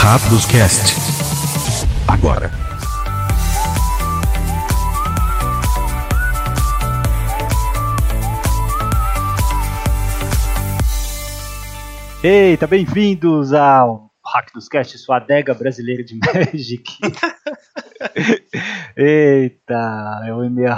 Rápidos Cast. Agora. Eita, bem-vindos ao Rápidos Cast, sua adega brasileira de Magic. Eita, é o e-mail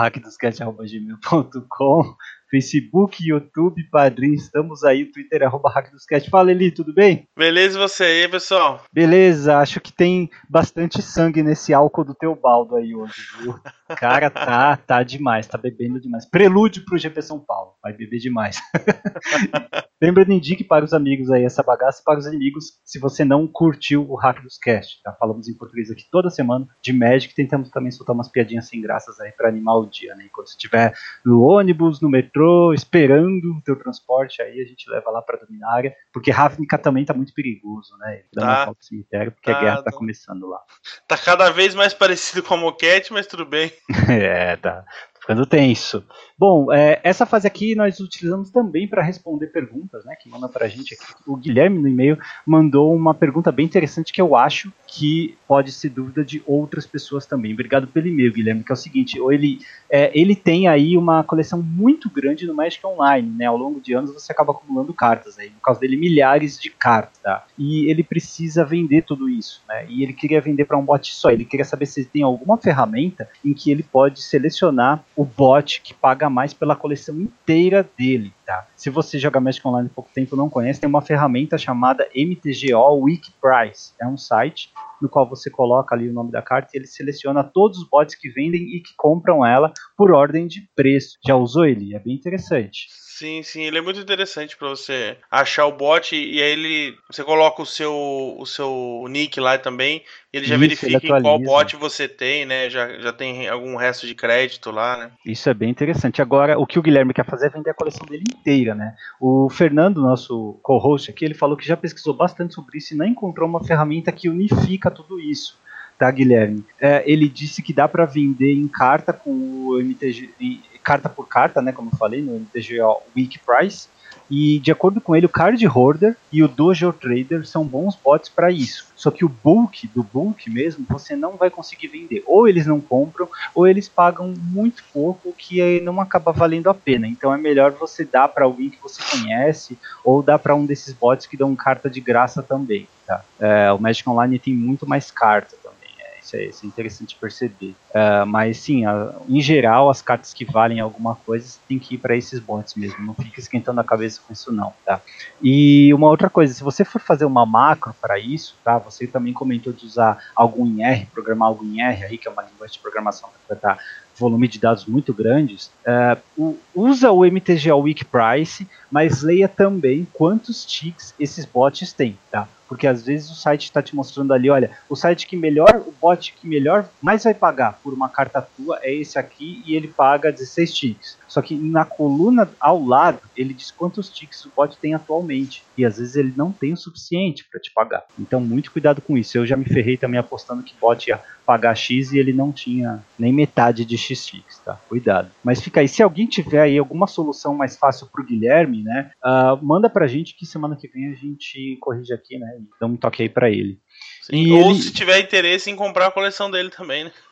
hackdoscast@gmail.com, Facebook, YouTube, Padrim, estamos aí, Twitter, @hackdoscast. Fala, Eli, tudo bem? Beleza, e você aí, pessoal? Beleza, acho que tem bastante sangue nesse álcool do teu baldo aí hoje, viu? Cara, tá demais, tá bebendo demais. Prelúdio pro GP São Paulo, vai beber demais. Lembrando, indique para os amigos aí essa bagaça e para os inimigos se você não curtiu o Hack dos Cast. Tá? Falamos em português aqui toda semana de Magic, tentamos também soltar umas piadinhas sem graças aí para animar o dia, né? Enquanto você estiver no ônibus, no metrô, esperando o teu transporte, aí a gente leva lá para Dominária, porque Ravnica também tá muito perigoso, né? Dá uma volta pro cemitério, porque a guerra tá começando lá. Tá cada vez mais parecido com a Moquete, mas tudo bem. Tá ficando tenso. Bom, essa fase aqui nós utilizamos também para responder perguntas, né, que manda pra gente aqui. O Guilherme no e-mail mandou uma pergunta bem interessante que eu acho que pode ser dúvida de outras pessoas também. Obrigado pelo e-mail, Guilherme, que é o seguinte, ele tem aí uma coleção muito grande no Magic Online, né, ao longo de anos você acaba acumulando cartas, aí, no caso dele milhares de cartas, tá? E ele precisa vender tudo isso, né, e ele queria vender para um bot só, ele queria saber se tem alguma ferramenta em que ele pode selecionar o bot que paga mais pela coleção inteira dele, tá? Se você joga Magic Online há pouco tempo e não conhece, tem uma ferramenta chamada MTGO Week Price. É um site no qual você coloca ali o nome da carta e ele seleciona todos os bots que vendem e que compram ela por ordem de preço. Já usou ele? É bem interessante. Sim, ele é muito interessante para você achar o bot e aí você coloca o seu nick lá também e ele já verifica em qual bot você tem, né? Já tem algum resto de crédito lá, né? Isso é bem interessante. Agora, o que o Guilherme quer fazer é vender a coleção dele inteira, né? O Fernando, nosso co-host aqui, ele falou que já pesquisou bastante sobre isso e não encontrou uma ferramenta que unifica tudo isso. Tá, Guilherme? Ele disse que dá para vender em carta com o MTG, carta por carta, né, como eu falei, no MTGO Week Price, e de acordo com ele, o Card Hoarder e o Dojo Trader são bons bots para isso. Só que o bulk mesmo, você não vai conseguir vender. Ou eles não compram, ou eles pagam muito pouco, que aí não acaba valendo a pena. Então é melhor você dar para alguém que você conhece, ou dar para um desses bots que dão carta de graça também. Tá? O Magic Online tem muito mais carta também. Isso é interessante perceber. Mas sim, em geral, as cartas que valem alguma coisa, você tem que ir para esses bots mesmo. Não fica esquentando a cabeça com isso não, tá? E uma outra coisa, se você for fazer uma macro para isso, tá? Você também comentou de usar algo em R, programar algo em R, aí, que é uma linguagem de programação para tratar volume de dados muito grandes, usa o MTGO Week Price, mas leia também quantos ticks esses bots têm, tá? Porque às vezes o site está te mostrando ali, olha, o bot que melhor mais vai pagar por uma carta tua é esse aqui e ele paga 16 ticks. Só que na coluna ao lado ele diz quantos ticks o bot tem atualmente e às vezes ele não tem o suficiente para te pagar. Então muito cuidado com isso. Eu já me ferrei também apostando que bot ia pagar X e ele não tinha nem metade de X ticks, tá? Cuidado. Mas fica aí, se alguém tiver aí alguma solução mais fácil pro Guilherme, né, manda pra gente que semana que vem a gente corrige aqui, né, e dá um toque aí pra ele. Ou se tiver interesse em comprar a coleção dele também, né?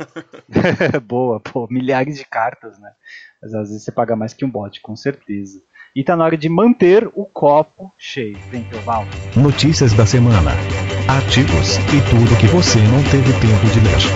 Boa, milhares de cartas, né? Mas às vezes você paga mais que um bot, com certeza. E tá na hora de manter o copo cheio. Vem, Teovaldo. Notícias da semana, artigos e tudo que você não teve tempo de ler.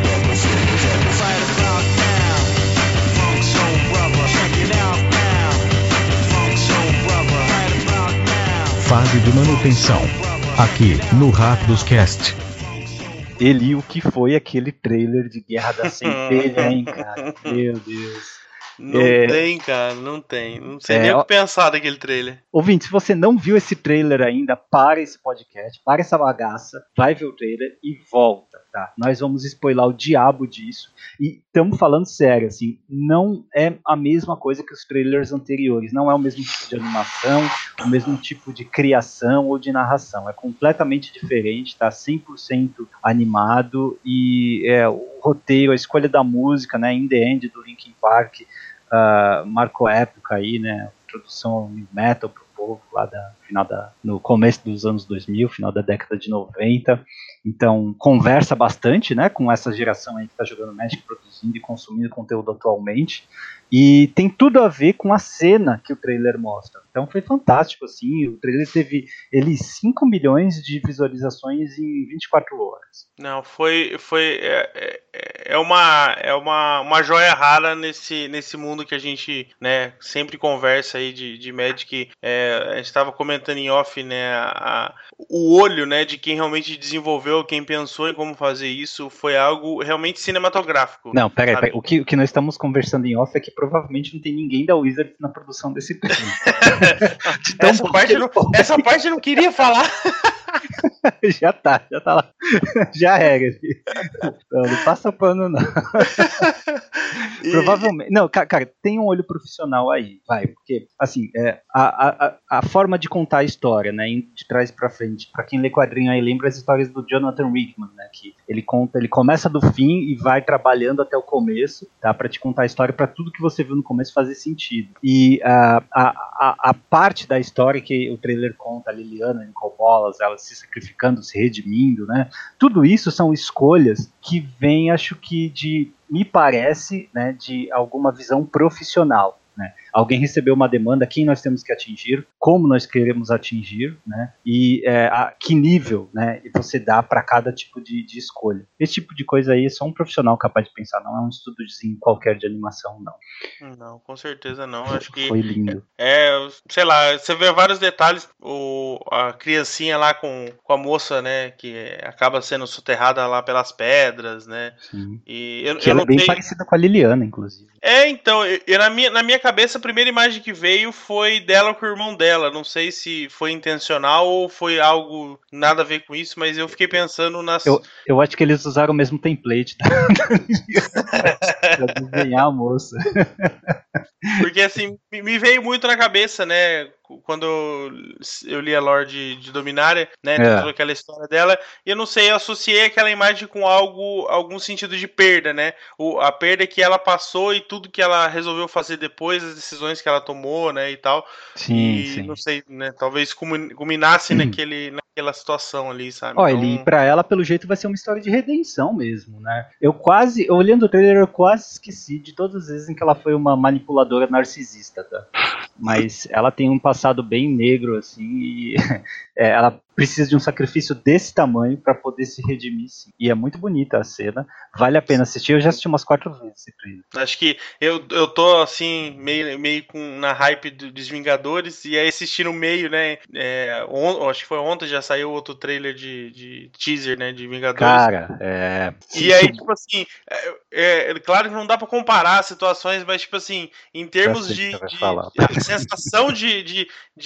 Fase de manutenção, aqui no Rápidos Cast. Eli, o que foi aquele trailer de Guerra da Centelha, hein, cara? Meu Deus. Não tem, cara, não tem. Não sei nem o que pensar daquele trailer. Ouvinte, se você não viu esse trailer ainda, para esse podcast, para essa bagaça, vai ver o trailer e volta, tá? Nós vamos spoiler o diabo disso. E estamos falando sério, assim, não é a mesma coisa que os trailers anteriores. Não é o mesmo tipo de animação, o mesmo tipo de criação ou de narração. É completamente diferente, tá? 100% animado e o roteiro, a escolha da música, né? In the End do Linkin Park, marcou época aí, né? Introdução ao metal pro novo, lá no começo dos anos 2000, final da década de 90. Então, conversa bastante, né, com essa geração aí que está jogando Magic, produzindo e consumindo conteúdo atualmente. E tem tudo a ver com a cena que o trailer mostra. Então foi fantástico, assim. O trailer teve 5 milhões de visualizações em 24 horas. Não, é uma joia rara nesse mundo que a gente, né, sempre conversa aí de Magic. A gente estava comentando em off, né, o olho, né, de quem realmente desenvolveu, quem pensou em como fazer isso, foi algo realmente cinematográfico. Não, peraí. O que nós estamos conversando em off é que provavelmente não tem ninguém da Wizards na produção desse trailer. Essa parte eu não queria falar. Já tá lá. Já era. Não passa pano, não. Provavelmente. Não, cara, tem um olho profissional aí, vai. Porque, assim, a forma de contar a história, né, de trás pra frente, pra quem lê quadrinho aí, lembra as histórias do Jonathan Hickman, né, que ele começa do fim e vai trabalhando até o começo, tá, pra te contar a história, pra tudo que você viu no começo fazer sentido. E a parte da história que o trailer conta, a Liliana, Nicol Bolas, ela se sacrificando, se redimindo, né, tudo isso são escolhas que vêm, acho que me parece, né, de alguma visão profissional. Né? Alguém recebeu uma demanda, quem nós temos que atingir, como nós queremos atingir, né? E a que nível, né, você dá para cada tipo de escolha. Esse tipo de coisa aí é só um profissional capaz de pensar, não é um estudozinho qualquer de animação, não. Não, com certeza não. Acho que foi lindo. Sei lá, você vê vários detalhes, a criancinha lá com a moça, né, que acaba sendo soterrada lá pelas pedras, né? Sim. E ela é bem parecida com a Liliana, inclusive. Então, na minha cabeça, a primeira imagem que veio foi dela com o irmão dela. Não sei se foi intencional ou foi algo nada a ver com isso, mas eu fiquei pensando nas... Eu acho que eles usaram o mesmo template pra desenhar a moça. Porque, assim, me veio muito na cabeça, né, quando eu li a lore de Dominária, né, toda aquela história dela, e eu não sei, eu associei aquela imagem com algum sentido de perda, né, a perda que ela passou e tudo que ela resolveu fazer depois, as decisões que ela tomou, né, e tal. Sim. Não sei, né, talvez culminasse naquela situação ali, sabe? Olha, e pra ela, pelo jeito, vai ser uma história de redenção mesmo, né? Olhando o trailer, eu quase esqueci de todas as vezes em que ela foi uma manipuladora narcisista, tá? Mas ela tem um passado bem negro, assim, e ela precisa de um sacrifício desse tamanho para poder se redimir, sim. E é muito bonita a cena, vale a pena assistir. Eu já assisti umas 4 vezes esse trailer. Acho que eu tô, assim, meio na hype dos Vingadores, e aí assisti no meio, né, acho que foi ontem, já saiu outro trailer de teaser, né, de Vingadores. Cara, E aí, tipo assim, claro que não dá pra comparar as situações, mas, tipo assim, em termos de sensação de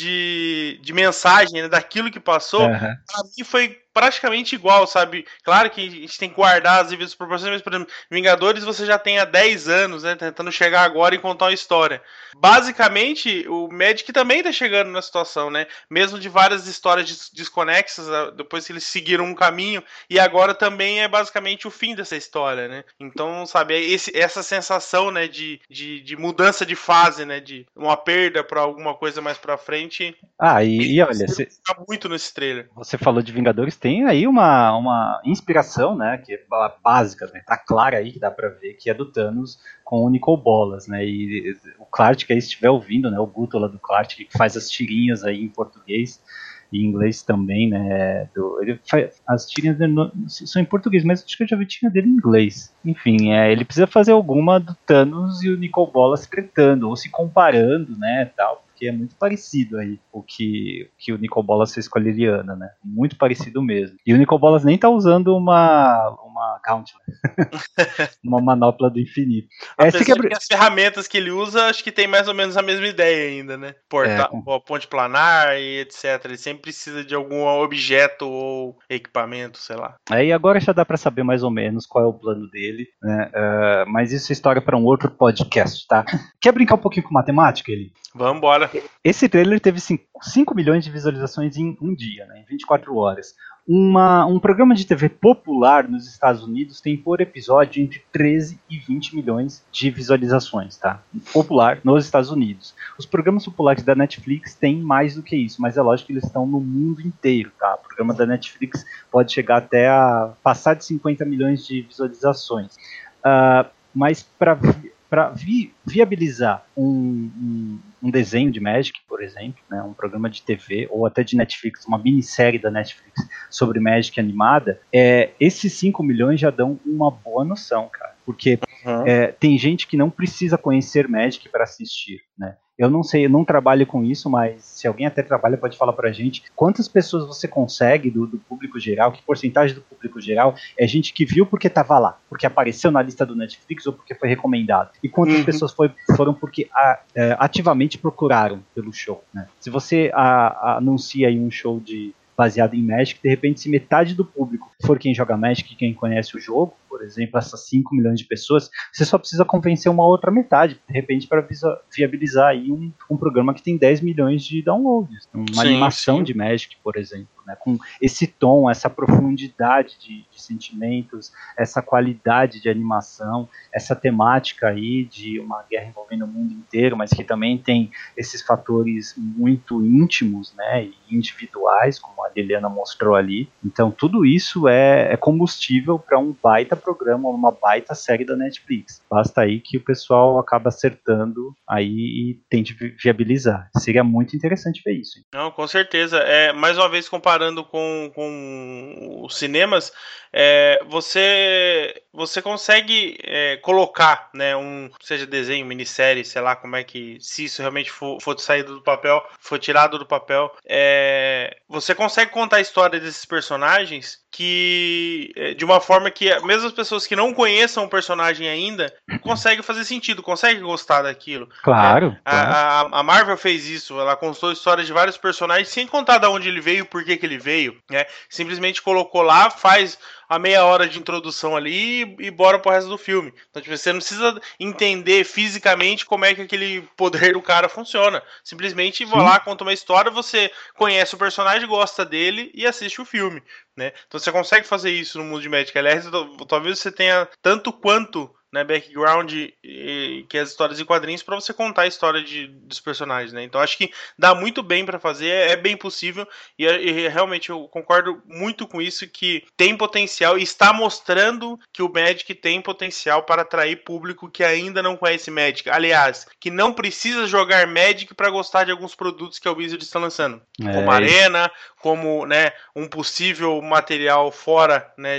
mensagem, né, daquilo que passou, pra mim foi praticamente igual, sabe? Claro que a gente tem que guardar as devidas proporções, mas, por exemplo, Vingadores você já tem há 10 anos, né, tentando chegar agora e contar uma história. Basicamente, o Magic também tá chegando na situação, né? Mesmo de várias histórias desconexas, depois que eles seguiram um caminho, e agora também é basicamente o fim dessa história, né? Então, sabe, essa sensação, né, de mudança de fase, né, de uma perda pra alguma coisa mais pra frente. E olha, muito nesse trailer. Você falou de Vingadores, tem aí uma inspiração, né, que é básica, né, tá clara aí que dá pra ver que é do Thanos com o Nicol Bolas, né, e o Clark, que aí estiver ouvindo, né, o Guto lá do Clark, que faz as tirinhas aí em português e em inglês também, né, ele faz, as tirinhas são em português, mas acho que eu já vi tirinha dele em inglês. Enfim, ele precisa fazer alguma do Thanos e o Nicol Bolas tretando, ou se comparando, né, tal, porque é muito parecido aí o que o Nicol Bolas fez com a Liliana, né? Muito parecido mesmo. E o Nicol Bolas nem tá usando uma Gauntlet. Uma manopla do infinito. Apesar que as ferramentas que ele usa, acho que tem mais ou menos a mesma ideia ainda, né? Ponte planar e etc. Ele sempre precisa de algum objeto ou equipamento, sei lá. Aí agora já dá pra saber mais ou menos qual é o plano dele, né? Mas isso é história para um outro podcast, tá? Quer brincar um pouquinho com matemática, ele? Vamos embora. Esse trailer teve 5 milhões de visualizações em um dia, né, em 24 horas. Um programa de TV popular nos Estados Unidos tem por episódio entre 13 e 20 milhões de visualizações, tá? Popular nos Estados Unidos. Os programas populares da Netflix têm mais do que isso, mas é lógico que eles estão no mundo inteiro, tá? O programa da Netflix pode chegar até a passar de 50 milhões de visualizações. Mas para viabilizar um desenho de Magic, por exemplo, né, um programa de TV, ou até de Netflix, uma minissérie da Netflix sobre Magic animada, esses 5 milhões já dão uma boa noção, cara. Porque tem gente que não precisa conhecer Magic para assistir, né? Eu não sei, eu não trabalho com isso, mas se alguém até trabalha pode falar pra gente quantas pessoas você consegue do público geral, que porcentagem do público geral é gente que viu porque estava lá, porque apareceu na lista do Netflix ou porque foi recomendado, e quantas pessoas foram porque ativamente procuraram pelo show, né? Se você anuncia aí um show baseado em Magic, de repente, se metade do público for quem joga Magic, quem conhece o jogo, por exemplo, essas 5 milhões de pessoas, você só precisa convencer uma outra metade, de repente, para viabilizar aí um programa que tem 10 milhões de downloads. Uma animação de Magic, por exemplo, né, com esse tom, essa profundidade de sentimentos, essa qualidade de animação, essa temática aí de uma guerra envolvendo o mundo inteiro, mas que também tem esses fatores muito íntimos, né, e individuais, como a Liliana mostrou ali. Então tudo isso é combustível para um baita programa, uma baita série da Netflix. Basta aí que o pessoal acaba acertando aí e tente viabilizar. Seria muito interessante ver isso. Hein? Não, com certeza. Mais uma vez, comparando com os cinemas, você consegue colocar, né, seja desenho, minissérie, sei lá como é que, se isso realmente for saído do papel, for tirado do papel, você consegue contar a história desses personagens de uma forma que mesmo as pessoas que não conheçam o personagem ainda conseguem fazer sentido, conseguem gostar daquilo. Claro. A Marvel fez isso, ela contou a história de vários personagens sem contar de onde ele veio, por que ele veio, né? Simplesmente colocou lá, faz a meia hora de introdução ali e bora pro resto do filme. Então, tipo, você não precisa entender fisicamente como é que aquele poder do cara funciona. Simplesmente vai lá, conta uma história, você conhece o personagem, gosta dele e assiste o filme, né? Então você consegue fazer isso no mundo de Magic. Aliás, talvez você tenha tanto quanto, né, background que as histórias em quadrinhos para você contar a história dos personagens, né? Então acho que dá muito bem para fazer, é bem possível e realmente eu concordo muito com isso, que tem potencial e está mostrando que o Magic tem potencial para atrair público que ainda não conhece Magic. Aliás, que não precisa jogar Magic para gostar de alguns produtos que a Wizard está lançando, como Arena, como, né, um possível material fora, né,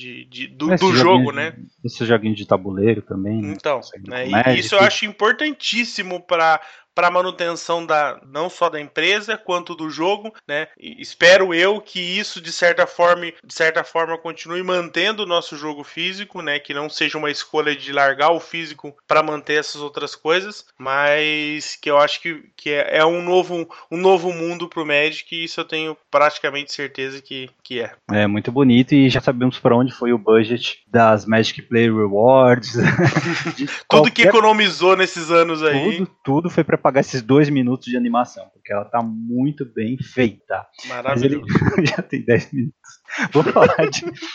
do jogo, né? Esse joguinho de tabuleiro também. Então, né, e isso eu acho importantíssimo para a manutenção não só da empresa quanto do jogo, né? E espero eu que isso de certa forma continue mantendo o nosso jogo físico, né? Que não seja uma escolha de largar o físico para manter essas outras coisas, mas que eu acho que é um novo mundo pro Magic, e isso eu tenho praticamente certeza que é. É muito bonito, e já sabemos para onde foi o budget das Magic Player Rewards. Tudo que economizou nesses anos aí. Tudo foi para pagar esses 2 minutos de animação, porque ela tá muito bem feita. Maravilhoso. Mas ele já tem 10 minutos. Vamos falar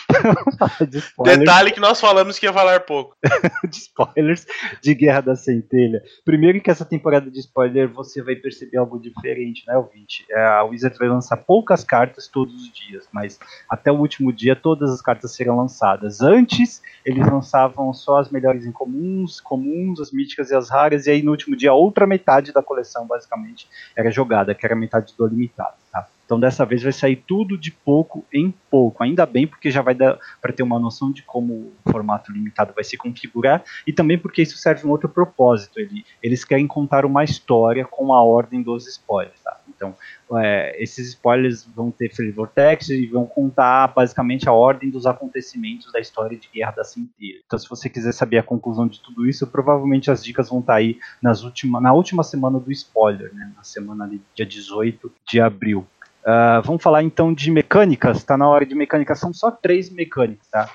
de spoilers. Detalhe que nós falamos que ia falar pouco. De spoilers de Guerra da Centelha. Primeiro que essa temporada de spoiler você vai perceber algo diferente, né, ouvinte? A Wizard vai lançar poucas cartas todos os dias, mas até o último dia todas as cartas serão lançadas. Antes, eles lançavam só as melhores em comuns, as míticas e as raras, e aí no último dia a outra metade da coleção, basicamente, era jogada, que era metade do limitado, tá? Então dessa vez vai sair tudo de pouco em pouco. Ainda bem, porque já vai dar para ter uma noção de como o formato limitado vai se configurar, e também porque isso serve um outro propósito. Eles querem contar uma história com a ordem dos spoilers, tá? Então esses spoilers vão ter flavor text e vão contar basicamente a ordem dos acontecimentos da história de Guerra da Centelha. Então se você quiser saber a conclusão de tudo isso, provavelmente as dicas vão estar aí na última semana do spoiler, né? Na semana ali, dia 18 de abril. Vamos falar então de mecânicas, tá na hora de mecânicas, são só 3 mecânicas, tá?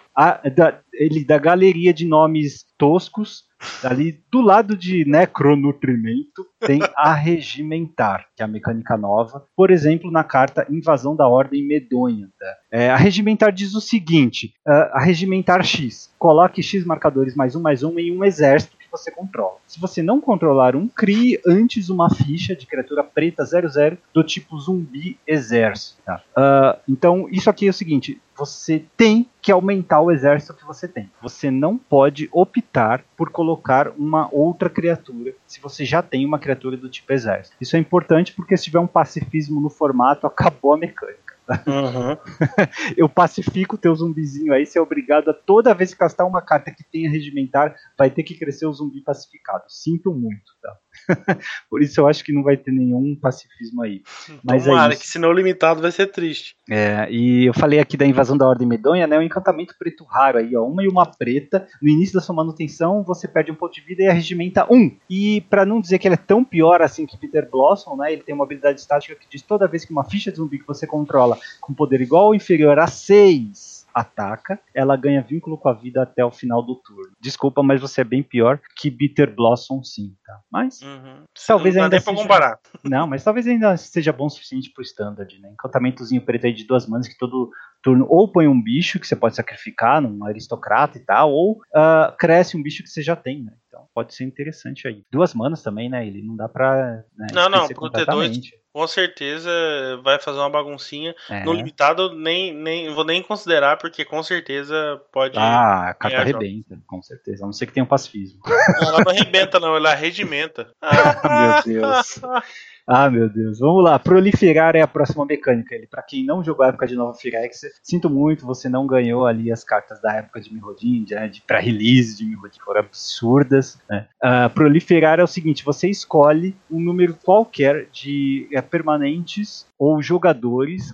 Da galeria de nomes toscos, ali do lado de necronutrimento, tem arregimentar, que é a mecânica nova, por exemplo, na carta Invasão da Ordem Medonha. Tá? Arregimentar diz o seguinte, arregimentar X, coloque X marcadores +1/+1 em um exército que você controla. Se você não controlar um, crie antes uma ficha de criatura preta 0/0 do tipo zumbi exército. Tá? Então, isso aqui é o seguinte, você tem que aumentar o exército que você tem. Você não pode optar por colocar uma outra criatura se você já tem uma criatura do tipo exército. Isso é importante porque se tiver um pacifismo no formato, acabou a mecânica. Uhum. Eu pacifico o teu zumbizinho aí, você é obrigado a toda vez que castar uma carta que tenha regimentar, vai ter que crescer o zumbi pacificado. Sinto muito, tá? Por isso eu acho que não vai ter nenhum pacifismo aí. Mas tomara, que se não limitado vai ser triste. E eu falei aqui da Invasão da Ordem Medonha, né? Um encantamento preto raro aí, ó, 1 e 1 preta. No início da sua manutenção, você perde um ponto de vida e arregimenta 1. E pra não dizer que ele é tão pior assim que Bitter Blossom, né? Ele tem uma habilidade estática que diz toda vez que uma ficha de zumbi que você controla com poder igual ou inferior a 6 ataca, ela ganha vínculo com a vida até o final do turno. Desculpa, mas você é bem pior que Bitter Blossom, sim, tá? Mas talvez ainda seja... comparar. Não, mas talvez ainda seja bom o suficiente pro standard, né? Encantamentozinho preto aí de 2 manas que todo turno ou põe um bicho que você pode sacrificar num aristocrata e tal, ou cresce um bicho que você já tem, né? Então pode ser interessante aí. 2 manas também, né? Ele não dá pra pro T2 com certeza vai fazer uma baguncinha. No limitado nem vou nem considerar, porque com certeza pode... a carta arrebenta, com certeza. A não ser que tenha um pacifismo. Ela não arrebenta não, ela regimenta. Meu Deus. Meu Deus. Vamos lá. Proliferar é a próxima mecânica. Para quem não jogou a época de Nova Firex, sinto muito, você não ganhou ali as cartas da época de Mirrodin, de pré-release de Mirrodin, foram absurdas. Né? Proliferar é o seguinte, você escolhe um número qualquer de permanentes ou jogadores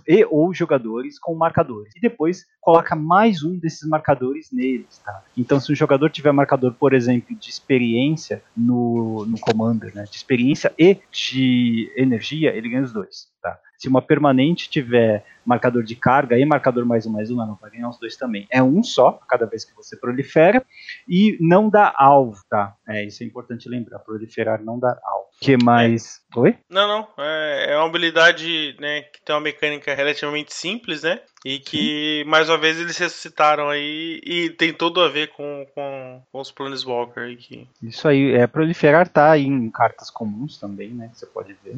com marcadores. E depois coloca mais um desses marcadores neles. Tá? Então, se um jogador tiver marcador, por exemplo, de experiência no Commander, né? De experiência e de energia, ele ganha os 2. Tá? Se uma permanente tiver marcador de carga e marcador +1/+1, ela vai ganhar os 2 também. É um só, cada vez que você prolifera, e não dá alvo, tá? Isso é importante lembrar, proliferar não dá alvo. O que mais? Oi? Não, é uma habilidade, né, que tem uma mecânica relativamente simples, né? E que, mais uma vez, eles ressuscitaram aí e tem tudo a ver com os Planeswalker aqui. Isso aí, proliferar tá aí em cartas comuns também, né, que você pode ver.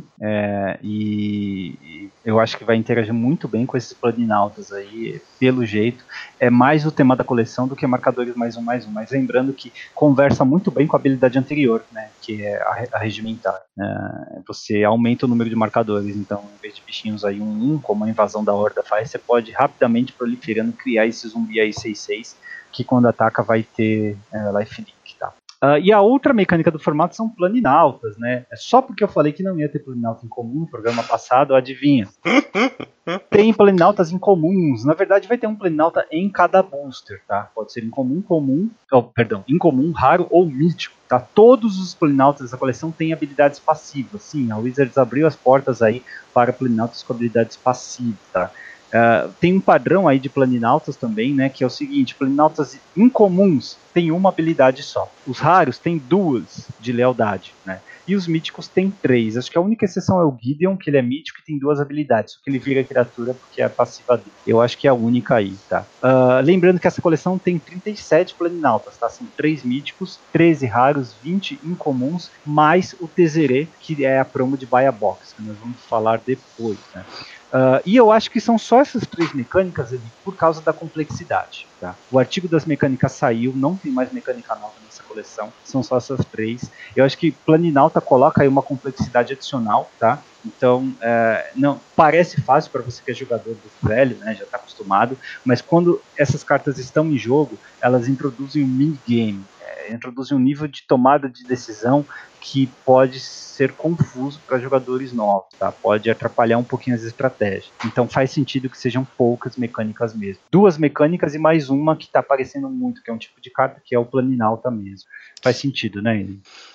E eu acho que vai interagir muito bem com esses planinautas aí, pelo jeito. É mais o tema da coleção do que marcadores +1/+1, mas lembrando que conversa muito bem com a habilidade anterior, né, que é a regimentar. Você aumenta o número de marcadores, então em vez de bichinhos aí 1/1, como a invasão da Horda faz, você pode rapidamente proliferando criar esse zumbi aí 6/6, que quando ataca vai ter lifelink, tá? E a outra mecânica do formato são planinautas, né? Só porque eu falei que não ia ter planinauta em comum no programa passado, adivinha? Tem planinautas incomuns. Na verdade, vai ter um planinauta em cada booster, tá? Pode ser incomum, incomum, raro ou mítico, tá? Todos os planinautas dessa coleção têm habilidades passivas. Sim, a Wizards abriu as portas aí para planinautas com habilidades passivas, tá? Tem um padrão aí de planinautas também, né, que é o seguinte, planinautas incomuns têm uma habilidade só. Os raros têm 2 de lealdade, né? E os míticos têm 3. Acho que a única exceção é o Gideon, que ele é mítico e tem 2 habilidades, só que ele vira criatura porque é a passiva dele. Eu acho que é a única aí, tá? Lembrando que essa coleção tem 37 planinautas, tá? São 3 míticos, 13 raros, 20 incomuns, mais o Tezzeret, que é a promo de Buy a Box, que nós vamos falar depois, né? E eu acho que são só essas 3 mecânicas ali por causa da complexidade. Tá? O artigo das mecânicas saiu, não tem mais mecânica nova nessa coleção, são só essas 3. Eu acho que Planinauta coloca aí uma complexidade adicional, tá? Então, não parece fácil para você que é jogador do velho, né, já está acostumado, mas quando essas cartas estão em jogo, elas introduzem um minigame, introduzem um nível de tomada de decisão que pode ser confuso para jogadores novos, tá? Pode atrapalhar um pouquinho as estratégias. Então faz sentido que sejam poucas mecânicas mesmo. 2 mecânicas e mais uma que está aparecendo muito, que é um tipo de carta que é o Planinauta mesmo. Faz sentido, né, Eli?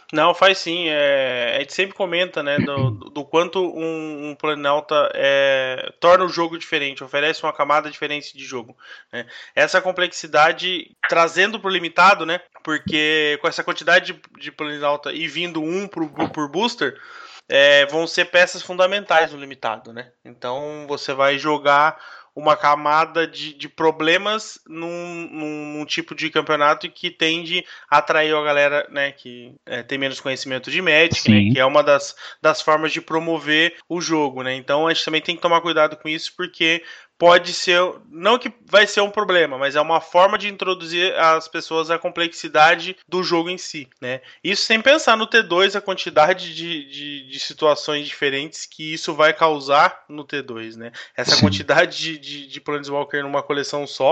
Não, faz sim. A gente sempre comenta, né, do quanto um Planalta torna o jogo diferente, oferece uma camada diferente de jogo, né? Essa complexidade trazendo pro limitado, né? Porque com essa quantidade de Planalta e vindo por booster, vão ser peças fundamentais no limitado, né? Então você vai jogar uma camada de problemas num tipo de campeonato que tende a atrair a galera, né, que tem menos conhecimento de Magic, né, que é uma das formas de promover o jogo, né? Então a gente também tem que tomar cuidado com isso, porque pode ser, não que vai ser um problema, mas é uma forma de introduzir as pessoas à complexidade do jogo em si, né? Isso sem pensar no T2, a quantidade de situações diferentes que isso vai causar no T2, né? Essa quantidade de Planeswalker numa coleção só,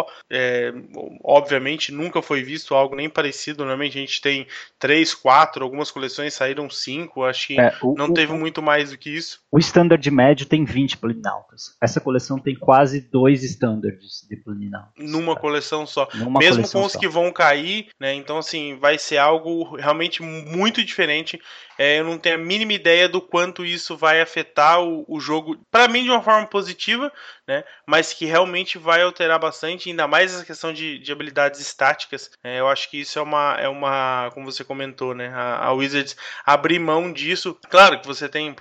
obviamente nunca foi visto algo nem parecido. Normalmente a gente tem 3, 4, algumas coleções saíram 5, acho que não teve muito mais do que isso. O standard médio tem 20 Planinautas. Essa coleção tem quase 2 standards de Planinautas. Numa coleção só. Mesmo com os que vão cair, né? Então, assim, vai ser algo realmente muito diferente. Eu não tenho a mínima ideia do quanto isso vai afetar o jogo, para mim, de uma forma positiva, né? Mas que realmente vai alterar bastante, ainda mais essa questão de habilidades estáticas. Eu acho que isso é uma, como você comentou, né? A Wizards abrir mão disso. Claro que você tem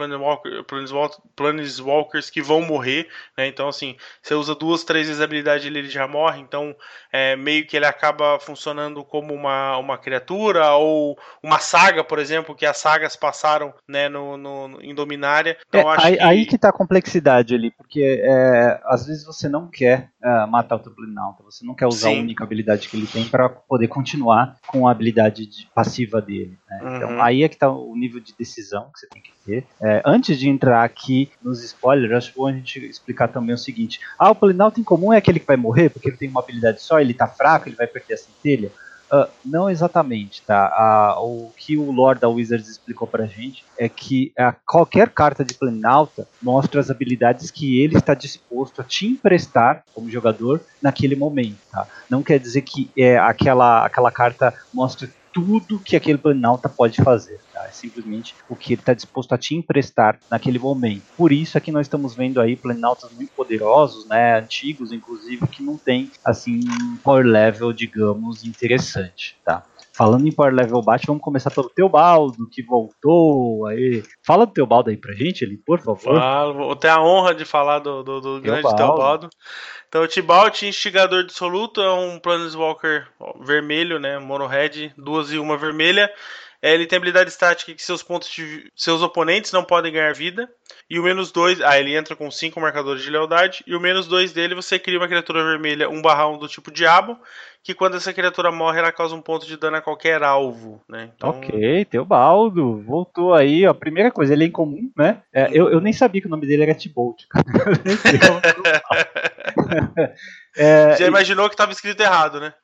Planeswalkers que vão morrer, né? Então, assim, você usa 2, 3 vezes a habilidade ele já morre, então meio que ele acaba funcionando como uma criatura, ou uma saga, por exemplo, que as sagas passaram, né, em Dominária. Então, aí que tá a complexidade ali, porque às vezes você não quer matar o teu Planinauta, você não quer usar a única habilidade que ele tem para poder continuar com a habilidade passiva dele, né? Então aí é que tá o nível de decisão que você tem que ter. Antes de entrar aqui nos spoilers, acho bom a gente explicar também o seguinte: o Planinauta em comum é aquele que vai morrer porque ele tem uma habilidade só, ele tá fraco, ele vai perder a centelha? Não exatamente, tá? O que o Lord da Wizards explicou pra gente é que qualquer carta de Planinauta mostra as habilidades que ele está disposto a te emprestar como jogador naquele momento, tá? Não quer dizer que aquela carta mostra tudo que aquele Planinauta pode fazer, tá? É simplesmente o que ele está disposto a te emprestar naquele momento. Por isso é que nós estamos vendo aí Planinautas muito poderosos, né, antigos inclusive, que não tem assim um power level, digamos, interessante, tá? Falando em power level baixo, vamos começar pelo Teobaldo, que voltou aí. Fala do Teobaldo aí pra gente, ele, por favor. Vou ter a honra de falar do grande Teobaldo. Então, o Tibalt, Instigador Dissoluto, é um Planeswalker vermelho, né? Mono red, 2 e 1 vermelha. Ele tem habilidade estática que seus oponentes não podem ganhar vida. E o -2, ele entra com 5 marcadores de lealdade. E o -2 dele, você cria uma criatura vermelha 1/1 do tipo Diabo, que quando essa criatura morre, ela causa um ponto de dano a qualquer alvo, né? Então... Ok, Teobaldo, voltou aí, ó. Primeira coisa, ele é incomum, né? Eu nem sabia que o nome dele era Tibolt, cara. Já imaginou que estava escrito errado, né?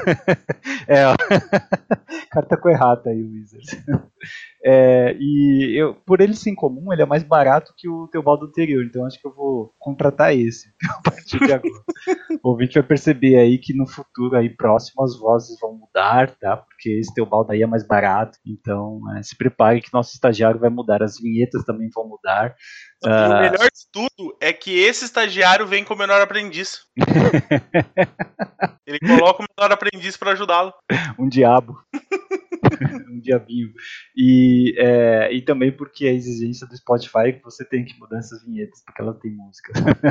Carta com errata aí, o Wizards. Por ele ser incomum, ele é mais barato que o Teobaldo anterior, então acho que eu vou contratar esse a partir de agora. O ouvinte vai perceber aí que no futuro aí próximo as vozes vão mudar, tá? Porque esse Teobaldo aí é mais barato, então se prepare que nosso estagiário vai mudar, as vinhetas também vão mudar. E o melhor de tudo é que esse estagiário vem com o menor aprendiz. Ele coloca o menor aprendiz para ajudá-lo. Um diabo. Um diabinho. E também porque a exigência do Spotify é que você tem que mudar essas vinhetas, porque elas têm música.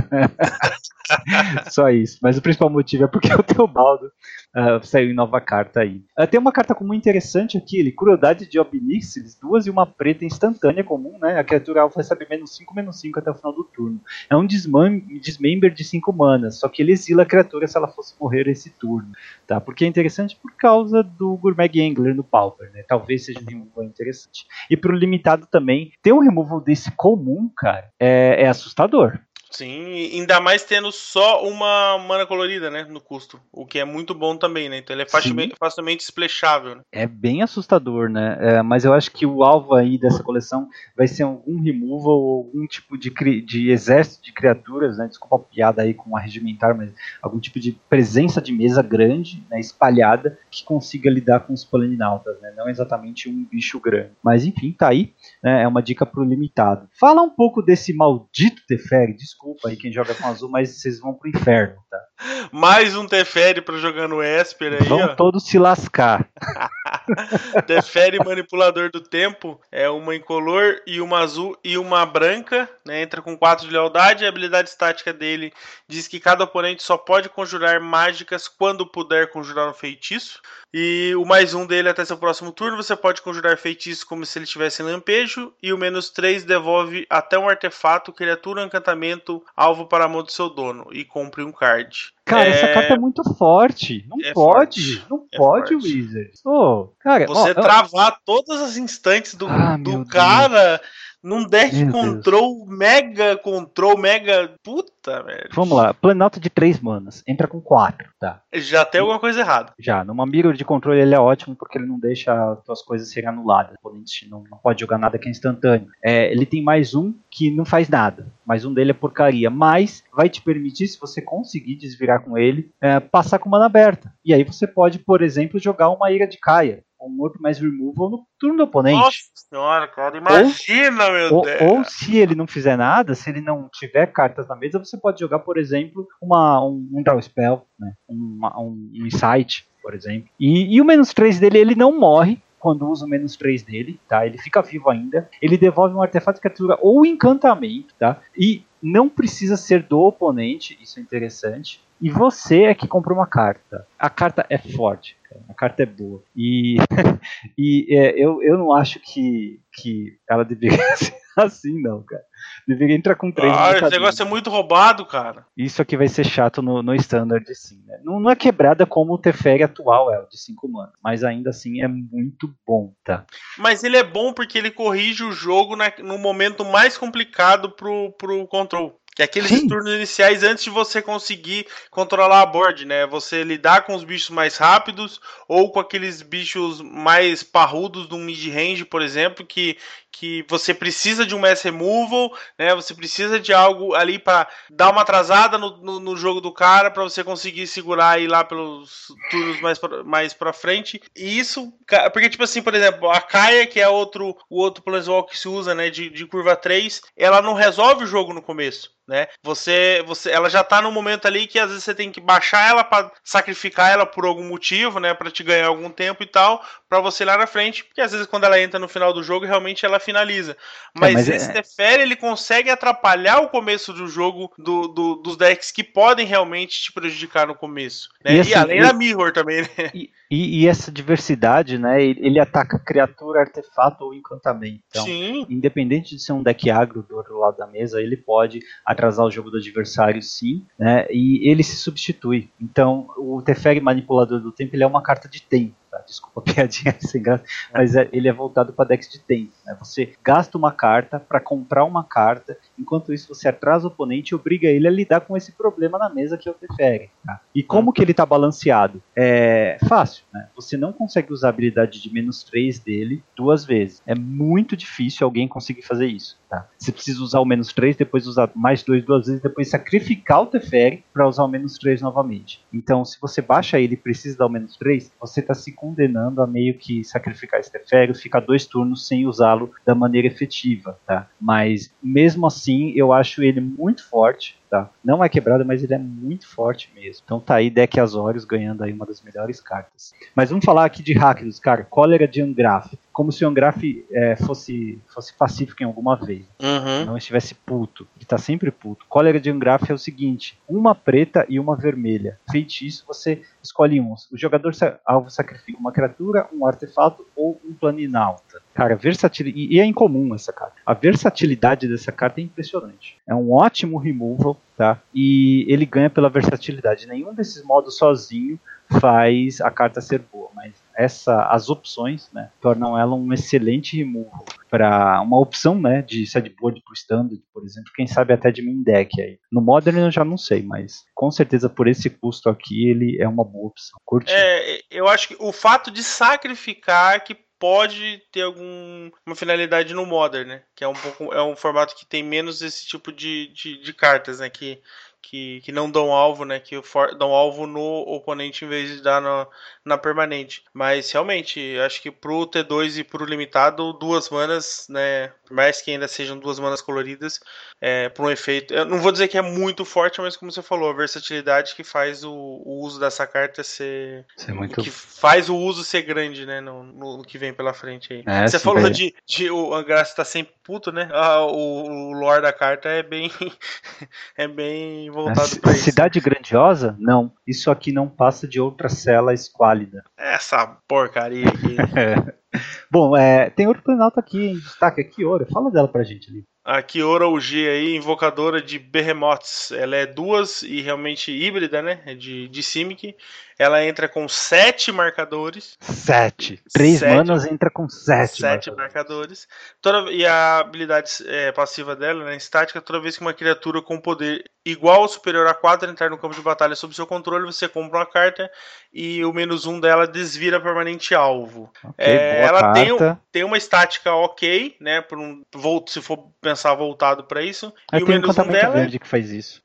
Só isso. Mas o principal motivo é porque o Teobaldo saiu em nova carta aí. Tem uma carta comum interessante aqui, Crueldade de Obnixilis, 2 e 1 preta instantânea comum, né? A criatura alfa recebe -5/-5 até o final do turno. É um dismember de 5 manas, só que ele exila a criatura se ela fosse morrer esse turno, tá? Porque é interessante por causa do Gourmet Gangler no Pauper, né? Talvez seja um removal interessante. E pro limitado também, ter um removal desse comum, cara, é assustador. Sim, ainda mais tendo só uma mana colorida, né, no custo, o que é muito bom também, né, então ele é facilmente splashável, né? É bem assustador, né, mas eu acho que o alvo aí dessa coleção vai ser algum removal ou algum tipo de exército de criaturas, né, desculpa a piada aí com a regimentar, mas algum tipo de presença de mesa grande, né, espalhada, que consiga lidar com os planinautas, né, não exatamente um bicho grande, mas enfim, tá aí, né, é uma dica pro limitado. Fala um pouco desse maldito Teferi, desculpa aí quem joga com azul, mas vocês vão pro inferno, tá? Mais um Teferi pra jogar no Esper aí, vão ó. Todos se lascar. Teferi Manipulador do Tempo é uma incolor e uma azul e uma branca, né? Entra com 4 de lealdade. A habilidade estática dele diz que cada oponente só pode conjurar mágicas quando puder conjurar um feitiço. E o mais um dele até seu próximo turno, você pode conjurar feitiço como se ele tivesse em lampejo. E o -3 devolve até um artefato, criatura ou encantamento alvo para a mão do seu dono. E compre um card. Cara, essa carta é muito forte. Não pode, forte. Wizard. Oh, cara, você travar todas as instantes do cara num deck control, mega. Puta, velho. Vamos lá, Planalto de 3 manas. Entra com 4, tá? Já tem alguma coisa errada. Já, numa mirror de controle ele é ótimo porque ele não deixa as suas coisas serem anuladas. O oponente não pode jogar nada que é instantâneo. Ele tem mais um que não faz nada. Mais um dele é porcaria. Mas vai te permitir, se você conseguir desvirar com ele, passar com mana aberta. E aí você pode, por exemplo, jogar uma Ira de Caia. Um outro mais removal no turno do oponente. Nossa senhora, cara, imagina, meu Deus. Ou se ele não fizer nada, se ele não tiver cartas na mesa, você pode jogar, por exemplo, um Draw Spell, né? um Insight, por exemplo. E o -3 dele, ele não morre quando usa o -3 dele, tá? Ele fica vivo ainda. Ele devolve um artefato de criatura ou encantamento, tá? E não precisa ser do oponente, isso é interessante. E você é que comprou uma carta. A carta é forte, cara. A carta é boa. E eu não acho que ela deveria ser assim, não, cara. Deveria entrar com 3. Esse negócio é muito roubado, cara. Isso aqui vai ser chato no Standard, sim, né? Não é quebrada como o Teferi atual é, o de 5 manas. Mas ainda assim é muito bom, tá? Mas ele é bom porque ele corrige o jogo no momento mais complicado pro control. Que é aqueles turnos iniciais antes de você conseguir controlar a board, né? Você lidar com os bichos mais rápidos ou com aqueles bichos mais parrudos do mid-range, por exemplo, que você precisa de um mass removal, né? Você precisa de algo ali para dar uma atrasada no jogo do cara para você conseguir segurar aí lá pelos turnos mais para frente. E isso, porque tipo assim, por exemplo, a Kaia, que é o outro Planeswalker que se usa, né, de curva 3, ela não resolve o jogo no começo. Né? Ela já tá no momento ali que às vezes você tem que baixar ela para sacrificar ela por algum motivo, né, para te ganhar algum tempo e tal, para você ir lá na frente, porque às vezes quando ela entra no final do jogo, realmente ela finaliza. Mas esse Teferi, ele consegue atrapalhar o começo do jogo dos decks que podem realmente te prejudicar no começo, né? E além da Mirror também, né? E essa diversidade, né? Ele ataca criatura, artefato ou encantamento. Então, sim. Independente de ser um deck agro do outro lado da mesa, ele pode atrasar o jogo do adversário, sim, né? E ele se substitui. Então, o Teferi Manipulador do Tempo, ele é uma carta de tempo. Desculpa a piadinha sem graça, mas ele é voltado para decks de tempo, né? Você gasta uma carta para comprar uma carta, enquanto isso você atrasa o oponente e obriga ele a lidar com esse problema na mesa que é o Teferi, tá? E como que ele está balanceado? É fácil, né? Você não consegue usar a habilidade de -3 dele 2 vezes. É muito difícil alguém conseguir fazer isso, tá? Você precisa usar o -3, depois usar mais 2 duas vezes, depois sacrificar o Teferi para usar o -3 novamente. Então, se você baixa ele e precisa dar o -3, você está se condenando a meio que sacrificar esse Teferi, ficar 2 turnos sem usá-lo da maneira efetiva, tá? Mas mesmo assim, eu acho ele muito forte, tá? Não é quebrado, mas ele é muito forte mesmo. Então tá aí Deck Azorius ganhando aí uma das melhores cartas. Mas vamos falar aqui de Rakdos, cara. Cólera de Angraf. Como se o Angraf fosse pacífico em alguma vez. Não estivesse puto. Ele tá sempre puto. Cólera de Angraf é o seguinte: uma preta e uma vermelha. Feitiço, você escolhe um. O jogador alvo sacrifica uma criatura, um artefato ou um planinauta. Cara, versatilidade. E é incomum essa carta. A versatilidade dessa carta é impressionante. É um ótimo removal, tá? E ele ganha pela versatilidade. Nenhum desses modos sozinho faz a carta ser boa, mas as opções, né, tornam ela um excelente removal para uma opção, né, de sideboard pro standard, por exemplo, quem sabe até de main deck aí. No Modern eu já não sei, mas com certeza por esse custo aqui ele é uma boa opção. Curti. Eu acho que o fato de sacrificar que pode ter alguma finalidade no Modern, né? Que é um formato que tem menos esse tipo de cartas, né? Que não dão alvo, né? Que dão alvo no oponente em vez de dar na permanente. Mas realmente, acho que pro T2 e pro limitado, 2 manas, né? Por mais que ainda sejam 2 manas coloridas, por um efeito. Eu não vou dizer que é muito forte, mas como você falou, a versatilidade que faz o uso dessa carta ser muito... que faz o uso ser grande, né? No que vem pela frente aí. Você falou de o Angraça tá sempre puto, né? O lore da carta é bem voltado para isso. Cidade grandiosa? Não. Isso aqui não passa de outra cela esquálida. Essa porcaria aqui. Bom, tem outro Planalto aqui em destaque, a Kiora. Fala dela pra gente ali. A Kiora OG aí, invocadora de Behemoths. Ela é 2 e realmente híbrida, né? De Simic. Ela entra com 7 marcadores. 7. 3 manas entra com 7 marcadores. E a habilidade passiva dela, né, estática, toda vez que uma criatura com poder igual ou superior a 4 entrar no campo de batalha sob seu controle, você compra uma carta e o -1 dela desvira permanente alvo. Ela tem uma estática ok, né? Se for pensar voltado para isso. E o -1 dela verde que faz isso.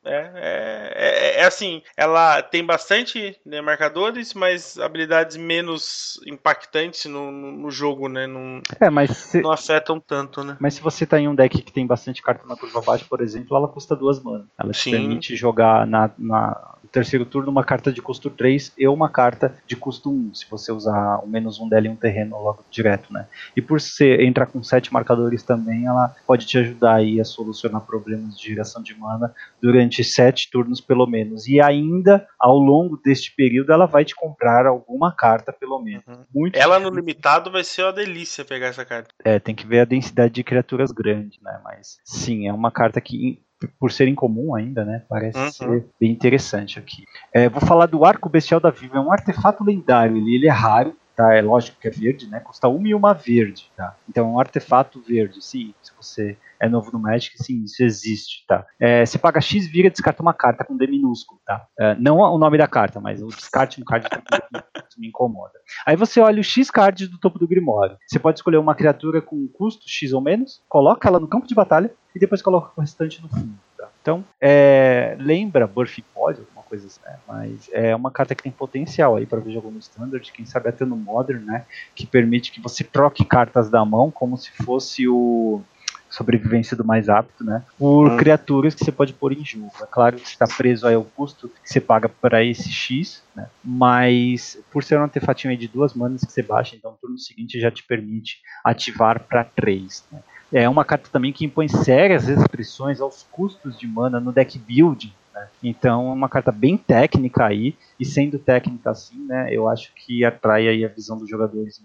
Assim, ela tem bastante, né, marcadores, mas habilidades menos impactantes no jogo, né? Não afetam tanto, né? Mas se você tá em um deck que tem bastante carta na curva baixa, por exemplo, ela custa 2 manas. Ela te permite jogar no terceiro turno uma carta de custo 3 e uma carta de custo 1, se você usar o -1 dela em um terreno logo direto, né? E por você entrar com 7 marcadores também, ela pode te ajudar aí a solucionar problemas de geração de mana durante 7 turnos pelo menos. E ainda, ao longo deste período, ela vai te comprar alguma carta pelo menos. Ela no limitado vai ser uma delícia pegar essa carta. Tem que ver a densidade de criaturas grande, né? Mas sim, é uma carta que, por ser incomum ainda, né, parece ser bem interessante aqui. Vou falar do Arco Bestial da Viva. É um artefato lendário, ele é raro, tá? É lógico que é verde, né? Custa 1 e 1 verde, tá? Então é um artefato verde, sim. Se você é novo no Magic, sim, isso existe, tá? Você paga X, vira e descarta uma carta com D minúsculo, tá? Não o nome da carta, mas o descarte um card me incomoda. Aí você olha o X cards do topo do Grimório. Você pode escolher uma criatura com custo X ou menos, coloca ela no campo de batalha e depois coloca o restante no fundo, tá? Então, lembra Burfing Pod, alguma coisa assim, né? Mas é uma carta que tem potencial aí para ver jogo no Standard, quem sabe até no Modern, né? Que permite que você troque cartas da mão como se fosse o sobrevivência do mais apto, né? Por criaturas que você pode pôr em jogo. É claro que você está preso aí ao custo que você paga para esse X, né? Mas por ser um artefatinho aí de 2 manas que você baixa, então no turno seguinte já te permite ativar para 3, né? É uma carta também que impõe sérias restrições aos custos de mana no deck building, né? Então é uma carta bem técnica aí, e sendo técnica assim, né, eu acho que atrai aí a visão dos jogadores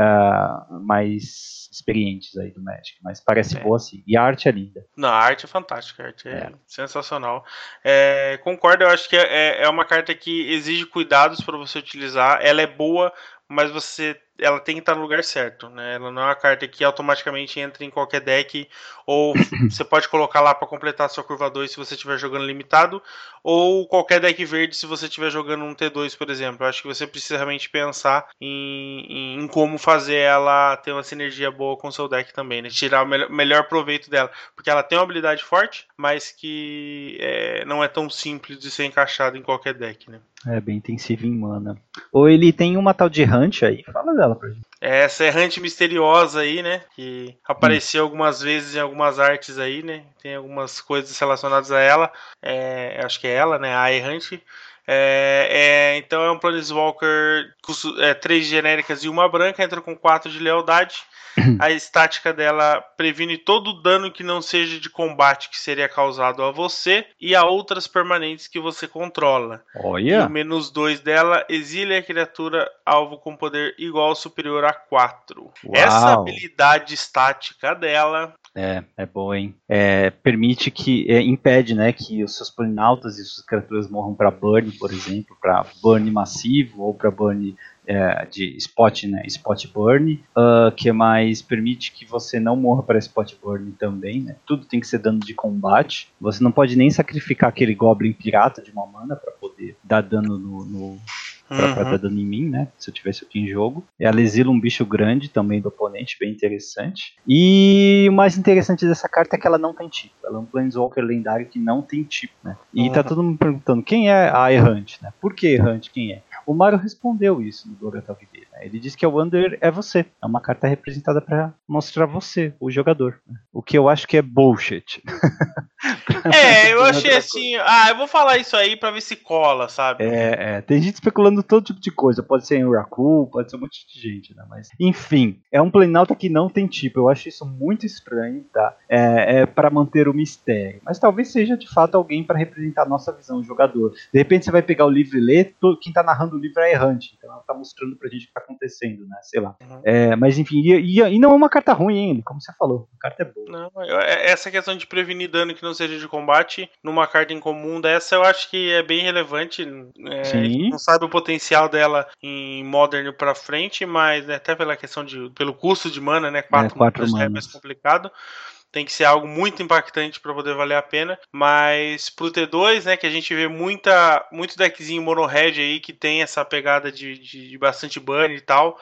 mais experientes aí do Magic, mas parece boa assim, e a arte é linda. Não, a arte é fantástica, a arte é sensacional. Concordo, eu acho que é uma carta que exige cuidados para você utilizar, ela é boa, mas ela tem que estar no lugar certo, né? Ela não é uma carta que automaticamente entra em qualquer deck, ou você pode colocar lá para completar a sua curva 2 se você estiver jogando limitado, ou qualquer deck verde se você estiver jogando um T2, por exemplo. Eu acho que você precisa realmente pensar em como fazer ela ter uma sinergia boa com o seu deck também, né? Tirar o melhor proveito dela, porque ela tem uma habilidade forte, mas que não é tão simples de ser encaixada em qualquer deck, né? É bem intensivo em mana. Ou ele tem uma tal de Hunt aí, fala dela pra gente. Essa é Hunt misteriosa aí, né? Que apareceu algumas vezes em algumas artes aí, né? Tem algumas coisas relacionadas a ela. Acho que é ela, né? A Hunt. Então é um Planeswalker 3 genéricas e 1 branca, entra com 4 de lealdade. A estática dela previne todo o dano que não seja de combate que seria causado a você e a outras permanentes que você controla. Olha. E o -2 dela exilia a criatura alvo com poder igual ou superior a 4. Uau. Essa habilidade estática dela É boa, hein? Permite que, impede, né, que os seus planinautas e suas criaturas morram para burn, por exemplo, para burn massivo ou para burn de spot, né, spot burn, que mais permite que você não morra para spot burn também, né? Tudo tem que ser dano de combate. Você não pode nem sacrificar aquele goblin pirata de uma mana para poder dar dano pra dar dano em mim, né? Se eu tivesse aqui em jogo. Ela exila um bicho grande também do oponente, bem interessante. E o mais interessante dessa carta é que ela não tem tipo. Ela é um Planeswalker lendário que não tem tipo, né? E tá todo mundo perguntando quem é a Errante, né? Por que Errante? Quem é? O Mario respondeu isso no Dorothea dele, né? Ele disse que a Wanderer é você. É uma carta representada para mostrar você, o jogador. Né? O que eu acho que é bullshit. Eu achei assim, eu vou falar isso aí pra ver se cola, sabe? Tem gente especulando todo tipo de coisa, pode ser em Uraku, pode ser um monte de gente, né? Mas, enfim, é um Planinauta que não tem tipo, eu acho isso muito estranho, tá? É pra manter o mistério, mas talvez seja de fato alguém pra representar a nossa visão de jogador. De repente você vai pegar o livro e ler, quem tá narrando o livro é Errante, então ela tá mostrando pra gente o que tá acontecendo, né? Sei lá. Mas enfim, e não é uma carta ruim, hein, como você falou, a carta é boa. Não, essa questão de prevenir dano que não seja de combate numa carta incomum dessa eu acho que é bem relevante. A gente não sabe o potencial dela em Modern pra frente, mas até pela questão pelo custo de mana, né? 4 manas já é mais complicado. Tem que ser algo muito impactante para poder valer a pena. Mas pro T2, né, que a gente vê muito deckzinho mono-red aí que tem essa pegada de bastante burn e tal,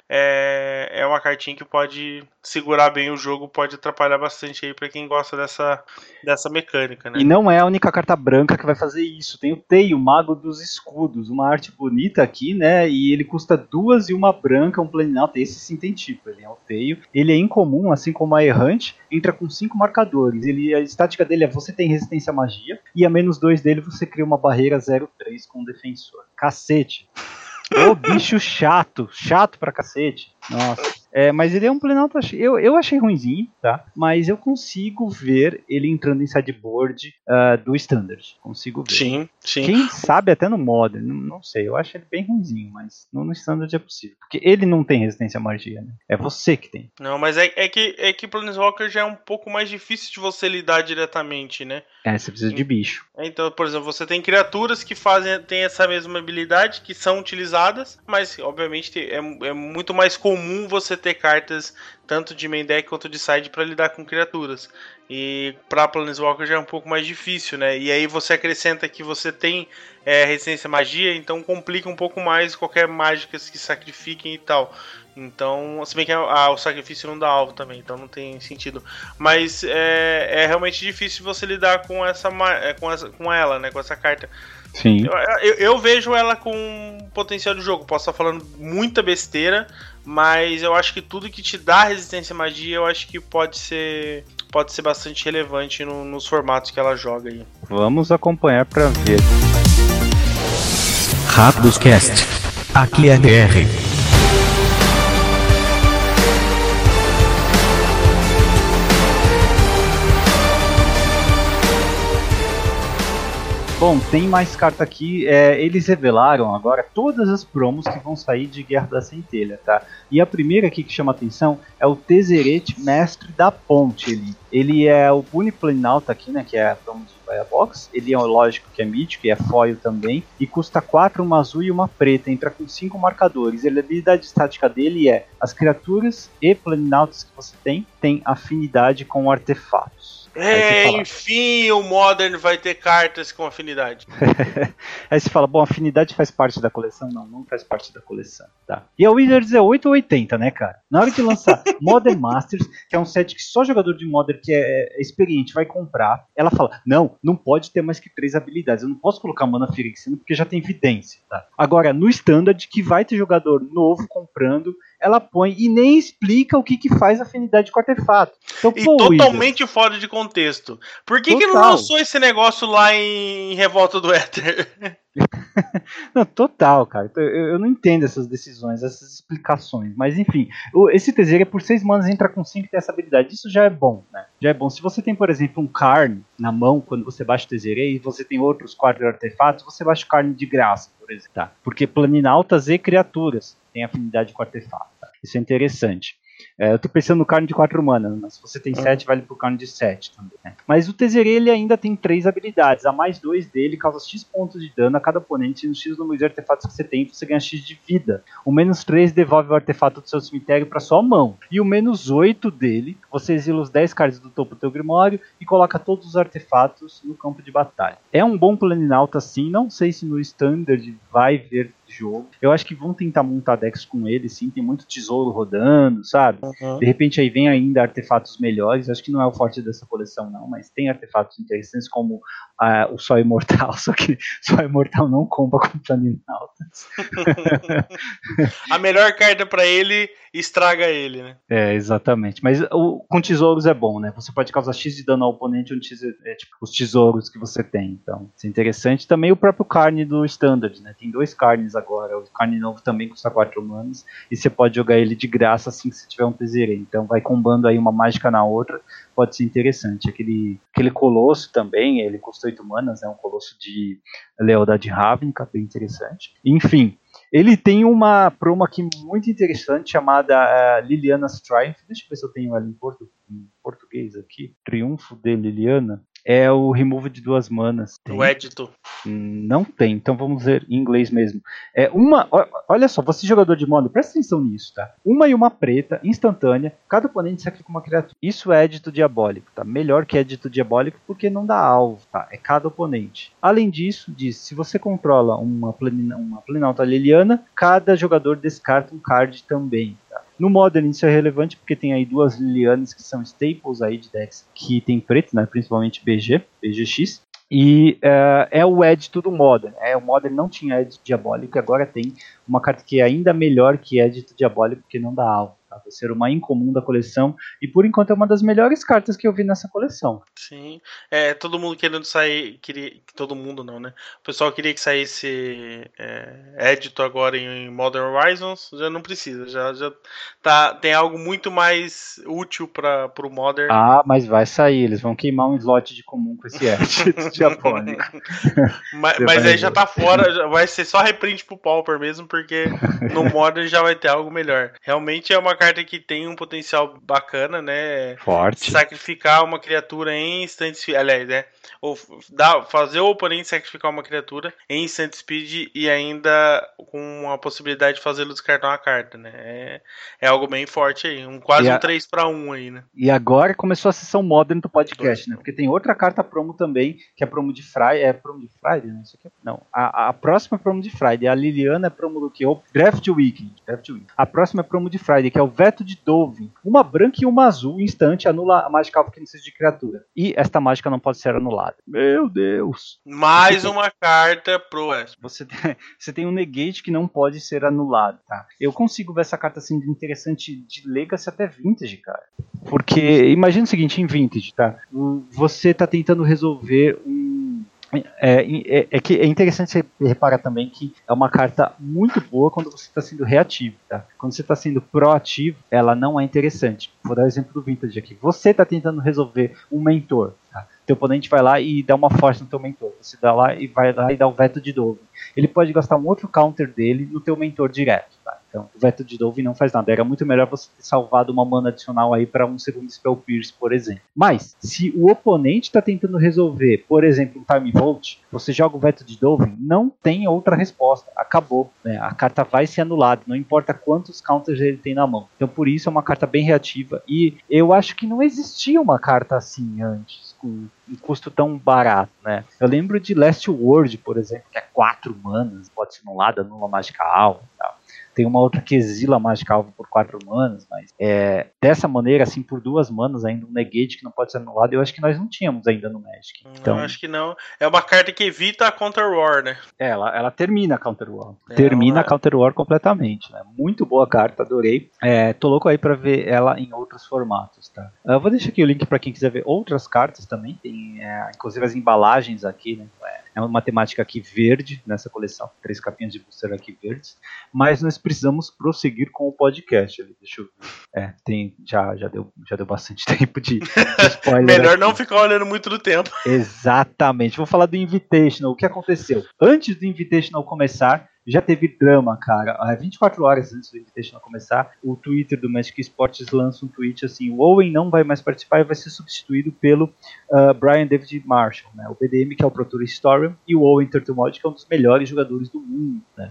é uma cartinha que pode segurar bem o jogo, pode atrapalhar bastante aí para quem gosta dessa mecânica, né? E não é a única carta branca que vai fazer isso. Tem o Tei, o Mago dos Escudos, uma arte bonita aqui, né? E ele custa 2 e uma branca, um Planinauta. Esse sim tem tipo, ele é o Teio. Ele é incomum, assim como a Errante, entra com 5 marcadores. A estática dele é você tem resistência à magia, e a -2 dele você cria uma barreira 0/3 com o defensor. Cacete! Ô, bicho chato pra cacete. Nossa. Mas ele é um Planinauta, eu achei ruinzinho, tá? Mas eu consigo ver ele entrando em sideboard do Standard. Consigo ver. Sim. Quem sabe até no Modern, não sei. Eu acho ele bem ruinzinho, mas no Standard é possível. Porque ele não tem resistência à magia, né? É você que tem. Não, mas é que Planeswalker já é um pouco mais difícil de você lidar diretamente, né? Você precisa de bicho. Então, por exemplo, você tem criaturas que têm essa mesma habilidade, que são utilizadas, mas obviamente é muito mais comum você ter cartas tanto de main deck quanto de side para lidar com criaturas. E para Planeswalker já é um pouco mais difícil, né? E aí você acrescenta que você tem resistência à magia, então complica um pouco mais qualquer mágicas que sacrifiquem e tal. Então, se bem que o sacrifício não dá alvo também, então não tem sentido. Mas é realmente difícil você lidar com ela, né? Com essa carta. Sim. Eu vejo ela com potencial de jogo. Posso estar falando muita besteira, mas eu acho que tudo que te dá resistência à magia, eu acho que pode ser bastante relevante nos formatos que ela joga aí. Vamos acompanhar pra ver. Rápidos Cast. Aqui é DR. Bom, tem mais carta aqui. Eles revelaram agora todas as promos que vão sair de Guerra da Centelha, tá? E a primeira aqui que chama atenção é o Tezzeret, Mestre da Ponte. Ele é o Planinauta aqui, né? Que é a promo de Firebox. Ele é lógico que é mítico e é foil também. E custa 4, uma azul e uma preta. Entra com 5 marcadores. A habilidade estática dele é: as criaturas e Planinautas que você tem afinidade com artefatos. Enfim, o Modern vai ter cartas com afinidade. Aí você fala, bom, afinidade faz parte da coleção? Não faz parte da coleção, tá? E a Wizards é 8 ou 80, né, cara? Na hora de lançar Modern Masters, que é um set que só jogador de Modern que é experiente vai comprar, ela fala, não pode ter mais que 3 habilidades, eu não posso colocar Mana Phyrexiana porque já tem evidência, tá? Agora, no Standard, que vai ter jogador novo comprando, ela põe e nem explica o que faz afinidade com artefato. Então, e totalmente fora de contexto. Por que não lançou esse negócio lá em Revolta do Éter? Não, total, cara. Eu não entendo essas decisões, essas explicações. Mas enfim, esse Tezzeret por 6 manas entra com 5 e tem essa habilidade. Isso já é bom, né? Já é bom. Se você tem, por exemplo, um Karn na mão, quando você baixa o Tezzeret, e você tem outros 4 artefatos, você baixa o Karn de graça, por exemplo. Tá? Porque Planinautas e criaturas têm afinidade com artefato. Tá? Isso é interessante. Eu tô pensando no Carne de 4 manas, mas se você tem 7, vale pro Carne de 7 também, né? Mas o Tezzeret, ele ainda tem 3 habilidades. A mais 2 dele causa X pontos de dano a cada oponente, e no X número de artefatos que você tem, você ganha X de vida. O menos 3 devolve o artefato do seu cemitério para sua mão. E o menos 8 dele, você exila os 10 cards do topo do teu Grimório e coloca todos os artefatos no campo de batalha. É um bom Planinauta sim, não sei se no Standard vai ver jogo. Eu acho que vão tentar montar decks com ele, sim, tem muito tesouro rodando, sabe? De repente aí vem ainda artefatos melhores, acho que não é o forte dessa coleção não, mas tem artefatos interessantes como o Sol Imortal, só que Sol Imortal não comba com Planinautas. A melhor carta pra ele estraga ele, né? Exatamente. Mas com tesouros é bom, né? Você pode causar X de dano ao oponente onde tipo, os tesouros que você tem. Então, isso é interessante. Também o próprio Carne do Standard, né? Tem 2 carnes agora. O Carne novo também custa 4 manas. E você pode jogar ele de graça assim que você tiver um Tezzeret. Então, vai combando aí uma mágica na outra. Pode ser interessante. Aquele Colosso também, ele custa 8 manas. É um Colosso de Lealdade Ravnica, bem interessante. Enfim. Ele tem uma promo aqui muito interessante chamada Liliana's Triumph. Deixa eu ver se eu tenho ela em português aqui. Triunfo de Liliana. É o remove de 2 manas. Tem? O édito. Não tem, então vamos ver em inglês mesmo. Olha só, você jogador de mono, presta atenção nisso, tá? 1 e 1 preta, instantânea, cada oponente sacrifica uma criatura. Isso é édito diabólico, tá? Melhor que édito diabólico porque não dá alvo, tá? É cada oponente. Além disso, diz, se você controla uma Planinauta Liliana, cada jogador descarta um card também, tá? No Modern isso é relevante porque tem aí 2 Lilianas que são staples aí de decks que tem preto, né? Principalmente BGX. E é o édito do Modern. O Modern não tinha édito diabólico, agora tem uma carta que é ainda melhor que édito diabólico porque não dá alvo. Tá? Vai ser uma incomum da coleção e por enquanto é uma das melhores cartas que eu vi nessa coleção. Sim, todo mundo querendo sair, todo mundo não, né? O pessoal queria que saísse édito agora em Modern Horizons, já não precisa, já tem algo muito mais útil para o Modern. Mas vai sair, eles vão queimar um slot de comum com esse édito diabólico. mas aí já tá fora, vai ser só reprint pro Pauper mesmo, porque no Modern já vai ter algo melhor. Realmente é uma carta que tem um potencial bacana, né? Forte. Sacrificar uma criatura em instant speed, aliás, né? Ou fazer o oponente sacrificar uma criatura em instant speed e ainda com a possibilidade de fazê-lo descartar uma carta, né? É algo bem forte aí, quase um 3/1 aí, né? E agora começou a sessão Modern do podcast, né? Porque tem outra carta promo também, que é promo de Friday. É promo de Friday? Não, isso aqui não. A próxima é promo de Friday. A Liliana é promo do que? O Draft Weekend. A próxima é promo de Friday, que é o Veto de Dovin. Uma branca e uma azul, instante, anula a mágica alvo que não precisa de criatura. E esta mágica não pode ser anulada. Meu Deus! Mais uma carta pro West. Você tem um negate que não pode ser anulado, tá? Eu consigo ver essa carta sendo interessante de Legacy até Vintage, cara. Porque, imagina o seguinte, em Vintage, tá? Você tá tentando resolver que é interessante você reparar também que é uma carta muito boa quando você está sendo reativo, tá? Quando você está sendo proativo, ela não é interessante. Vou dar o exemplo do Vintage aqui. Você está tentando resolver um mentor, tá? Teu oponente vai lá e dá uma força no teu mentor. Você dá lá e vai lá e dá o veto de Dovin. Ele pode gastar um outro counter dele no teu mentor direto, tá? Então, o veto de Dovin não faz nada. Era muito melhor você ter salvado uma mana adicional aí para um segundo Spell Pierce, por exemplo. Mas, se o oponente está tentando resolver, por exemplo, um Time Vault, você joga o veto de Dovin, não tem outra resposta. Acabou, né? A carta vai ser anulada, não importa quantos counters ele tem na mão. Então, por isso é uma carta bem reativa. E eu acho que não existia uma carta assim antes, com um custo tão barato, né? Eu lembro de Last Word, por exemplo, que é 4 manas, pode ser anulada, anula mágica alvo e tal. Tem uma outra que exila a mágica alvo por 4 manas, mas dessa maneira, assim, por 2 manas, ainda um negate que não pode ser anulado, eu acho que nós não tínhamos ainda no Magic. Então, eu acho que não. É uma carta que evita a Counter War, né? Ela termina a Counter War. Termina a Counter War completamente, né? Muito boa carta, adorei. Tô louco aí pra ver ela em outros formatos, tá? Eu vou deixar aqui o link pra quem quiser ver outras cartas também. Tem, inclusive, as embalagens aqui, né? É uma temática aqui verde nessa coleção, 3 capinhas de booster aqui verdes. Mas nós precisamos prosseguir com o podcast. Deixa eu ver. Já deu bastante tempo de spoiler. Melhor aqui. Não ficar olhando muito do tempo. Exatamente. Vou falar do Invitational. O que aconteceu? Antes do Invitational começar, Já teve drama, cara. 24 horas antes do Invitational começar, o Twitter do Magic Sports lança um tweet assim: o Owen não vai mais participar e vai ser substituído pelo Brian David Marshall, né? O BDM, que é o Pro Tour Historian, e o Owen Turtelmod, que é um dos melhores jogadores do mundo, né?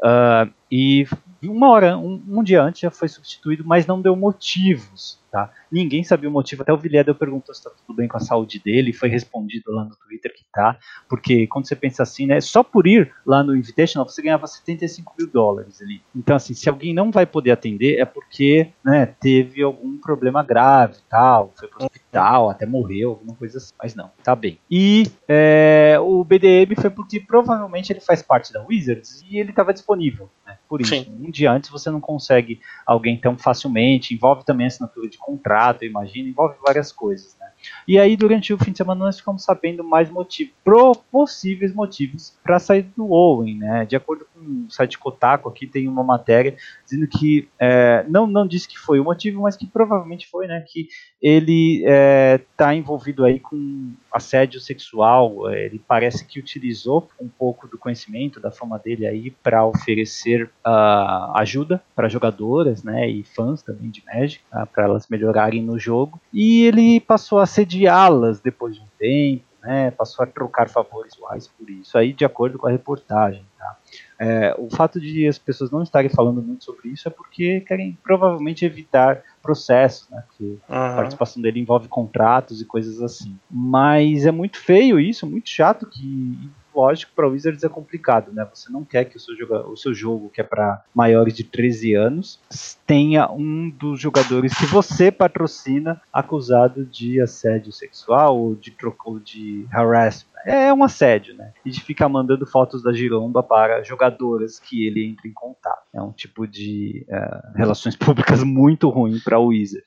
E um dia antes já foi substituído, mas não deu motivos, tá? Ninguém sabia o motivo, até o Villedel perguntou se tá tudo bem com a saúde dele, e foi respondido lá no Twitter que tá, porque quando você pensa assim, né, só por ir lá no Invitational você ganhava $75 mil ali. Então assim, se alguém não vai poder atender é porque, né, teve algum problema grave, tal, foi pro hospital, até morreu, alguma coisa assim, mas não, tá bem. E o BDM foi porque provavelmente ele faz parte da Wizards e ele estava disponível, né, por isso. Sim. Um dia antes você não consegue alguém tão facilmente, envolve também a assinatura de contrato, eu imagino, envolve várias coisas, né? E aí durante o fim de semana nós ficamos sabendo mais motivos, possíveis motivos para a saída do Owen, né? De acordo com o site Kotaku, aqui tem uma matéria dizendo que não disse que foi o motivo, mas que provavelmente foi, né? Que ele está envolvido aí com assédio sexual. Ele parece que utilizou um pouco do conhecimento, da fama dele aí para oferecer ajuda para jogadoras, né? E fãs também de Magic, para elas melhorarem no jogo. E ele passou a assediá-las depois de um tempo, né, passou a trocar favores por isso, aí de acordo com a reportagem. Tá? O fato de as pessoas não estarem falando muito sobre isso é porque querem provavelmente evitar processos, né, porque a participação dele envolve contratos e coisas assim. Mas é muito feio isso, muito chato, que lógico, para o Wizards é complicado, né? Você não quer que o seu jogo, que é para maiores de 13 anos, tenha um dos jogadores que você patrocina acusado de assédio sexual ou de harassment. É um assédio, né? E de ficar mandando fotos da giromba para jogadoras que ele entra em contato. É um tipo de relações públicas muito ruim para o Wizards.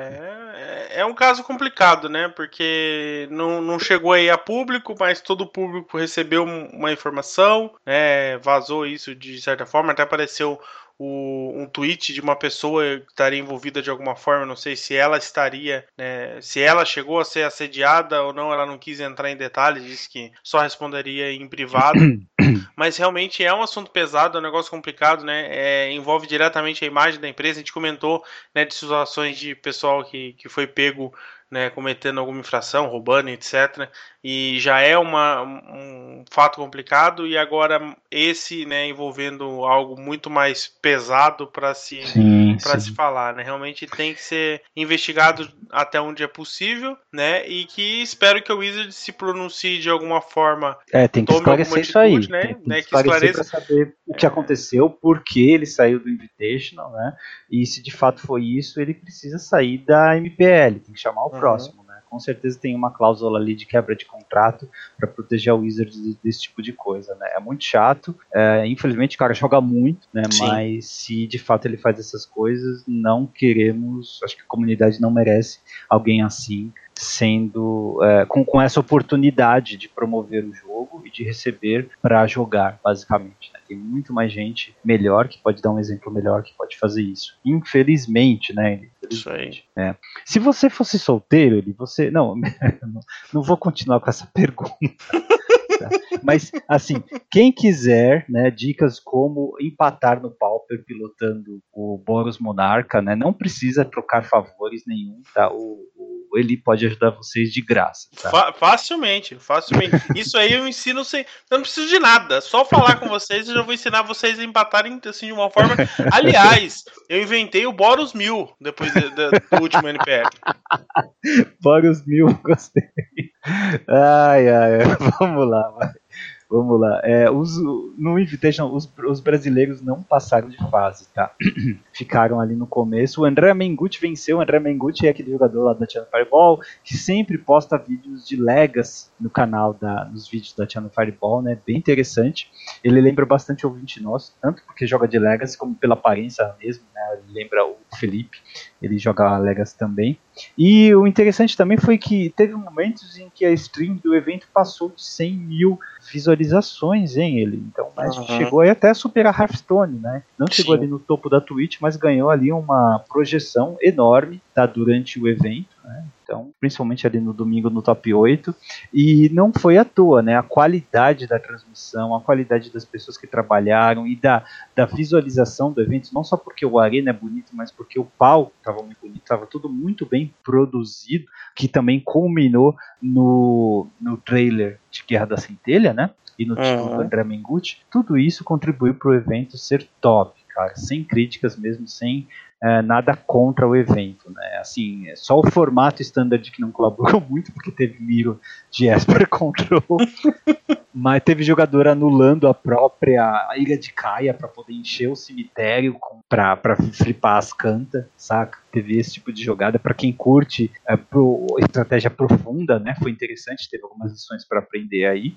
É um caso complicado, né? Porque não chegou aí a público, mas todo o público recebeu uma informação, né? Vazou isso de certa forma, até apareceu um tweet de uma pessoa que estaria envolvida de alguma forma, não sei se ela estaria, né, se ela chegou a ser assediada ou não, ela não quis entrar em detalhes, disse que só responderia em privado. Mas realmente é um assunto pesado, é um negócio complicado, né? Envolve diretamente a imagem da empresa. A gente comentou, né, de situações de pessoal que foi pego, né, cometendo alguma infração, roubando, etc. E já é um fato complicado, e agora esse, né, envolvendo algo muito mais pesado para se falar, né? Realmente tem que ser investigado até onde é possível, né? E que espero que o Wizard se pronuncie de alguma forma. Tem que esclarecer isso aí, né? Tem que esclarecer para saber o que aconteceu, por que ele saiu do Invitational, né? E se de fato foi isso, ele precisa sair da MPL, tem que chamar o próximo, né? Com certeza tem uma cláusula ali de quebra de contrato para proteger o Wizards desse tipo de coisa, né? É muito chato, infelizmente o cara joga muito, né? Sim. Mas se de fato ele faz essas coisas, não queremos, acho que a comunidade não merece alguém assim, sendo com essa oportunidade de promover o jogo e de receber para jogar, basicamente, né? Tem muito mais gente melhor que pode dar um exemplo melhor, que pode fazer isso. Infelizmente, né? Isso aí. Se você fosse solteiro, você não vou continuar com essa pergunta. Tá? Mas, assim, quem quiser, né, dicas como empatar no Pauper pilotando o Boros Monarca, né, não precisa trocar favores nenhum, tá? Ele pode ajudar vocês de graça. Tá? Facilmente. Isso aí eu ensino sem. Eu não preciso de nada. Só falar com vocês eu já vou ensinar vocês a empatarem assim, de uma forma. Aliás, eu inventei o Boros 1000 depois do último NPL. Boros 1000, gostei. Ai, vamos lá, vai. Vamos lá. No Invitational, os brasileiros não passaram de fase, tá? Ficaram ali no começo. O André Mengucci venceu. O André Mengucci é aquele jogador lá da Channel Fireball que sempre posta vídeos de Legacy no canal, nos vídeos da Channel Fireball, né? Bem interessante. Ele lembra bastante o ouvinte nosso, tanto porque joga de Legacy como pela aparência mesmo, né? Ele lembra o Felipe. Ele joga Legacy também. E o interessante também foi que teve momentos em que a stream do evento passou de 100 mil visualizações em ele. Então, mas chegou aí até a superar Hearthstone, né? Não chegou ali no topo da Twitch, mas ganhou ali uma projeção enorme, tá, durante o evento, né? então, principalmente ali no domingo no top 8, e não foi à toa, né? A qualidade da transmissão, a qualidade das pessoas que trabalharam e da visualização do evento, não só porque o Arena é bonito, mas porque o palco estava muito bonito, estava tudo muito bem produzido, que também culminou no trailer de Guerra da Centelha, né? E no título do André Mengucci. Tudo isso contribuiu para o evento ser top, cara, sem críticas mesmo, sem nada contra o evento, né? Assim, só o formato standard que não colaborou muito, porque teve Miro de Esper Control, mas teve jogador anulando a própria Ilha de Caia para poder encher o cemitério para flipar as cantas, saca? Teve esse tipo de jogada. Para quem curte estratégia profunda, né? Foi interessante, teve algumas lições para aprender aí,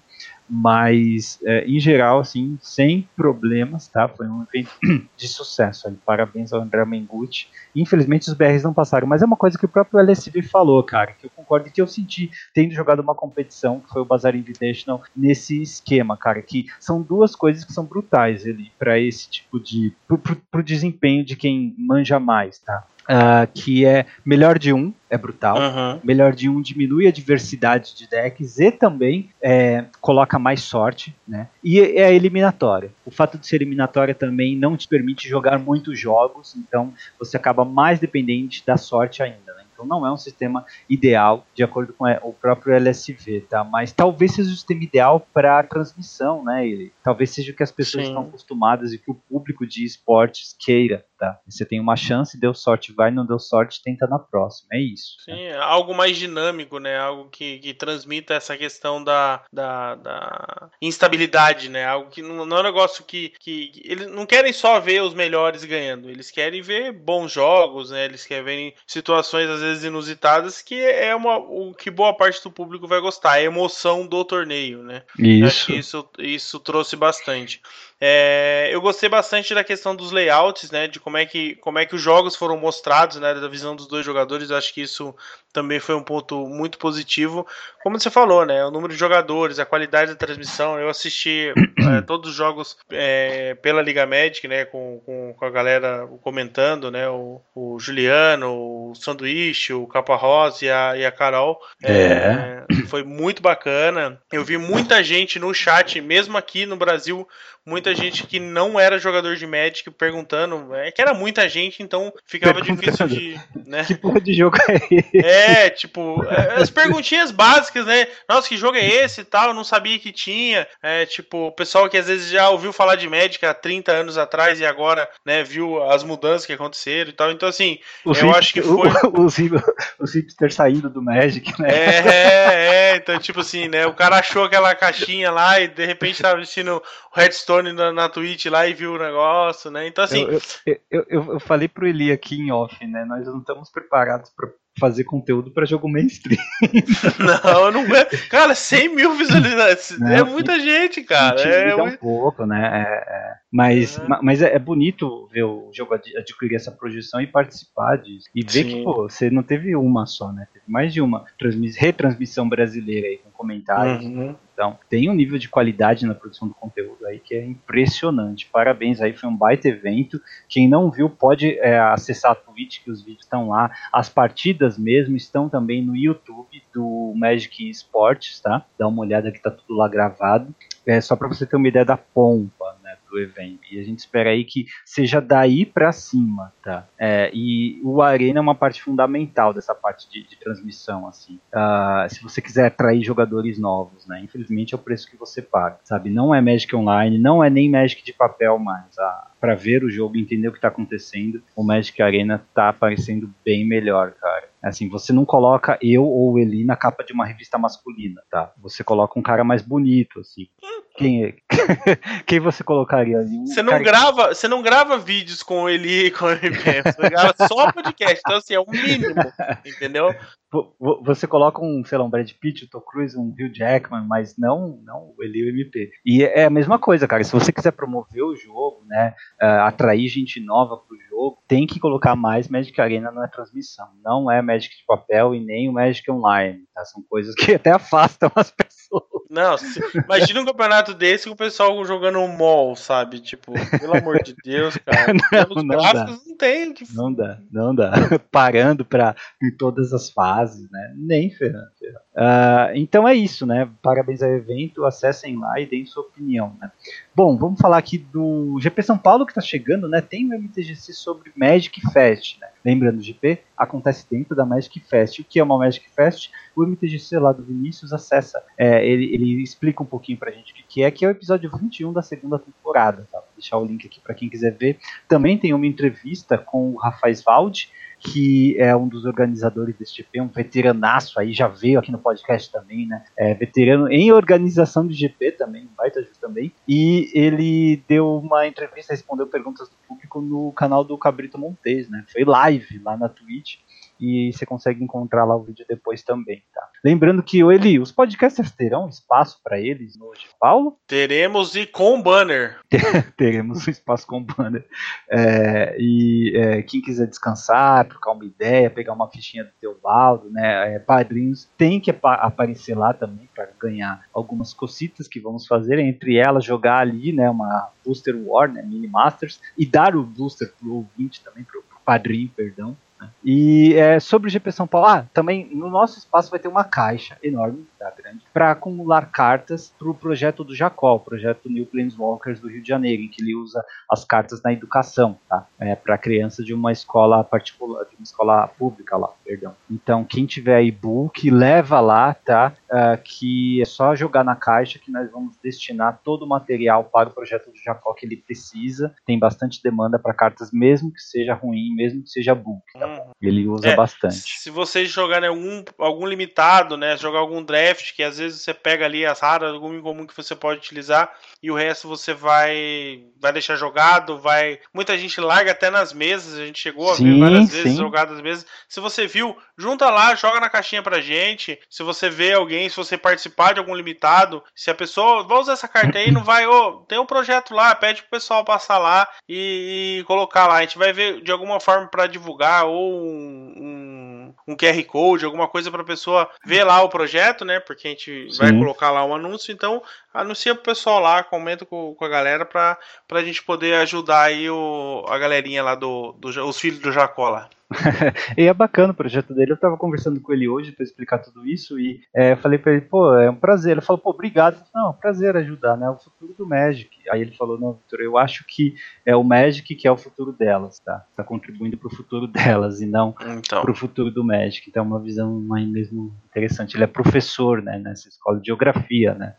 mas em geral, assim, sem problemas, tá? Foi um evento de sucesso. Aí. Parabéns ao André Mengucci. Infelizmente os BRs não passaram, mas é uma coisa que o próprio LSV falou, cara, que eu concordo, que eu senti tendo jogado uma competição, que foi o Bazaar Invitational, nesse esquema, cara, que são duas coisas que são brutais ali, para esse tipo de... pro desempenho de quem manja mais, tá? Que é melhor de um, é brutal. Melhor de um diminui a diversidade de decks e também coloca mais sorte, né? E é a eliminatória. O fato de ser eliminatória também não te permite jogar muitos jogos, então você acaba mais dependente da sorte ainda, né? Então não é um sistema ideal, de acordo com o próprio LSV, tá? Mas talvez seja o sistema ideal para a transmissão, né? Talvez seja o que as pessoas estão acostumadas e que o público de esportes queira, tá? Você tem uma chance, deu sorte, vai, não deu sorte, tenta na próxima, é isso. Sim, né? Algo mais dinâmico, né? Algo que transmita essa questão da instabilidade, né? Algo que não é um negócio que eles não querem só ver os melhores ganhando, eles querem ver bons jogos, né? Eles querem ver situações às vezes inusitadas, que é o que boa parte do público vai gostar, a emoção do torneio, né? Isso. Acho que isso trouxe bastante. Eu gostei bastante da questão dos layouts, né? De como é que os jogos foram mostrados, né? Da visão dos dois jogadores. Acho que isso também foi um ponto muito positivo. Como você falou, né? O número de jogadores, a qualidade da transmissão. Eu assisti todos os jogos pela Liga Magic, né? Com a galera comentando, né? O Juliano, o Sanduíche, o Capa Rosa e a Carol. Foi muito bacana. Eu vi muita gente no chat, mesmo aqui no Brasil, muita gente que não era jogador de Magic perguntando, que era muita gente, então ficava difícil de... Né? Que porra de jogo é esse? As perguntinhas básicas, né? Nossa, que jogo é esse e tal? Eu não sabia que tinha. O pessoal que às vezes já ouviu falar de Magic há 30 anos atrás e agora, né, viu as mudanças que aconteceram e tal. Então, assim, acho que foi... Os hipsters saindo do Magic, né? Então, tipo assim, né? O cara achou aquela caixinha lá e de repente tava assistindo o Headstone na Twitch lá e viu o negócio, né? Então, assim... Eu falei pro Eli aqui em off, né? Nós não estamos preparados para fazer conteúdo para jogo mainstream. Não. Cara, 100 mil visualizações. É muita gente, cara. Um pouco, né? Mas é bonito ver o jogo adquirir essa projeção e participar disso. E ver que, você não teve uma só, né? Teve mais de uma retransmissão brasileira aí com comentários. Então, tem um nível de qualidade na produção do conteúdo aí que é impressionante. Parabéns aí, foi um baita evento. Quem não viu pode acessar a Twitch, que os vídeos estão lá. As partidas mesmo estão também no YouTube do Magic Esports, tá? Dá uma olhada que tá tudo lá gravado. Só para você ter uma ideia da pompa, né, do evento. E a gente espera aí que seja daí para cima, tá? E o Arena é uma parte fundamental dessa parte de transmissão, assim. Se você quiser atrair jogadores novos, né? Infelizmente é o preço que você paga, sabe? Não é Magic Online, não é nem Magic de papel mais. Para ver o jogo e entender o que tá acontecendo, o Magic Arena tá aparecendo bem melhor, cara. Assim, você não coloca eu ou Eli na capa de uma revista masculina, tá? Você coloca um cara mais bonito, assim. Quem você colocaria ali? Você não grava vídeos com ele e com o MP, você grava só podcast, então assim, é o mínimo, entendeu? Você coloca um Brad Pitt, o Tom Cruise, um Hugh Jackman, mas não o Eli e o MP. E é a mesma coisa, cara, se você quiser promover o jogo, né, atrair gente nova pro jogo, tem que colocar mais Magic Arena na transmissão. Não é Magic de papel e nem o Magic Online, tá? São coisas que até afastam as pessoas. Não, imagina um campeonato desse com o pessoal jogando um mall, sabe? Tipo, pelo amor de Deus, cara. Não gráficos não tem. Não dá. Parando em todas as fases, né? Nem ferrando. Então é isso, né? Parabéns ao evento, acessem lá e deem sua opinião, né? Bom, vamos falar aqui do GP São Paulo que está chegando, né? Tem um MTGC sobre Magic Fest, né? Lembrando, o GP acontece dentro da Magic Fest. O que é uma Magic Fest? O MTGC lá do Vinícius acessa, ele explica um pouquinho pra gente o que é o episódio 21 da segunda temporada, tá? Vou deixar o link aqui para quem quiser ver. Também tem uma entrevista com o Rafael Valdi, que é um dos organizadores desse GP, um veteranaço aí, já veio aqui no podcast também, né? Veterano em organização de GP também, baita ajuda também. E ele deu uma entrevista, respondeu perguntas do público no canal do Cabrito Montes, né? Foi live lá na Twitch. E você consegue encontrar lá o vídeo depois também, tá? Lembrando que, Eli, os podcasters terão espaço para eles no de Paulo? Teremos e com banner. Teremos um espaço com banner. Quem quiser descansar, trocar uma ideia, pegar uma fichinha do Teobaldo, né? Padrinhos, tem que aparecer lá também para ganhar algumas cositas que vamos fazer. Entre elas, jogar ali, né? Uma Booster War, né? Mini Masters, e dar o booster pro ouvinte também, pro padrinho, perdão. E sobre o GP São Paulo, também no nosso espaço vai ter uma caixa enorme, tá, grande, para acumular cartas para o projeto do Jacó, o projeto New Planeswalkers do Rio de Janeiro, em que ele usa as cartas na educação, tá, para criança de uma escola particular, de uma escola pública lá, perdão. Então quem tiver e-book, leva lá, tá, que é só jogar na caixa que nós vamos destinar todo o material para o projeto do Jacó que ele precisa. Tem bastante demanda para cartas, mesmo que seja ruim, mesmo que seja book, tá? Ele usa bastante. Se vocês jogarem algum limitado, né? Jogar algum draft, que às vezes você pega ali as raras, algum incomum que você pode utilizar, e o resto você vai deixar jogado, muita gente larga até nas mesas, a gente chegou a ver várias vezes jogadas nas mesas. Se você viu, junta lá, joga na caixinha pra gente. Se você vê alguém, se você participar de algum limitado, se a pessoa vai usar essa carta aí, não vai, tem um projeto lá, pede pro pessoal passar lá e colocar lá. A gente vai ver de alguma forma para divulgar, ou um QR Code, alguma coisa para a pessoa ver lá o projeto, né? Porque a gente vai colocar lá um anúncio, então anuncia pro pessoal lá, comenta com a galera pra gente poder ajudar aí a galerinha lá os filhos do Jacó lá. E é bacana o projeto dele. Eu tava conversando com ele hoje para explicar tudo isso e falei para ele, é um prazer. Ele falou, obrigado. Eu falei, não, prazer ajudar, né? É o futuro do Magic. Aí ele falou, não, Victor, eu acho que é o Magic que é o futuro delas, tá? Tá contribuindo pro futuro delas e não pro futuro do Magic. Então é uma visão aí mesmo interessante. Ele é professor, né, nessa escola de geografia, né?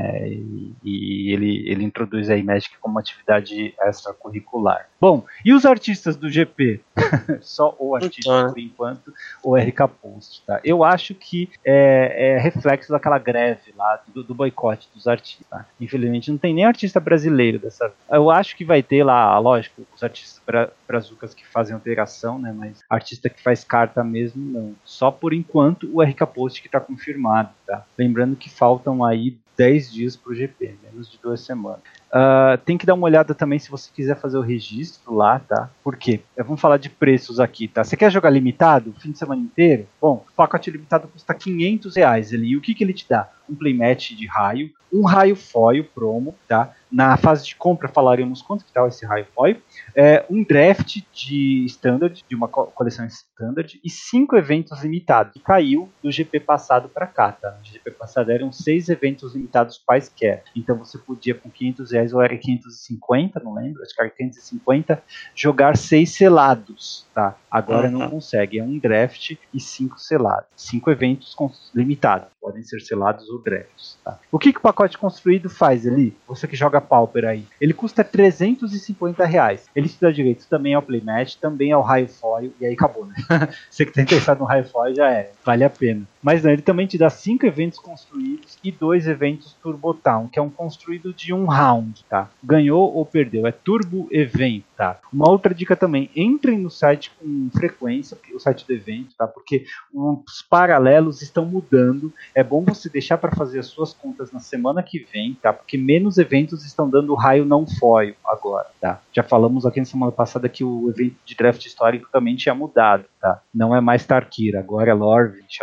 E ele introduz aí Magic como uma atividade extracurricular. Bom, e os artistas do GP? Só o artista, por enquanto, o RK Post, tá? Eu acho que é reflexo daquela greve lá, do boicote dos artistas, tá? Infelizmente não tem nem artista brasileiro dessa. Eu acho que vai ter lá, lógico, os artistas brazucas que fazem alteração, né? Mas artista que faz carta mesmo, não. Só por enquanto o RK Post que tá confirmado, tá? Lembrando que faltam aí 10 dias pro GP, menos de 2 semanas. Tem que dar uma olhada também se você quiser fazer o registro lá, tá? Por quê? Vamos falar de preços aqui, tá? Você quer jogar limitado o fim de semana inteiro? Bom, o pacote limitado custa R$500. E o que ele te dá? Um playmatch de raio, um raio foil promo, tá? Na fase de compra falaremos quanto que tá esse raio foil, um draft de standard, de uma coleção standard, e 5 eventos limitados, que caiu do GP passado para cá, tá? No GP passado eram 6 eventos limitados quaisquer, então você podia com R$500 ou era 550, não lembro, acho que era 550, jogar 6 selados, tá? Agora não consegue, é um draft e 5 selados, 5 eventos limitados, podem ser selados ou drafts, tá? O que o pacote construído faz ali? Você que joga Pauper aí, ele custa R$350. Ele te dá direito também ao playmatch, também ao raio foil, e aí acabou, né? Você que tem pensado no raio foil já vale a pena. Mas não, ele também te dá 5 eventos construídos e 2 eventos Turbo Town, que é um construído de um round, tá? Ganhou ou perdeu, é Turbo Event, tá? Uma outra dica também, entrem no site com frequência, o site do evento, tá? Porque os paralelos estão mudando, é bom você deixar para fazer as suas contas na semana que vem, tá? Porque menos eventos estão dando raio não foil agora, tá? Já falamos aqui na semana passada que o evento de draft histórico também tinha mudado, tá? Não é mais Tarkir, agora é Lorwyn, Shadowmoor,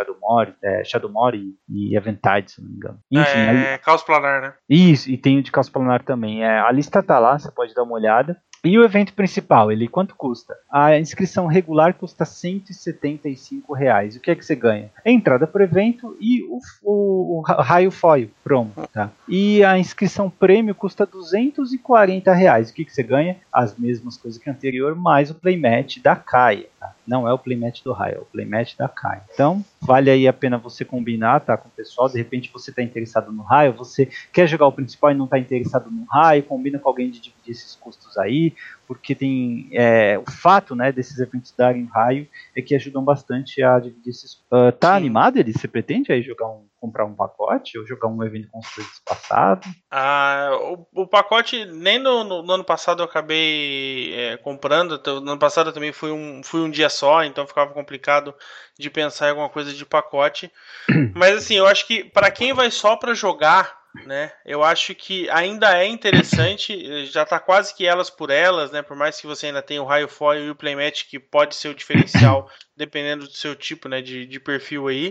Shadowmore, Shadowmore e Eventide, se não me engano. Enfim, Caos Planar, né? Isso, e tem o de Caos Planar também. A lista tá lá, você pode dar uma olhada. E o evento principal, ele quanto custa? A inscrição regular custa R$ 175. O que é que você ganha? A entrada para o evento e o raio foil promo, tá? E a inscrição prêmio custa R$ 240. O que você ganha? As mesmas coisas que a anterior, mais o playmatch da Kaia, tá? Não é o playmatch do raio, é o playmatch da Kaia. Então, vale aí a pena você combinar, tá, com o pessoal. De repente você está interessado no raio, você quer jogar o principal e não está interessado no raio, combina com alguém de dividir esses custos aí, porque tem o fato, né, desses eventos darem raio é que ajudam bastante a dividir esses. Tá animado ele? Você pretende aí comprar um pacote ou jogar um evento construído passado? O pacote nem no ano passado eu acabei comprando. No ano passado eu também fui um dia só, então ficava complicado de pensar em alguma coisa de pacote. Mas assim, eu acho que para quem vai só para jogar, né, eu acho que ainda é interessante, já tá quase que elas por elas, né, por mais que você ainda tenha o raio foil e o playmatch, que pode ser o diferencial dependendo do seu tipo, né, de perfil aí.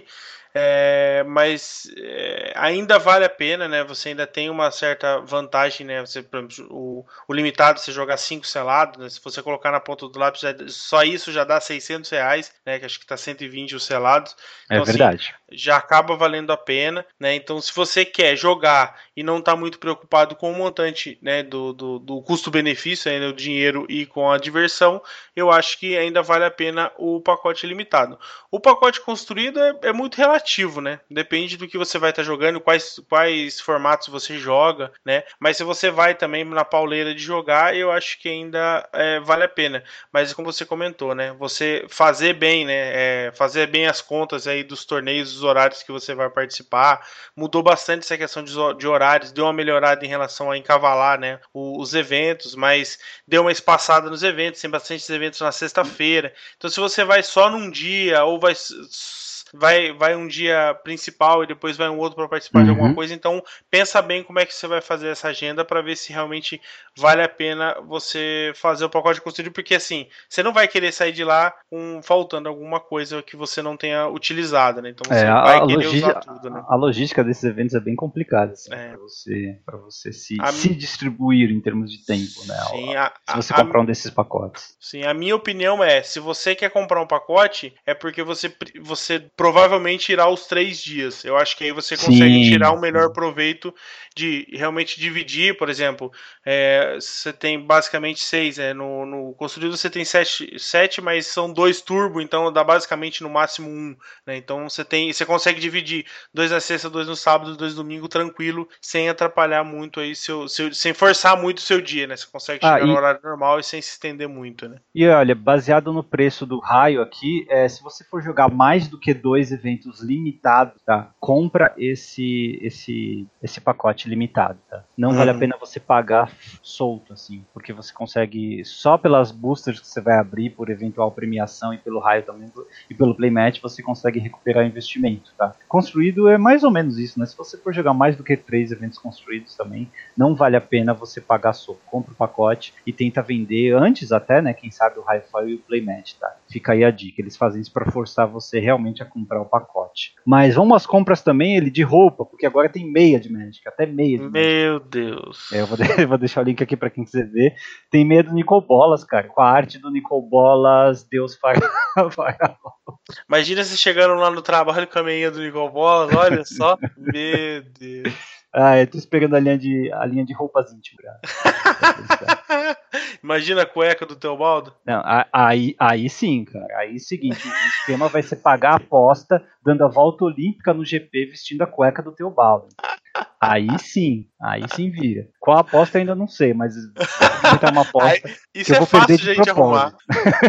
Mas ainda vale a pena, né? Você ainda tem uma certa vantagem, né? Você, por exemplo, o limitado, você jogar 5 selados, né? Se você colocar na ponta do lápis, só isso já dá R$600, né? Que acho que tá 120 os selados. Então, é verdade. Assim, já acaba valendo a pena, né? Então, se você quer jogar e não tá muito preocupado com o montante, né? Do custo-benefício, né, o dinheiro e com a diversão, eu acho que ainda vale a pena o pacote limitado. O pacote construído é muito relativo, né? Depende do que você vai estar jogando, quais formatos você joga, né? Mas se você vai também na pauleira de jogar, eu acho que ainda vale a pena. Mas como você comentou, né? Você fazer bem, né? Fazer bem as contas aí dos torneios, dos horários que você vai participar. Mudou bastante essa questão de horários, deu uma melhorada em relação a encavalar, né? Os eventos, mas deu uma espaçada nos eventos, tem bastante eventos na sexta-feira. Então se você vai só num dia ou vai um dia principal e depois vai um outro para participar de alguma coisa, então pensa bem como é que você vai fazer essa agenda para ver se realmente vale a pena você fazer o pacote construído, porque assim, você não vai querer sair de lá faltando alguma coisa que você não tenha utilizado, né? Então você vai querer usar tudo, né? A logística desses eventos é bem complicada, assim, para você se distribuir em termos de tempo, né? Sim, se você comprar um desses pacotes. Sim, a minha opinião se você quer comprar um pacote, é porque você provavelmente irá os 3 dias. Eu acho que aí você consegue tirar um melhor proveito de realmente dividir, por exemplo, você tem basicamente 6, no construído você tem 7, mas são 2 turbo, então dá basicamente no máximo 1, né? Então você consegue dividir 2 na sexta, 2 no sábado, 2 no domingo, tranquilo, sem atrapalhar muito aí sem forçar muito o seu dia, né? Você consegue chegar no horário normal e sem se estender muito, né? E olha, baseado no preço do raio aqui, se você for jogar mais do que 2 eventos limitados, tá? Compra esse pacote limitado, tá? Não vale a pena você pagar solto, assim, porque você consegue, só pelas boosters que você vai abrir, por eventual premiação e pelo raio também, e pelo playmatch, você consegue recuperar o investimento, tá? Construído é mais ou menos isso, né? Se você for jogar mais do que 3 eventos construídos também, não vale a pena você pagar solto. Compra o pacote e tenta vender antes até, né? Quem sabe o raio foil e o playmatch, tá? Fica aí a dica, eles fazem isso para forçar você realmente a comprar o pacote. Mas vamos às compras também, ele de roupa, porque agora tem meia de Magic, até meia de Magic. Meu Deus. Eu vou deixar o link aqui para quem quiser ver. Tem meia do Nicol Bolas, cara, com a arte do Nicol Bolas, Deus Fireball. Imagina se chegando lá no trabalho com a meia do Nicol Bolas, olha só. Meu Deus. Eu tô esperando a linha de roupas íntimas. Imagina a cueca do Teobaldo. Não, aí sim, cara. Aí é o seguinte, o esquema vai ser pagar a aposta dando a volta olímpica no GP vestindo a cueca do Teobaldo. Aí sim vira. Qual a aposta ainda não sei, mas vai ter uma aposta isso que eu vou perder de propósito.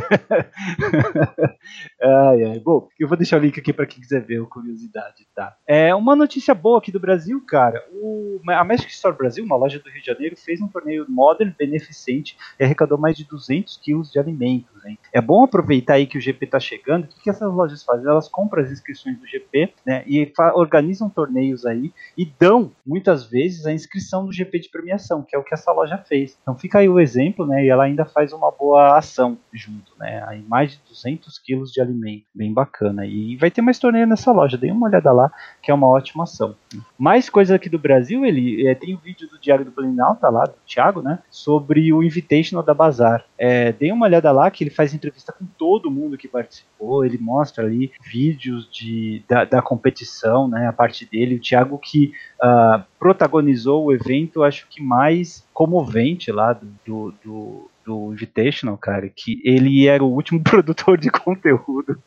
Bom, eu vou deixar o link aqui para quem quiser ver, curiosidade, tá? Uma notícia boa aqui do Brasil, cara. A Magic Store Brasil, uma loja do Rio de Janeiro, fez um torneio Modern beneficente e arrecadou mais de 200 quilos de alimentos, hein? É bom aproveitar aí que o GP tá chegando. O que essas lojas fazem? Elas compram as inscrições do GP, né, e organizam torneios aí e dão muitas vezes a inscrição do GP de premiação, que é o que essa loja fez. Então fica aí o exemplo, né? E ela ainda faz uma boa ação junto, né? Aí mais de 200 quilos de alimento, bem bacana. E vai ter mais torneio nessa loja, dê uma olhada lá, que é uma ótima ação. Mais coisas aqui do Brasil, tem o vídeo do Diário do Planalto, lá do Thiago, né? Sobre o Invitational da Bazar. Dê uma olhada lá, que ele faz entrevista com todo mundo que participou, ele mostra ali vídeos da competição, né? A parte dele, o Thiago que protagonizou o evento, acho que mais comovente lá do Invitational, cara, que ele era o último produtor de conteúdo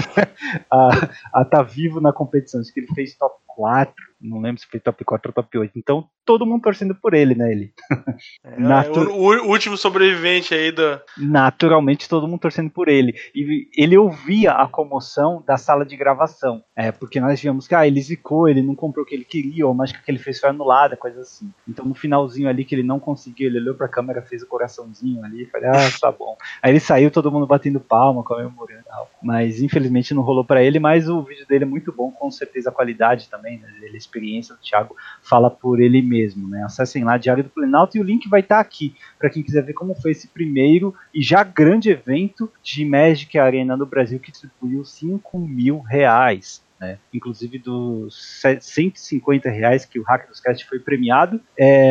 a tá vivo na competição. Acho que ele fez top 4, não lembro se foi top 4 ou top 8. Então, todo mundo torcendo por ele, né, ele. O último sobrevivente aí da... Naturalmente, todo mundo torcendo por ele. E ele ouvia a comoção da sala de gravação. Porque nós víamos que ele zicou, ele não comprou o que ele queria, ou a mágica que ele fez foi anulada, coisa assim. Então, no finalzinho ali, que ele não conseguiu, ele olhou pra câmera, fez o coraçãozinho ali, e falei, tá bom. Aí ele saiu, todo mundo batendo palma, comemorando. Mas, infelizmente, não rolou pra ele, mas o vídeo dele é muito bom, com certeza a qualidade também, né, a experiência do Thiago fala por ele mesmo, né? Acessem lá Diário do Planalto e o link vai estar aqui para quem quiser ver como foi esse primeiro e já grande evento de Magic Arena no Brasil, que distribuiu R$5.000. Né? Inclusive dos R$150 que o Hack dos Cast foi premiado,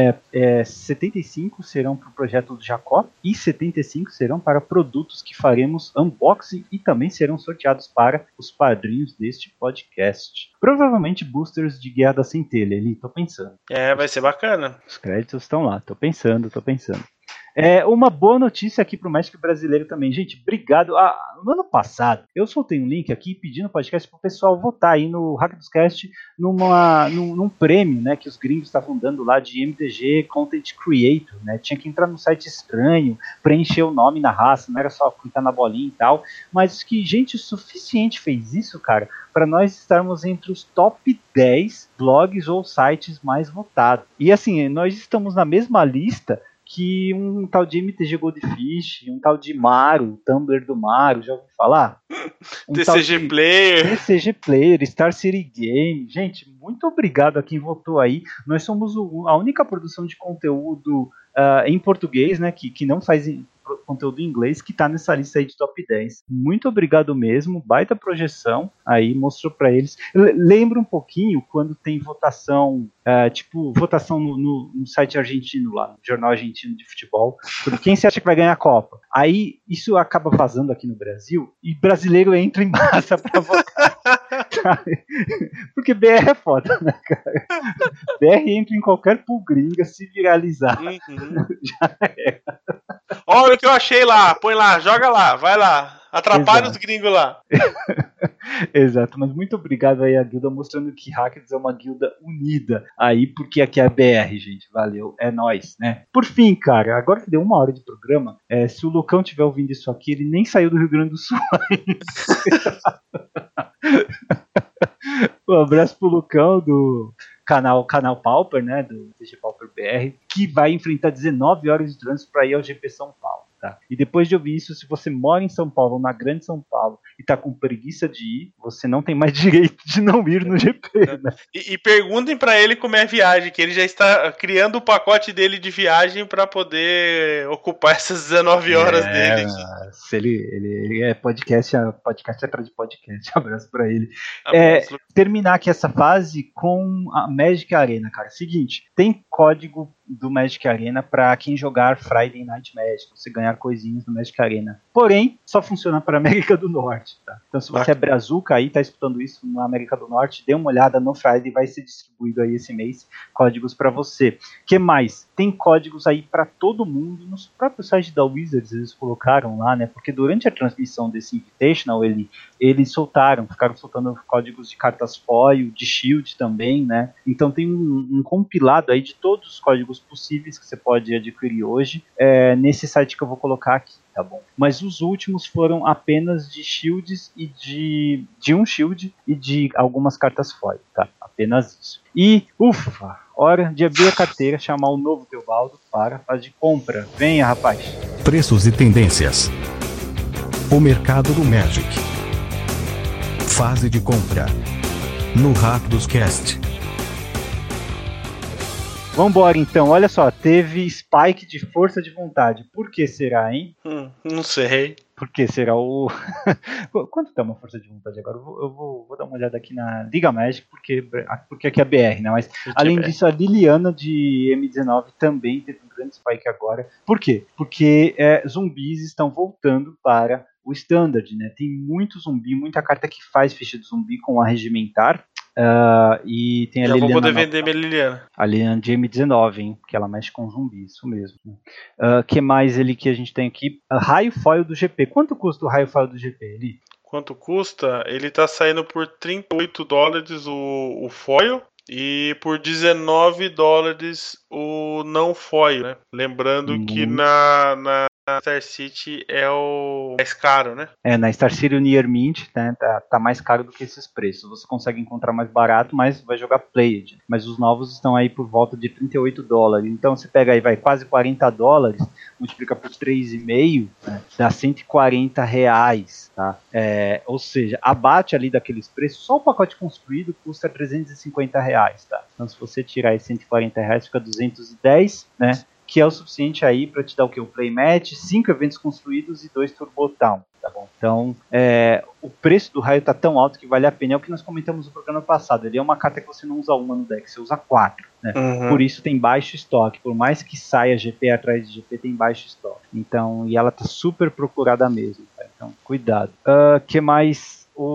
75 serão para o projeto do Jacó e 75 serão para produtos que faremos unboxing e também serão sorteados para os padrinhos deste podcast. Provavelmente boosters de Guerra da Centelha, ali, tô pensando. Vai ser bacana. Os créditos estão lá, tô pensando. Uma boa notícia aqui pro Magic brasileiro também. Gente, obrigado. No ano passado, eu soltei um link aqui pedindo o podcast pro pessoal votar aí no Hack dos Cast num prêmio, né, que os gringos estavam dando lá de MTG Content Creator, né? Tinha que entrar num site estranho, preencher o nome na raça, não era só clicar na bolinha e tal. Mas que gente suficiente fez isso, cara, para nós estarmos entre os top 10 blogs ou sites mais votados. E assim, nós estamos na mesma lista que um tal de MTG Goldfish, um tal de Maru, Tumblr do Maru, já ouviu falar? TCG Player, Star City Game. Gente, muito obrigado a quem votou aí. Nós somos a única produção de conteúdo em português, né, que não faz conteúdo em inglês, que tá nessa lista aí de top 10. Muito obrigado mesmo, baita projeção aí, mostrou pra eles. Lembra um pouquinho quando tem votação, votação no site argentino lá, no jornal argentino de futebol, sobre quem você acha que vai ganhar a Copa. Aí isso acaba vazando aqui no Brasil e brasileiro entra em massa pra votar. Porque BR é foda, né, cara? BR entra em qualquer pool gringa, se viralizar. Já é. Olha o que eu achei lá, põe lá, joga lá, vai lá, atrapalha os gringos lá. Exato, mas muito obrigado aí a guilda, mostrando que Hackers é uma guilda unida aí, porque aqui é a BR, gente, valeu, é nóis, né? Por fim, cara, agora que deu 1 hora de programa, se o Lucão estiver ouvindo isso aqui, ele nem saiu do Rio Grande do Sul ainda. Um abraço pro Lucão do canal Pauper, né, do TG Pauper BR, que vai enfrentar 19 horas de trânsito para ir ao GP São Paulo, tá? E depois de ouvir isso, se você mora em São Paulo, na Grande São Paulo, e tá com preguiça de ir, você não tem mais direito de não ir no GP, né? E perguntem para ele como é a viagem, que ele já está criando o pacote dele de viagem para poder ocupar essas 19 horas dele. Se ele é podcast atrás de podcast, abraço para ele. Terminar aqui essa fase com a Magic Arena, cara. Seguinte, tem código do Magic Arena para quem jogar Friday Night Magic, você ganhar coisinhas no Magic Arena. Porém, só funciona para América do Norte, tá? Então, se você é brazuca aí, tá escutando isso na América do Norte, dê uma olhada no Friday, vai ser distribuído aí esse mês códigos para você. Que mais? Tem códigos aí para todo mundo, no próprio site da Wizards eles colocaram lá, né? Porque durante a transmissão desse Invitational, eles ficaram soltando códigos de cartas foil, de Shield também, né? Então tem um compilado aí de todos os códigos possíveis que você pode adquirir hoje nesse site que eu vou colocar aqui, tá bom? Mas os últimos foram apenas de shields e de um shield e de algumas cartas foil, tá? Apenas isso. E, hora de abrir a carteira, chamar o novo Teobaldo para a fase de compra. Venha, rapaz! Preços e tendências. O mercado do Magic. Fase de compra. No Hack dos Cast. Vambora então, olha só, teve spike de força de vontade. Por que será, hein? Não sei. Por que será o... Quanto tá uma força de vontade agora? Eu vou dar uma olhada aqui na Liga Magic, porque aqui é BR, né? Mas além disso, a Liliana de M19 também teve um grande spike agora. Por quê? Porque zumbis estão voltando para o Standard, né? Tem muito zumbi, muita carta que faz ficha de zumbi com a regimentar. E tem a Liliana. Já vou poder vender minha Liliana. A Liliana de M19, hein? Que ela mexe com zumbi, isso mesmo. Que mais ele que a gente tem aqui? Raio foil do GP. Quanto custa o raio foil do GP, Eli? Quanto custa? Ele tá saindo por $38 o foil. E por $19 o não foil, né? Lembrando que na Star City é o mais caro, né? Na Star City o Near Mint, né, tá mais caro do que esses preços. Você consegue encontrar mais barato, mas vai jogar Played. Mas os novos estão aí por volta de $38. Então você pega aí, vai quase $40, multiplica por 3,5, né, dá R$140, tá? Ou seja, abate ali daqueles preços, só o pacote construído custa R$350, tá? Então se você tirar esses R$140, fica 210, né? Que é o suficiente aí para te dar o que? O playmatch, 5 eventos construídos e 2 turbo town, tá bom? Então, o preço do raio tá tão alto que vale a pena. É o que nós comentamos no programa passado. Ele é uma carta que você não usa uma no deck, você usa 4, né? Por isso tem baixo estoque. Por mais que saia GP atrás de GP, tem baixo estoque. Então, e ela tá super procurada mesmo, tá? Então, cuidado. Que mais?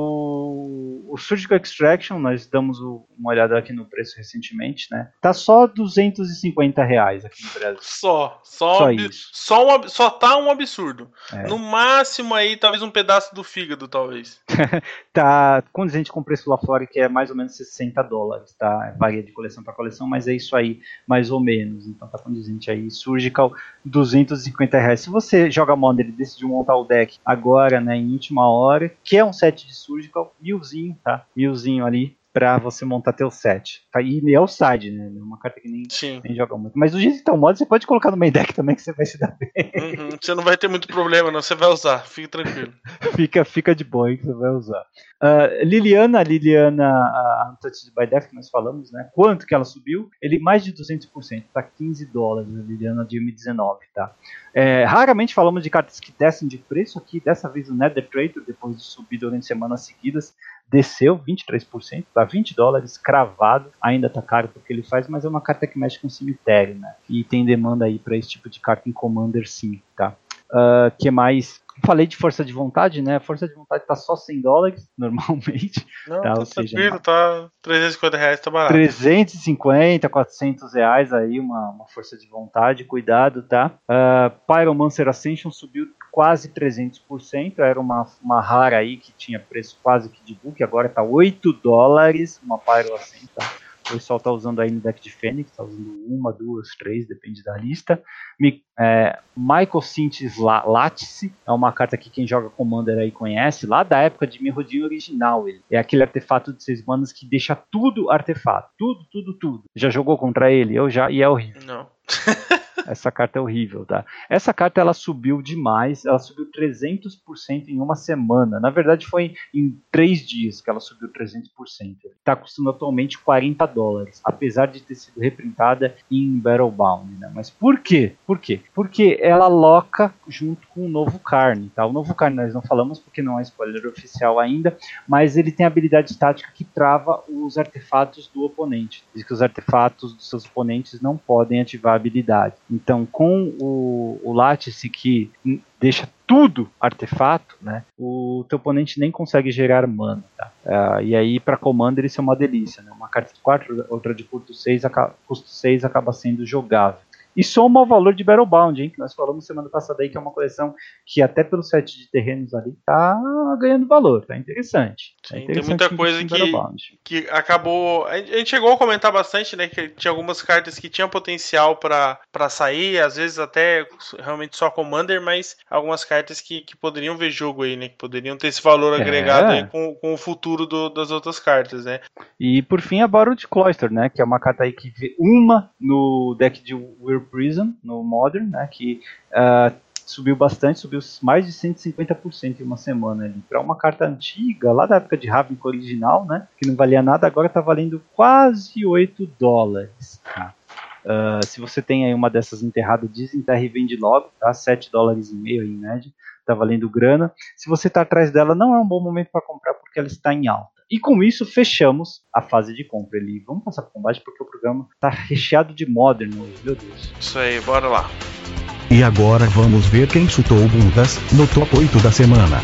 O Surgical Extraction, nós damos uma olhada aqui no preço recentemente, né? Tá só R$250 aqui no Brasil. Só isso. Só tá um absurdo. No máximo aí, talvez um pedaço do fígado, talvez. Tá condizente com o preço lá fora, que é mais ou menos $60, tá? Varia de coleção para coleção, mas é isso aí, mais ou menos. Então tá condizente aí. Surgical, R$250. Se você joga Modern e decidiu montar o deck agora, né, em última hora, que é um set de Surgical, milzinho, tá? Milzinho ali pra você montar teu set. E é o side, né? Uma carta que nem joga muito. Mas do jeito que tá o modo, você pode colocar no main deck também, que você vai se dar bem. Você não vai ter muito problema, não. Você vai usar, fique tranquilo. Fica de boa aí que você vai usar. Liliana, a Untouched by Death que nós falamos, né? Quanto que ela subiu? Ele mais de 200%, tá $15 a Liliana de M19, tá? Raramente falamos de cartas que descem de preço aqui. Dessa vez o Nether Traitor, depois de subir durante semanas seguidas, desceu 23%, tá $20 cravado. Ainda tá caro porque ele faz, mas é uma carta que mexe com cemitério, né? E tem demanda aí para esse tipo de carta em Commander, sim, tá? Que mais? Falei de força de vontade, né? A força de vontade tá só $100 normalmente. Não, tá tranquilo, tá R$350, tá barato. 350, R$400 aí, uma força de vontade, cuidado, tá? Pyromancer Ascension subiu quase 300%, era uma rara aí que tinha preço quase que de book, agora tá $8, uma Pyro Ascension, tá? O pessoal tá usando aí no deck de Fênix, tá usando 1, 2, 3, depende da lista. Michael Sintes Lattice, é uma carta que quem joga Commander aí conhece, lá da época de Mirrodin original. Ele é aquele artefato de 6 manas que deixa tudo artefato, tudo. Já jogou contra ele? Eu já, e é horrível. Não. Essa carta é horrível, tá? Essa carta ela subiu demais, ela subiu 300% em uma semana. Na verdade foi em 3 dias que ela subiu 300%. Está custando atualmente $40, apesar de ter sido reprintada em Battlebound, né? Mas por quê? Porque ela loca junto com o novo Carne, tá? O novo Carne nós não falamos porque não é spoiler oficial ainda, mas ele tem a habilidade tática que trava os artefatos do oponente. Diz que os artefatos dos seus oponentes não podem ativar a habilidade. Então, com o Lattice que deixa tudo artefato, né, o teu oponente nem consegue gerar mana, tá? E aí, para Commander, isso é uma delícia, né? Uma carta de 4, outra de custo 6 acaba sendo jogável. E soma o valor de Battlebound, hein, que nós falamos semana passada aí, que é uma coleção que até pelo set de terrenos ali tá ganhando valor, tá interessante. Sim, tem muita coisa que acabou... A gente chegou a comentar bastante, né, que tinha algumas cartas que tinham potencial para sair, às vezes até realmente só Commander, mas algumas cartas que poderiam ver jogo aí, né, que poderiam ter esse valor agregado aí com o futuro das outras cartas, né. E por fim a Borrowed Cloister, né, que é uma carta aí que vê uma no deck de Weird Prison, no Modern, né, que subiu bastante, subiu mais de 150% em uma semana. Para uma carta antiga, lá da época de Ravnica original, né, que não valia nada, agora está valendo quase $8. Tá? Se você tem aí uma dessas enterradas, desenterra e vende logo, tá? $7,5 aí em média, tá valendo grana. Se você tá atrás dela, não é um bom momento para comprar porque ela está em alta. E com isso, fechamos a fase de compra. Vamos passar para o combate porque o programa tá recheado de Modern hoje, meu Deus. Isso aí, bora lá. E agora vamos ver quem chutou bundas no top 8 da semana.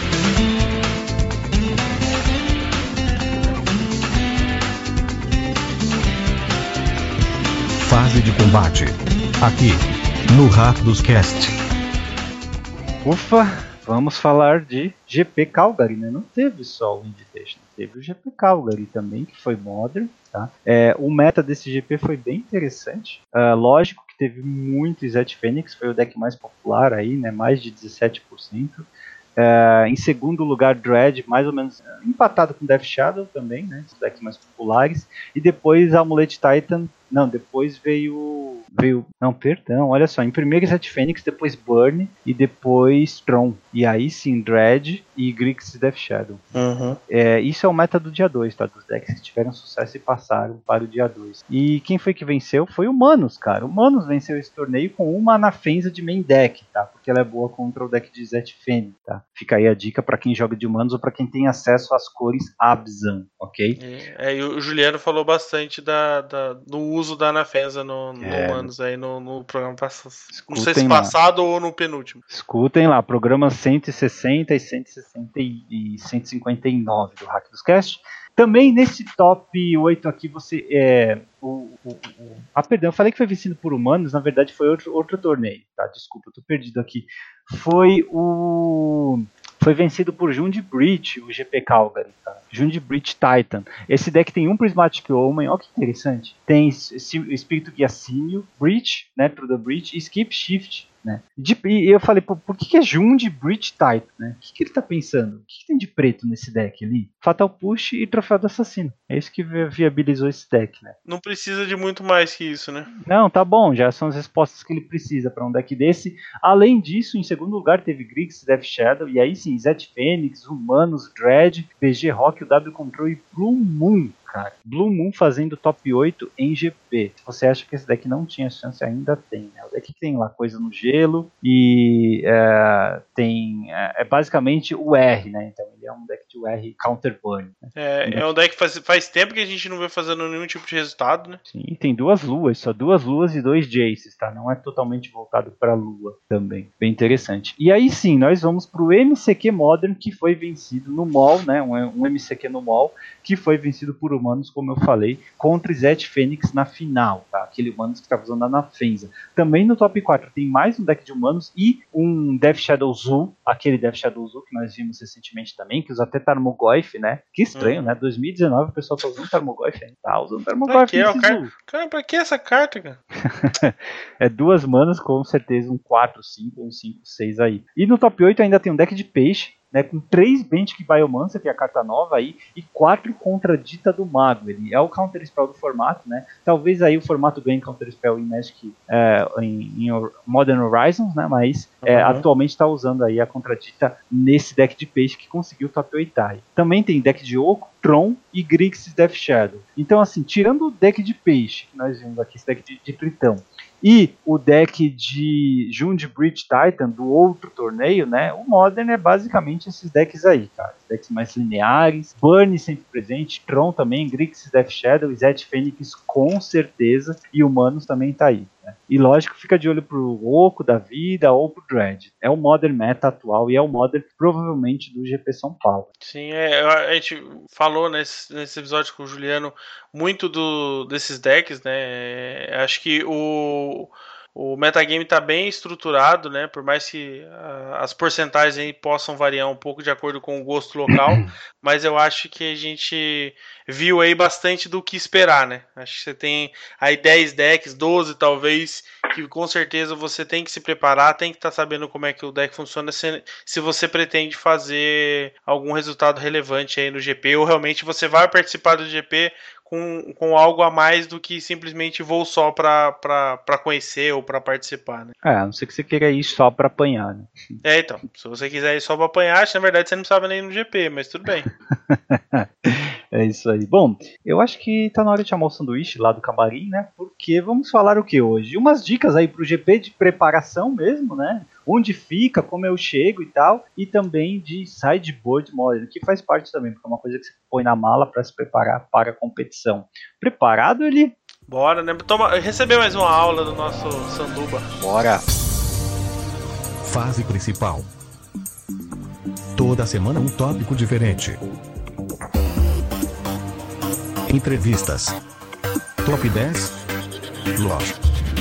Fase de combate. Aqui, no Rápidos Cast. Ufa, vamos falar de GP Calgary, né? Não teve só o Invitational, teve o GP Calgary também, que foi Modern, tá? O meta desse GP foi bem interessante. Lógico que teve muito Zed Phoenix, foi o deck mais popular aí, né? Mais de 17%. Em segundo lugar, Dread, mais ou menos empatado com Death Shadow também, né? Os decks mais populares. E depois Amulet Titan. Não, depois veio. Não, perdão, olha só. Em primeiro Zed Phoenix, depois Burn e depois Tron. E aí sim, Dread e Grixis Death Shadow. Uhum. Isso é o meta do dia 2, tá? Dos decks que tiveram sucesso e passaram para o dia 2. E quem foi que venceu? Foi o Manus, cara. O Manus venceu esse torneio com uma Anafenza de main deck, tá? Porque ela é boa contra o deck de Zed Phoenix, tá? Fica aí a dica para quem joga de Manus ou para quem tem acesso às cores Abzan, ok? E o Juliano falou bastante do uso da Anafenza no Manus aí no programa passado. Não sei se passado ou no penúltimo. Escutem lá, programas 160 e 160 e 159 do Hack dos Cast. Também nesse top 8 aqui você perdão, eu falei que foi vencido por humanos, na verdade foi outro torneio, tá? Desculpa, eu tô perdido aqui. Foi vencido por Jund Breach, o GP Calgary, tá? Jund Breach Titan. Esse deck tem um Prismatic Omen, olha que interessante. Tem Espírito Guia Símil, Breach, né, Through the Breach, e Skip Shift, né? E eu falei, por que é Jund Breach Titan, né? O que ele tá pensando? O que tem de preto nesse deck ali? Fatal Push e Troféu do Assassino. É isso que viabilizou esse deck, né? Não precisa de muito mais que isso, né? Não, tá bom, já são as respostas que ele precisa para um deck desse. Além disso, em segundo lugar teve Grixis Death Shadow, e aí sim, Zed Phoenix, Humanos, Dread, BG Rock, o W Control e Blue Moon, cara. Blue Moon fazendo top 8 em GP. Se você acha que esse deck não tinha chance, ainda tem, né? O deck tem lá coisa no gelo e é basicamente o R, né? Então ele é um deck de UR Counter Burn. Né? É um deck que faz tempo que a gente não vê fazendo nenhum tipo de resultado, né? Sim, tem só 2 luas e 2 Jaces, tá? Não é totalmente voltado para lua também. Bem interessante. E aí sim, nós vamos pro MCQ Modern, que foi vencido no mall, né? Um MCQ no mall, que foi vencido por Humanos, como eu falei, contra Zed Phoenix na final, tá? Aquele Humanos que estava usando a Anafenza. Também no top 4 tem mais um deck de Humanos e um Death Shadow Zoo, aquele Death Shadow Zoo que nós vimos recentemente também, que usa até Tarmogoyf, né? Que estranho, né? 2019 o pessoal tá usando Tarmogoyf, hein? Tá usando Tarmogoyf nesse Zoo. Cara, pra que essa carta, cara? É 2 manas, com certeza um 4-5, um 5-6 aí. E no top 8 ainda tem um deck de peixe, né, com 3 Bentic Biomancer, que é a carta nova aí, e 4 Contradita do Mago. Ele é o Counter Spell do formato, né? Talvez aí o formato ganhe Counter Spell em Magic em Modern Horizons, né? Mas atualmente está usando aí a Contradita nesse deck de peixe que conseguiu o top 8 aí. Também tem deck de Oco, Tron e Grixis Death Shadow. Então assim, tirando o deck de peixe, que nós vimos aqui, esse deck de Tritão, e o deck de Jund Breach Titan do outro torneio, né? O Modern é basicamente esses decks aí, cara. Decks mais lineares, Burn sempre presente, Tron também, Grixis Death Shadow, Zed Phoenix com certeza, e Humanos também tá aí, né? E lógico, fica de olho pro Oco da vida ou pro Dread. É o Modern meta atual e é o Modern provavelmente do GP São Paulo. Sim, a gente falou nesse episódio com o Juliano muito desses decks, né? Acho que o metagame está bem estruturado, né? Por mais que as porcentagens aí possam variar um pouco de acordo com o gosto local, mas eu acho que a gente viu aí bastante do que esperar, né? Acho que você tem aí 10 decks, 12 talvez, que com certeza você tem que se preparar, tem que estar sabendo como é que o deck funciona se você pretende fazer algum resultado relevante aí no GP, ou realmente você vai participar do GP com algo a mais do que simplesmente vou só para conhecer ou para participar, né? A não ser que você queira ir só para apanhar, né? Então, se você quiser ir só para apanhar, acho que na verdade você não precisava nem ir no GP, mas tudo bem. É isso aí. Bom, eu acho que tá na hora de chamar o sanduíche lá do camarim, né? Porque vamos falar o que hoje? Umas dicas aí pro GP de preparação mesmo, né? Onde fica, como eu chego e tal. E também de sideboard model, que faz parte também, porque é uma coisa que você põe na mala para se preparar para a competição. Preparado, ele? Bora, né? Toma, receber mais uma aula do nosso Sanduba. Bora! Fase principal. Toda semana um tópico diferente. Entrevistas. Top 10. Lógico.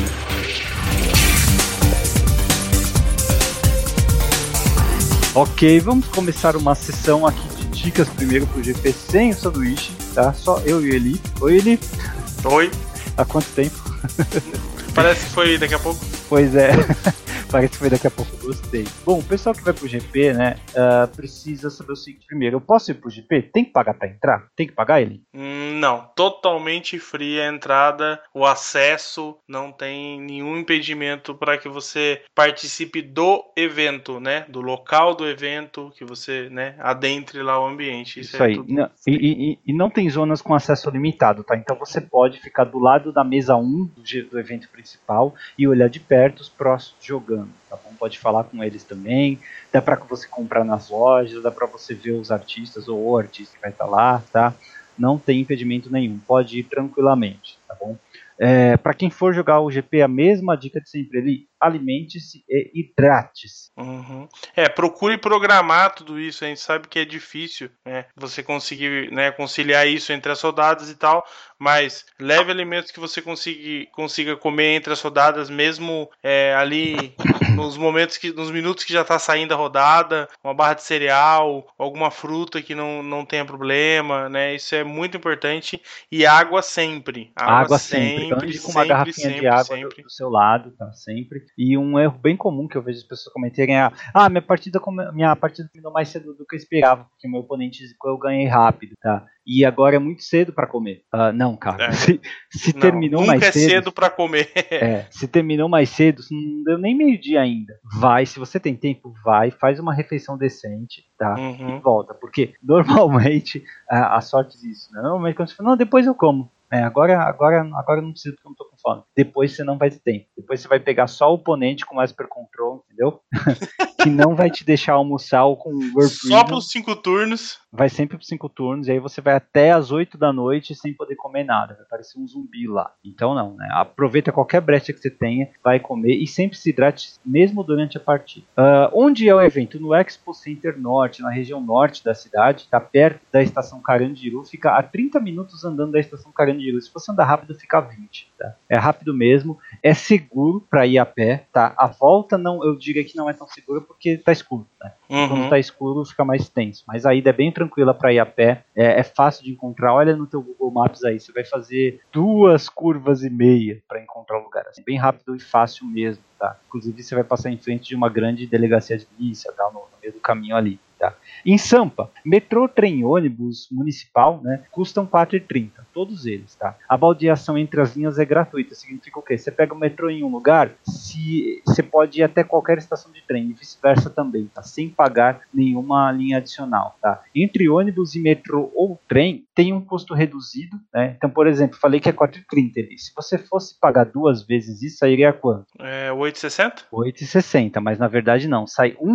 Ok, vamos começar uma sessão aqui de dicas primeiro pro GP sem o sanduíche, tá? Só eu e ele. Oi, Eli. Oi. Há quanto tempo? Parece que foi daqui a pouco. Pois é. Parece que foi daqui a pouco, gostei. Bom, o pessoal que vai pro GP, né, precisa saber o seguinte. Primeiro, eu posso ir pro GP? Tem que pagar pra entrar? Tem que pagar ele? Não, totalmente free a entrada, o acesso, não tem nenhum impedimento para que você participe do evento, né, do local do evento, que você, né, adentre lá o ambiente. Isso aí. Tudo e não tem zonas com acesso limitado, tá? Então você pode ficar do lado da mesa 1 do evento principal e olhar de perto os próximos jogando, tá bom? Pode falar com eles também, dá para você comprar nas lojas, dá para você ver os artistas ou o artista que vai estar lá, tá? Não tem impedimento nenhum, pode ir tranquilamente, tá bom? Para quem for jogar o GP, a mesma dica de sempre ali, alimente-se e hidrate-se. Uhum. Procure programar tudo isso. A gente sabe que é difícil, né, você conseguir, né, conciliar isso entre as rodadas e tal, mas leve alimentos que você consiga comer entre as rodadas, mesmo ali nos minutos que já está saindo a rodada, uma barra de cereal, alguma fruta que não tenha problema, né? Isso é muito importante. E água sempre. Água sempre. Ande com uma garrafinha de água do seu lado, tá? Sempre. E um erro bem comum que eu vejo as pessoas comentarem é: minha partida terminou mais cedo do que eu esperava, porque meu oponente eu ganhei rápido, tá? E agora é muito cedo para comer. Não, cara. Se terminou mais cedo. Nunca é cedo para comer. Se terminou mais cedo, não deu nem meio-dia ainda. Vai, se você tem tempo, vai, faz uma refeição decente, tá? E volta. Porque normalmente a sorte disso, né? Normalmente quando você fala, não, depois eu como. Agora eu não preciso porque eu não tô com fome. Depois você não vai ter tempo. Depois você vai pegar só o oponente com mais per control, entendeu? Que não vai te deixar almoçar ou com só pros 5 turnos. Vai sempre pros 5 turnos, e aí você vai até as 8 da noite sem poder comer nada. Vai parecer um zumbi lá. Então não, né? Aproveita qualquer brecha que você tenha, vai comer e sempre se hidrate mesmo durante a partida. Onde é o evento? No Expo Center Norte, na região norte da cidade, tá perto da estação Carandiru, fica a 30 minutos andando da estação Carandiru. Se você andar rápido, fica 20, tá? É rápido mesmo, é seguro para ir a pé, tá? A volta eu diria que não é tão segura porque tá escuro, né? Quando tá escuro fica mais tenso, mas a ida é bem tranquila para ir a pé, é fácil de encontrar. Olha no teu Google Maps aí, você vai fazer 2,5 curvas para encontrar o lugar, assim, bem rápido e fácil mesmo, tá? Inclusive você vai passar em frente de uma grande delegacia de polícia, tá? No meio do caminho ali. Tá. Em Sampa, metrô, trem e ônibus municipal, né, custam R$ 4,30, todos eles, tá? A baldeação entre as linhas é gratuita, significa o quê? Você pega o metrô em um lugar, você pode ir até qualquer estação de trem, e vice-versa também, tá? Sem pagar nenhuma linha adicional, tá? Entre ônibus e metrô ou trem, tem um custo reduzido, né? Então, por exemplo, falei que é R$ 4,30, se você fosse pagar 2 vezes isso, sairia quanto? R$ 8,60? R$ 8,60, mas na verdade não, sai R$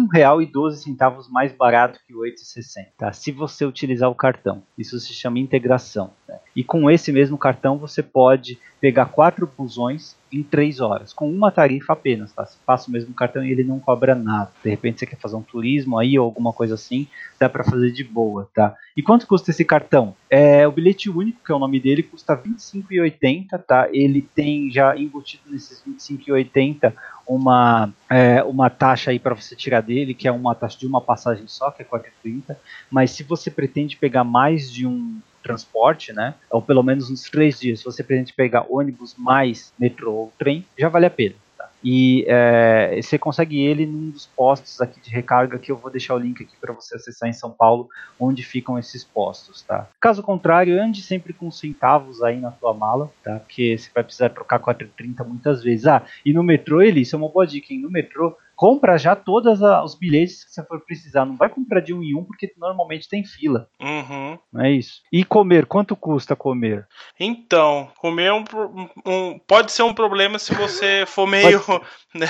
1,12 mais barato que o 8,60, tá? Se você utilizar o cartão. Isso se chama integração, né? E com esse mesmo cartão você pode pegar 4 busões em 3 horas, com uma tarifa apenas, tá? Você passa o mesmo cartão e ele não cobra nada. De repente você quer fazer um turismo aí ou alguma coisa assim, dá para fazer de boa, tá? E quanto custa esse cartão? O bilhete único, que é o nome dele, custa R$ 25,80, tá? Ele tem já embutido nesses R$ 25,80 uma taxa aí para você tirar dele, que é uma taxa de uma passagem só, que é R$ 4,30, mas se você pretende pegar mais de um transporte, né, ou pelo menos uns 3 dias, se você pretende pegar ônibus mais metrô ou trem, já vale a pena. Tá? E você consegue ele num dos postos aqui de recarga, que eu vou deixar o link aqui para você acessar em São Paulo, onde ficam esses postos, tá? Caso contrário, ande sempre com centavos aí na tua mala, tá? Porque você vai precisar trocar R$ 4,30 muitas vezes. E no metrô, isso é uma boa dica, hein? No metrô, compra já todos os bilhetes que você for precisar. Não vai comprar de um em um, porque normalmente tem fila. Não é isso? E comer, quanto custa comer? Então, comer pode ser um problema se você for meio... né?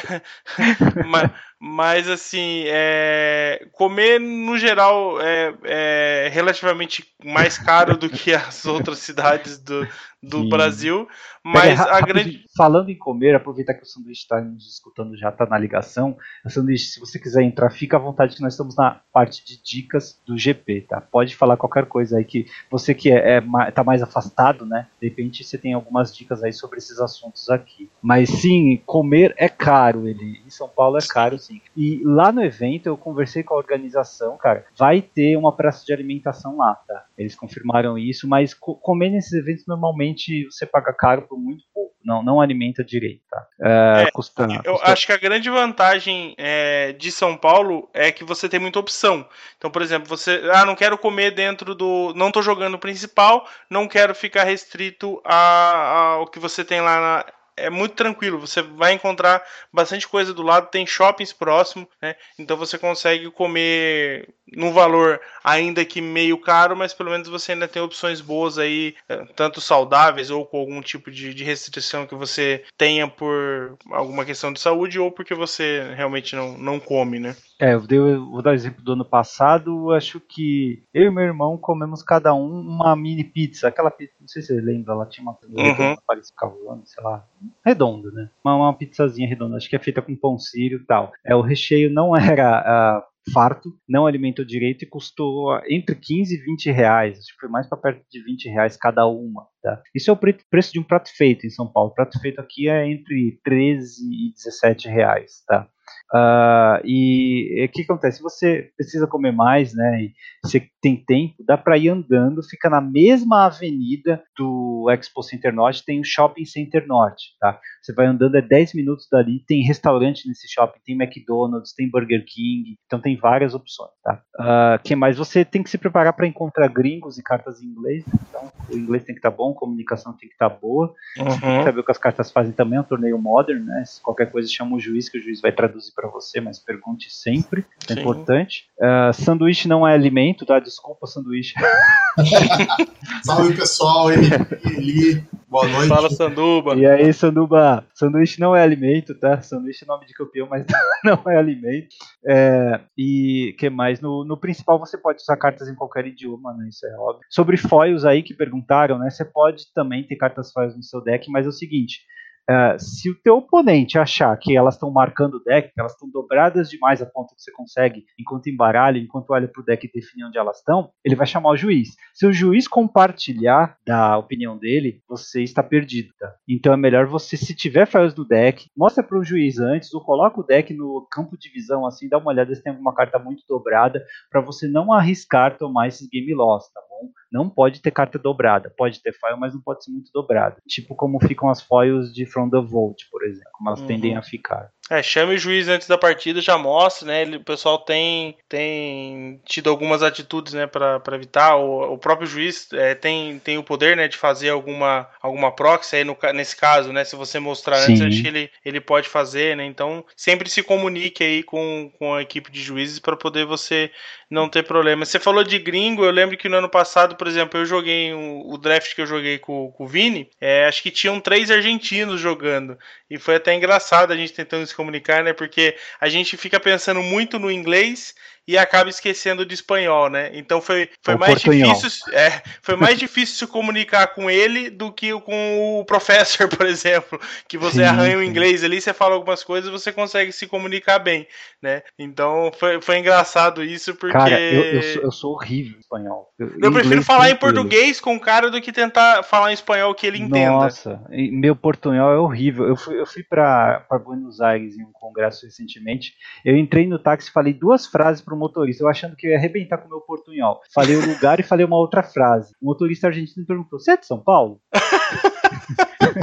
Mas assim, comer no geral é relativamente mais caro do que as outras cidades do Brasil, mas falando em comer, aproveitar que o sanduíche está nos escutando, já está na ligação. O sanduíche, se você quiser entrar, fica à vontade, que nós estamos na parte de dicas do GP, tá? Pode falar qualquer coisa aí, que você que tá mais afastado, né? De repente você tem algumas dicas aí sobre esses assuntos aqui. Mas sim, comer é caro, em São Paulo é caro, sim. E lá no evento eu conversei com a organização, cara, vai ter uma praça de alimentação lá, tá? Eles confirmaram isso, mas comer nesses eventos normalmente você paga caro por muito pouco, não alimenta direito, tá? Eu acho que a grande vantagem de São Paulo é que você tem muita opção. Então, por exemplo, você, não quero comer dentro não tô jogando o principal, não quero ficar restrito ao que você tem lá é muito tranquilo, você vai encontrar bastante coisa do lado, tem shoppings próximos, né? Então você consegue comer num valor ainda que meio caro, mas pelo menos você ainda tem opções boas aí, tanto saudáveis ou com algum tipo de restrição que você tenha por alguma questão de saúde ou porque você realmente não come, né? Vou dar o exemplo do ano passado. Acho que eu e meu irmão comemos cada um uma mini pizza. Aquela pizza, não sei se você lembra, ela tinha uma redonda, parecia cavalo, sei lá, redonda, né? Uma pizzazinha redonda, acho que é feita com pão sírio e tal. O recheio não era farto, não alimentou direito e custou entre 15 e 20 reais. Acho que foi mais para perto de 20 reais cada uma. Tá? Isso é o preço de um prato feito em São Paulo. O prato feito aqui é entre 13 e 17 reais. Tá? E o que acontece? Se você precisa comer mais, né, e você tem tempo, dá para ir andando, fica na mesma avenida do Expo Center Norte, tem o Shopping Center Norte, tá? Você vai andando, 10 minutos dali, tem restaurante nesse shopping, tem McDonald's, tem Burger King, então tem várias opções, tá? Que mais? Você tem que se preparar para encontrar gringos e cartas em inglês, então o inglês tem que estar bom, a comunicação tem que estar boa, você tem que saber o que as cartas fazem também, é um torneio modern, né? Se qualquer coisa chama o juiz, que o juiz vai traduzir para você, mas pergunte sempre, é importante. Sanduíche não é alimento, tá? Desculpa, sanduíche. Salve, pessoal, Eli, boa noite. Fala, Sanduba. E aí, Sanduba? Sanduíche não é alimento, tá? Sanduíche é nome de campeão, mas não é alimento. E que mais? No principal você pode usar cartas em qualquer idioma, né? Isso é óbvio. Sobre foils aí que perguntaram, né? Você pode também ter cartas foils no seu deck, mas é o seguinte... se o teu oponente achar que elas estão marcando o deck, que elas estão dobradas demais a ponto que você consegue, enquanto embaralha, enquanto olha pro deck e define onde elas estão, ele vai chamar o juiz. Se o juiz compartilhar da opinião dele, você está perdido, tá? Então é melhor você, se tiver files no deck, mostra pro juiz antes, ou coloca o deck no campo de visão, assim, dá uma olhada se tem alguma carta muito dobrada, para você não arriscar tomar esses game loss, tá bom? Não pode ter carta dobrada, pode ter foil, mas não pode ser muito dobrada. Tipo como ficam as foils de From the Vault, por exemplo, como elas tendem a ficar. Chame o juiz antes da partida, já mostra, né? O pessoal tem tido algumas atitudes, né, para evitar. O próprio juiz tem o poder, né, de fazer alguma proxy aí nesse caso, né? Se você mostrar antes, acho que ele pode fazer, né? Então sempre se comunique aí com a equipe de juízes para poder você não ter problema. Você falou de gringo, eu lembro que no ano passado, por exemplo, eu joguei o draft que eu joguei com o Vini, acho que tinham 3 argentinos jogando. E foi até engraçado a gente tentando se comunicar, né? Porque a gente fica pensando muito no inglês e acaba esquecendo de espanhol, né? Então foi mais difícil. Foi mais difícil se comunicar com ele do que com o professor, por exemplo. Que você arranha o inglês ali, você fala algumas coisas e você consegue se comunicar bem, né? Então foi engraçado isso, porque. Cara, eu sou horrível em espanhol. Eu prefiro falar em português com o cara do que tentar falar em espanhol que ele entenda. Nossa, meu portunhol é horrível. Eu fui pra Buenos Aires em um congresso recentemente. Eu entrei no táxi e falei 2 frases pro motorista, eu achando que eu ia arrebentar com o meu portunhol. Falei o lugar e falei uma outra frase. O motorista argentino perguntou: você é de São Paulo?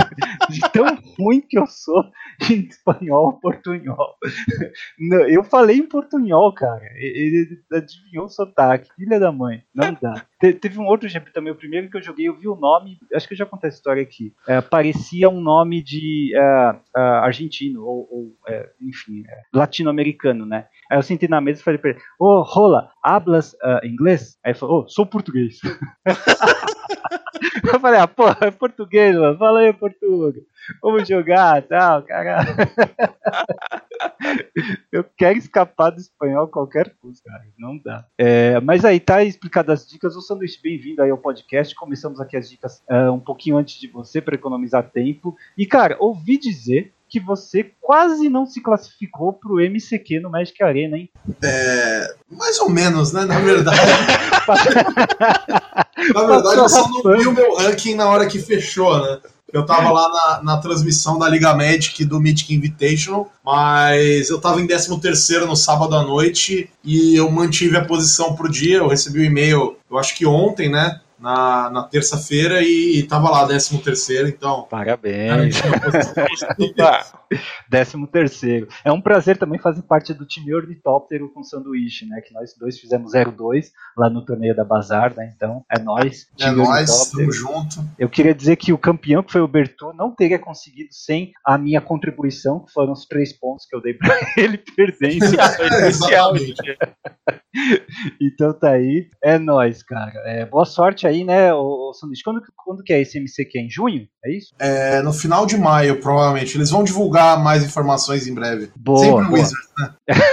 De tão ruim que eu sou em espanhol, portunhol. Eu falei em portunhol, cara. Ele adivinhou o sotaque. Filha da mãe. Não dá. Teve um outro GP também, o primeiro que eu joguei, eu vi o nome, acho que eu já contei a história aqui. Parecia um nome de argentino, enfim, latino-americano, né? Aí eu sentei na mesa e falei pra ele, Rola, hablas inglês? Aí ele falou, sou português. Eu falei, é português, mano. Fala aí, português. Vamos jogar, tal, caralho. Eu quero escapar do espanhol a qualquer custo, cara. Não dá. Mas aí, tá explicado as dicas. O Sanduíche, bem-vindo aí ao podcast. Começamos aqui as dicas um pouquinho antes de você, para economizar tempo. E, cara, ouvi dizer que você quase não se classificou pro MCQ no Magic Arena, hein? Mais ou menos, né? Na verdade. Eu só não vi o meu ranking na hora que fechou, né? Eu tava lá na transmissão da Liga Magic do Mythic Invitational, mas eu tava em 13º no sábado à noite e eu mantive a posição pro dia. Eu recebi o e-mail, eu acho que ontem, né? Na terça-feira e tava lá, 13º, então... Parabéns! 13º. É um prazer também fazer parte do time Ornitóptero com Sanduíche, né? Que nós dois fizemos 0-2 lá no torneio da Bazar, né? Então, é nóis. É nóis, estamos junto. Eu queria dizer que o campeão, que foi o Bertu, não teria conseguido sem a minha contribuição, que foram os 3 pontos que eu dei pra ele perder. Exatamente. Então tá aí, é nóis, cara. Boa sorte aí, né, o Sanduíche. Quando que é esse MCQ? Em junho? É isso? No final de maio, provavelmente. Eles vão divulgar mais informações em breve. Boa, sempre boa. Wizards, né?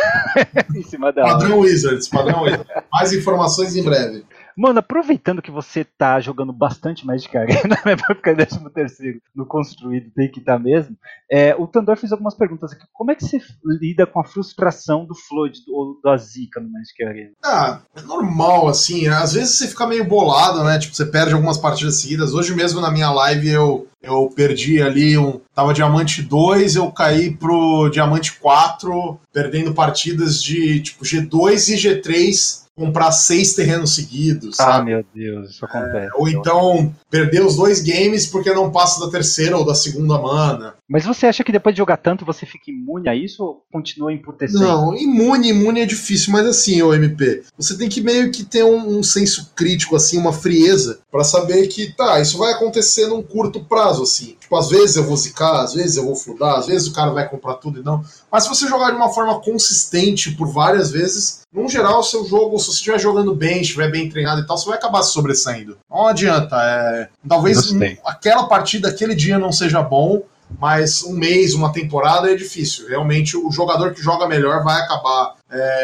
Em cima da padrão Wizards. Mais informações em breve. Mano, aproveitando que você tá jogando bastante Magic Arena, né, pra ficar em 13º no construído, tem que estar mesmo, o Tandor fez algumas perguntas aqui. Como é que você lida com a frustração do Flood ou da Zika no Magic Arena? É normal, assim, às vezes você fica meio bolado, né, tipo, você perde algumas partidas seguidas. Hoje mesmo na minha live eu perdi ali, tava Diamante 2, eu caí pro Diamante 4, perdendo partidas de, tipo, G2 e G3, comprar 6 terrenos seguidos, sabe? Ah, meu Deus, isso acontece. Ou então, perder os 2 games porque não passa da terceira ou da segunda mana. Mas você acha que depois de jogar tanto você fica imune a isso ou continua emputecendo? Não, imune é difícil, mas assim, ô MP, você tem que meio que ter um senso crítico, assim, uma frieza, pra saber que, isso vai acontecer num curto prazo, assim. Tipo, às vezes eu vou zicar, às vezes eu vou fludar, às vezes o cara vai comprar tudo e não. Mas se você jogar de uma forma consistente por várias vezes, no geral, o seu jogo, se você estiver jogando bem, estiver bem treinado e tal, você vai acabar se sobressaindo. Não adianta. Talvez aquela partida, aquele dia não seja bom, mas um mês, uma temporada é difícil. Realmente, o jogador que joga melhor vai acabar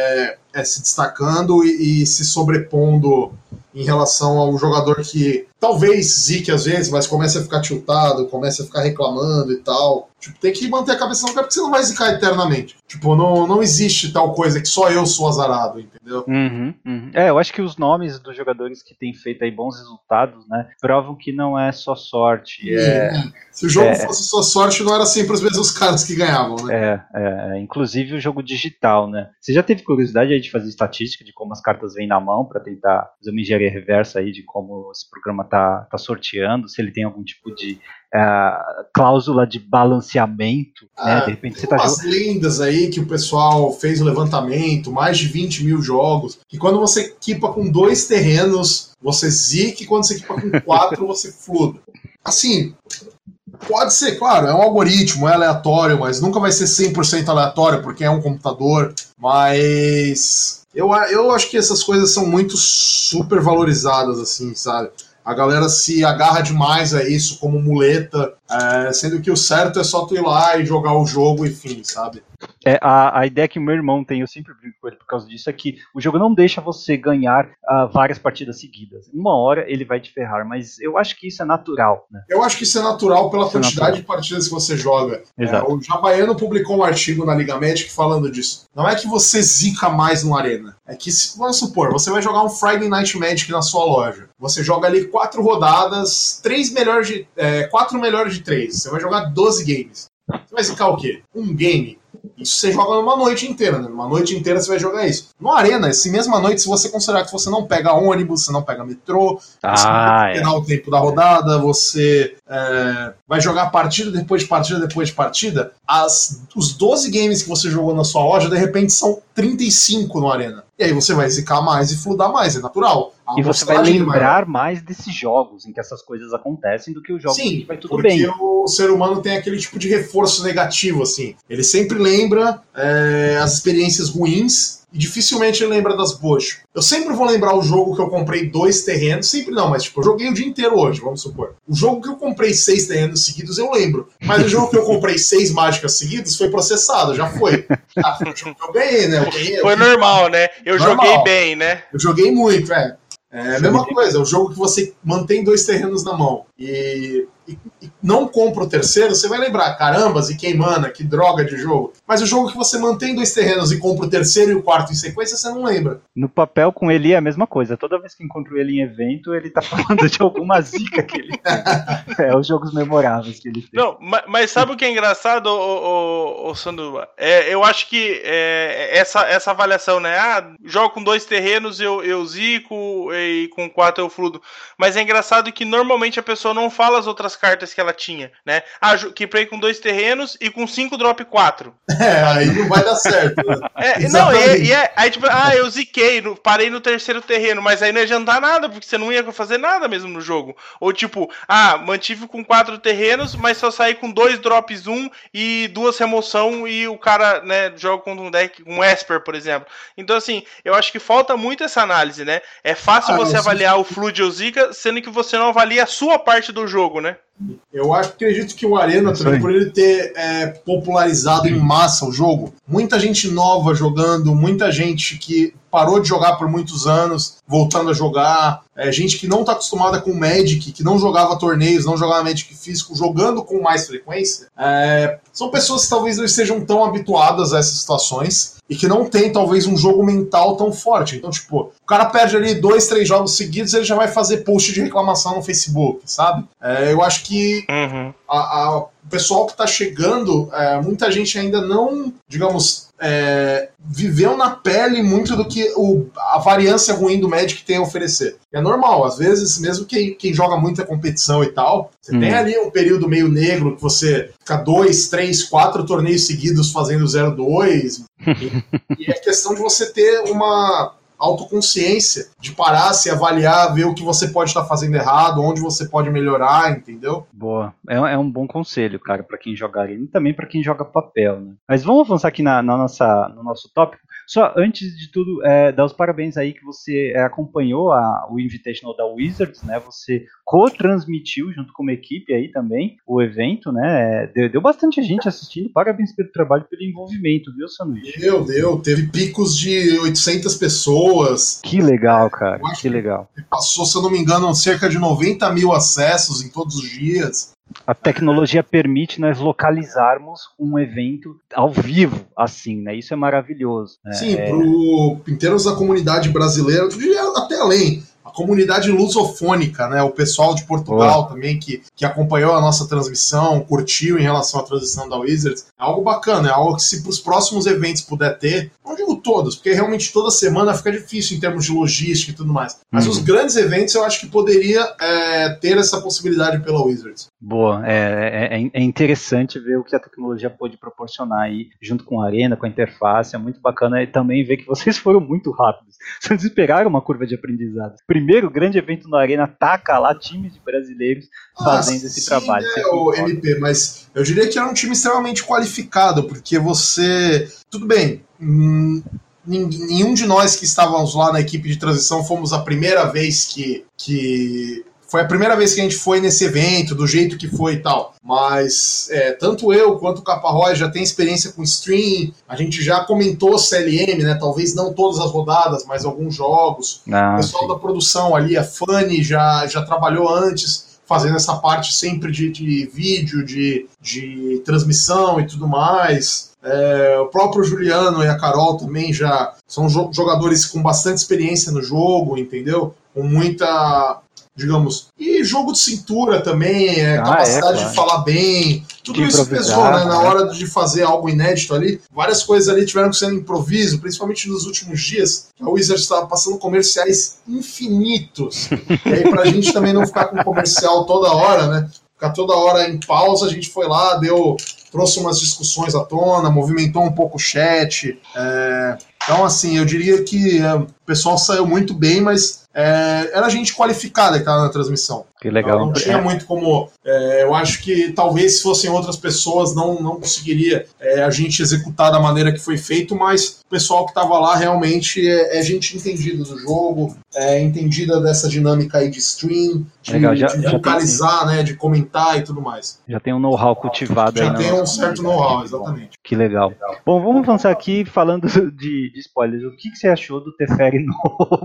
se destacando e se sobrepondo em relação ao jogador que talvez zique às vezes, mas comece a ficar tiltado, comece a ficar reclamando e tal. Tipo, tem que manter a cabeça no lugar, porque você não vai zicar eternamente. Tipo, não existe tal coisa que só eu sou azarado, entendeu? Uhum. Eu acho que os nomes dos jogadores que têm feito aí bons resultados, né, provam que não é só sorte. Se o jogo fosse só sorte, não era sempre os mesmos caras que ganhavam, né? Inclusive o jogo digital, né? Você já teve curiosidade aí de fazer estatística de como as cartas vêm na mão para tentar fazer uma engenharia reversa aí de como esse programa tá sorteando, se ele tem algum tipo de cláusula de balanceamento, né? De repente você tá umas lendas aí que o pessoal fez o levantamento, mais de 20 mil jogos, que quando você equipa com 2 terrenos, você zica, e quando você equipa com 4, você fluda. Assim, pode ser, claro, é um algoritmo, é aleatório, mas nunca vai ser 100% aleatório, porque é um computador, mas eu acho que essas coisas são muito super valorizadas, assim, sabe? A galera se agarra demais a isso como muleta, sendo que o certo é só tu ir lá e jogar o jogo e fim, sabe? A ideia que o meu irmão tem, eu sempre brinco com ele por causa disso, é que o jogo não deixa você ganhar várias partidas seguidas. Uma hora ele vai te ferrar, mas eu acho que isso é natural, né? Eu acho que isso é natural pela quantidade de partidas que você joga. O Jabaiano publicou um artigo na Liga Magic falando disso. Não é que você zica mais no Arena, é que, vamos supor, você vai jogar um Friday Night Magic na sua loja. Você joga ali 4 rodadas, 4 melhores de 3. Você vai jogar 12 games. Você vai zicar o quê? Um game. Isso você joga numa noite inteira, né? Numa noite inteira você vai jogar isso. No Arena, essa mesma noite, se você considerar que você não pega ônibus, você não pega metrô, você não vai esperar o tempo da rodada, você vai jogar partida depois de partida depois de partida, os 12 games que você jogou na sua loja, de repente são 35 no Arena. E aí você vai zicar mais e fludar mais, é natural. E você vai lembrar mais desses jogos em que essas coisas acontecem do que os jogos que vai tudo bem. Sim, porque o ser humano tem aquele tipo de reforço negativo, assim. Ele sempre lembra as experiências ruins e dificilmente ele lembra das boas. Eu sempre vou lembrar o jogo que eu comprei 2 terrenos, sempre não, mas tipo, eu joguei o dia inteiro hoje, vamos supor. O jogo que eu comprei 6 terrenos seguidos eu lembro, mas o jogo que eu comprei 6 mágicas seguidas foi processado, já foi. Eu ganhei, né? Foi normal, né? Eu joguei bem, né? Eu joguei muito, É a mesma coisa, é o jogo que você mantém 2 terrenos na mão e não compra o terceiro, você vai lembrar, caramba, ziquei mana, que droga de jogo. Mas o jogo que você mantém 2 terrenos e compra o terceiro e o quarto em sequência, você não lembra. No papel, com ele é a mesma coisa. Toda vez que encontro ele em evento, ele tá falando de alguma zica que ele tem. Os jogos memoráveis que ele tem. Não, mas sabe o que é engraçado, o Sanduba? Eu acho que essa avaliação, né? Jogo com 2 terrenos, eu zico, e com 4 eu fludo. Mas é engraçado que normalmente a pessoa não fala as outras cartas que ela tinha, né? Comprei com 2 terrenos e com 5 drop 4. Aí não vai dar certo, né? Aí tipo, eu ziquei, parei no terceiro terreno, mas aí não ia adiantar nada, porque você não ia fazer nada mesmo no jogo. Ou tipo, mantive com 4 terrenos, mas só saí com 2 drops 1 e 2 remoção e o cara, né, joga contra um deck, um Esper, por exemplo. Então assim, eu acho que falta muito essa análise, né? É fácil você avaliar o Flood ou Zika, sendo que você não avalia a sua parte do jogo, né? Eu acredito que o Arena, também, por ele ter popularizado em massa o jogo, muita gente nova jogando, muita gente que parou de jogar por muitos anos, voltando a jogar, gente que não está acostumada com Magic, que não jogava torneios, não jogava Magic físico, jogando com mais frequência, são pessoas que talvez não estejam tão habituadas a essas situações e que não tem, talvez, um jogo mental tão forte. Então, tipo, o cara perde ali 2, 3 jogos seguidos, ele já vai fazer post de reclamação no Facebook, sabe? Eu acho que o pessoal que está chegando, muita gente ainda não, digamos, viveu na pele muito do que a variância ruim do Magic tem a oferecer. É normal, às vezes, mesmo quem joga muita competição e tal, você tem ali um período meio negro que você fica 2, 3, 4 torneios seguidos fazendo 0-2, e é questão de você ter uma autoconsciência, de parar, se avaliar, ver o que você pode estar fazendo errado, onde você pode melhorar, entendeu? Boa. É um bom conselho, cara, para quem joga Arena e também para quem joga papel, né? Mas vamos avançar aqui no nosso tópico. Só antes de tudo, dar os parabéns aí que você acompanhou o Invitational da Wizards, né? Você co-transmitiu junto com uma equipe aí também o evento, né? Deu bastante gente assistindo. Parabéns pelo trabalho, pelo envolvimento, viu, Sanduíche? Deu. Teve picos de 800 pessoas. Que legal, cara. Que legal. Passou, se eu não me engano, cerca de 90 mil acessos em todos os dias. A tecnologia permite nós localizarmos um evento ao vivo, assim, né? Isso é maravilhoso. Né? Sim, em termos da comunidade brasileira, até além, a comunidade lusofônica, né? O pessoal de Portugal também que acompanhou a nossa transmissão, curtiu em relação à transmissão da Wizards. É algo bacana, é algo que se para os próximos eventos puder ter, não digo todos, porque realmente toda semana fica difícil em termos de logística e tudo mais. Mas os grandes eventos eu acho que poderia ter essa possibilidade pela Wizards. Boa, é interessante ver o que a tecnologia pode proporcionar aí, junto com a Arena, com a interface, é muito bacana e também ver que vocês foram muito rápidos, vocês esperaram uma curva de aprendizado. Primeiro grande evento na Arena, taca lá times de brasileiros fazendo esse trabalho. O MP, mas eu diria que era um time extremamente qualificado, porque tudo bem, nenhum de nós que estávamos lá na equipe de transição fomos a primeira vez que foi a primeira vez que a gente foi nesse evento, do jeito que foi e tal. Mas tanto eu quanto o Caparrós já tem experiência com stream, a gente já comentou CLM, né? Talvez não todas as rodadas, mas alguns jogos. O pessoal da produção ali, a Fanny, já trabalhou antes, fazendo essa parte sempre de vídeo, de transmissão e tudo mais. O próprio Juliano e a Carol também já são jogadores com bastante experiência no jogo, entendeu? Com muita, digamos, e jogo de cintura também, capacidade claro. De falar bem, tudo isso pesou, né? Na hora de fazer algo inédito ali, várias coisas ali tiveram que ser improviso, principalmente nos últimos dias, a Wizards estava passando comerciais infinitos, e aí pra gente também não ficar com comercial toda hora, né? ficar toda hora em pausa, a gente foi lá, trouxe umas discussões à tona, movimentou um pouco o chat. Então, assim, eu diria que o pessoal saiu muito bem, mas era gente qualificada que estava na transmissão. Que legal. Não tinha muito como... eu acho que talvez se fossem outras pessoas não conseguiria a gente executar da maneira que foi feito, mas o pessoal que estava lá realmente é gente entendida do jogo, entendida dessa dinâmica aí de stream, de localizar, né, de comentar e tudo mais. Já tem um know-how cultivado aí. Já tem um certo know-how, exatamente. Que legal. Bom, vamos avançar aqui falando de spoilers. O que você achou do Teferi novo?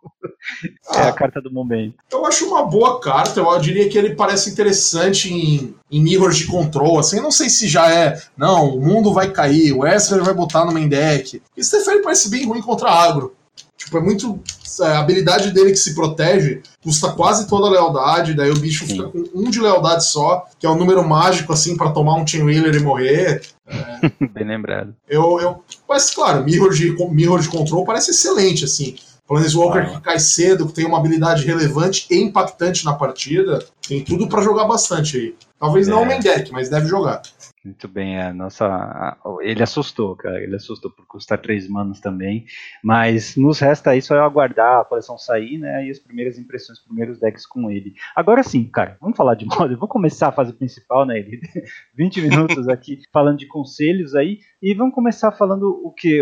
É a carta do momento. Eu acho uma boa carta, eu diria que ele parece interessante em mirrors de control, assim, eu não sei se já não, o mundo vai cair, o Esper vai botar no main deck. Esse Teferi parece bem ruim contra agro. Tipo, é muito... A habilidade dele que se protege custa quase toda a lealdade, daí o bicho fica com 1 de lealdade só, que é um número mágico, assim, pra tomar um Chain Wheeler e morrer. Bem lembrado. Mas, claro, mirror de control parece excelente, assim. Planeswalker que cai cedo, que tem uma habilidade relevante e impactante na partida, tem tudo pra jogar bastante aí. Talvez não o main deck, mas deve jogar. Muito bem, ele assustou, cara, ele assustou por custar 3 manas também, mas nos resta aí só eu aguardar a coleção sair, né, e as primeiras impressões, os primeiros decks com ele. Agora sim, cara, vamos falar de moda, vou começar a fase principal, né, 20 minutos aqui falando de conselhos aí, e vamos começar falando o que,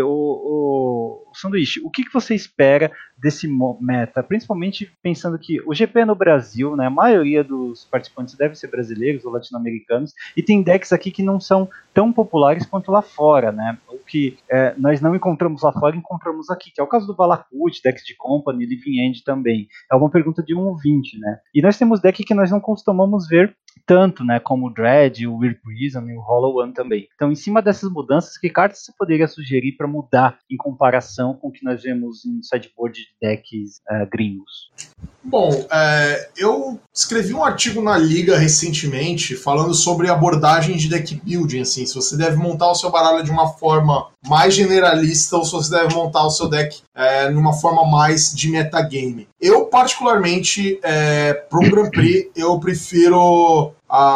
o Sanduíche, o que você espera desse meta, principalmente pensando que o GP é no Brasil, né, a maioria dos participantes deve ser brasileiros ou latino-americanos, e tem decks aqui que não são tão populares quanto lá fora, né? O que nós não encontramos lá fora, encontramos aqui, que é o caso do Valakut, decks de Company, Living End também. É uma pergunta de um ouvinte, né? E nós temos decks que nós não costumamos ver tanto, né? Como o Dread, o Weird Prism e o Hollow One também. Então, em cima dessas mudanças, que cartas você poderia sugerir para mudar em comparação com o que nós vemos em sideboard de decks gringos? Bom, eu escrevi um artigo na Liga recentemente falando sobre abordagem de deck building, assim, se você deve montar o seu baralho de uma forma mais generalista ou se você deve montar o seu deck numa forma mais de metagame. Eu, particularmente, para um Grand Prix, eu prefiro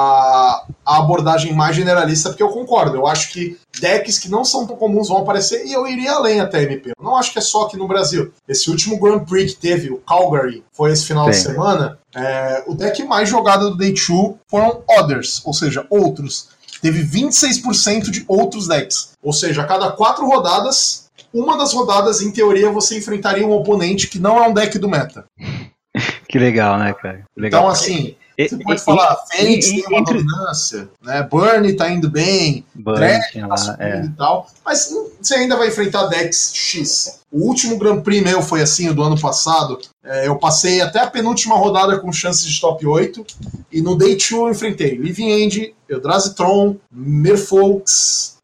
a abordagem mais generalista, porque eu concordo, eu acho que decks que não são tão comuns vão aparecer e eu iria além até, MP. Eu não acho que é só aqui no Brasil. Esse último Grand Prix que teve, o Calgary, foi esse final de semana, o deck mais jogado do Day 2 foram Others, ou seja, outros. Teve 26% de outros decks. Ou seja, a cada 4 rodadas, uma das rodadas, em teoria, você enfrentaria um oponente que não é um deck do meta. Que legal, né, cara? Legal. Então, assim, você pode falar, Fênix tem uma dominância, né? Burn tá indo bem, Dread tá subindo e tal, mas você ainda vai enfrentar decks X. O último Grand Prix meu foi assim, o do ano passado. Eu passei até a penúltima rodada com chances de top 8, e no Day 2 eu enfrentei Living End, Eldrazi-Tron, Merfolk.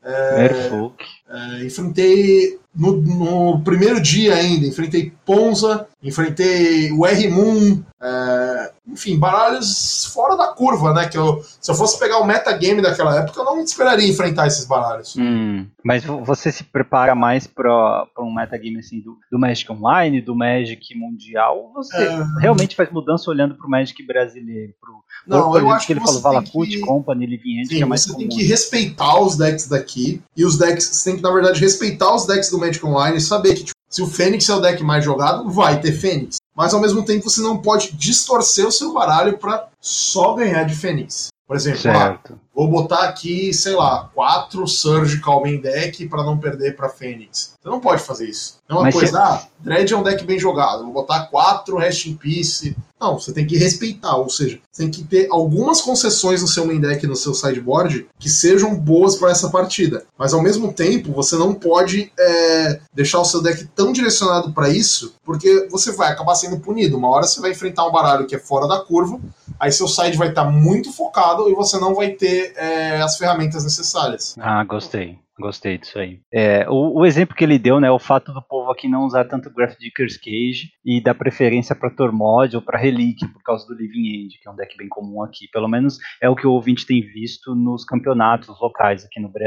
Enfrentei no primeiro dia ainda, enfrentei Ponza, enfrentei o R-Moon, enfim, baralhos fora da curva, né? Se eu fosse pegar o metagame daquela época, eu não esperaria enfrentar esses baralhos. Mas você se prepara mais para um metagame assim, do Magic Online, do Magic Mundial, ou você realmente faz mudança olhando para o Magic brasileiro? Eu acho que ele falou Valakut, Company, Living End, que é mais comum. Você tem que respeitar os decks daqui, e os decks, você tem que, na verdade, respeitar os decks do Magic Online e saber que, tipo, se o Fênix é o deck mais jogado, vai ter Fênix. Mas, ao mesmo tempo, você não pode distorcer o seu baralho para só ganhar de Fênix. Por exemplo, vou botar aqui, sei lá, 4 Surgical main deck para não perder para Fênix. Você não pode fazer isso. É uma coisa, Dread é um deck bem jogado, vou botar 4 Rest in Peace. Não, você tem que respeitar, ou seja, você tem que ter algumas concessões no seu main deck, no seu sideboard, que sejam boas para essa partida. Mas ao mesmo tempo, você não pode deixar o seu deck tão direcionado para isso, porque você vai acabar sendo punido. Uma hora você vai enfrentar um baralho que é fora da curva, aí seu side vai estar muito focado e você não vai ter as ferramentas necessárias. Gostei disso aí. O exemplo que ele deu, né, o fato do povo aqui não usar tanto Graphdicker's Cage e dar preferência para Tormod ou para Relic por causa do Living End, que é um deck bem comum aqui. Pelo menos é o que o ouvinte tem visto nos campeonatos locais aqui no Brasil, né?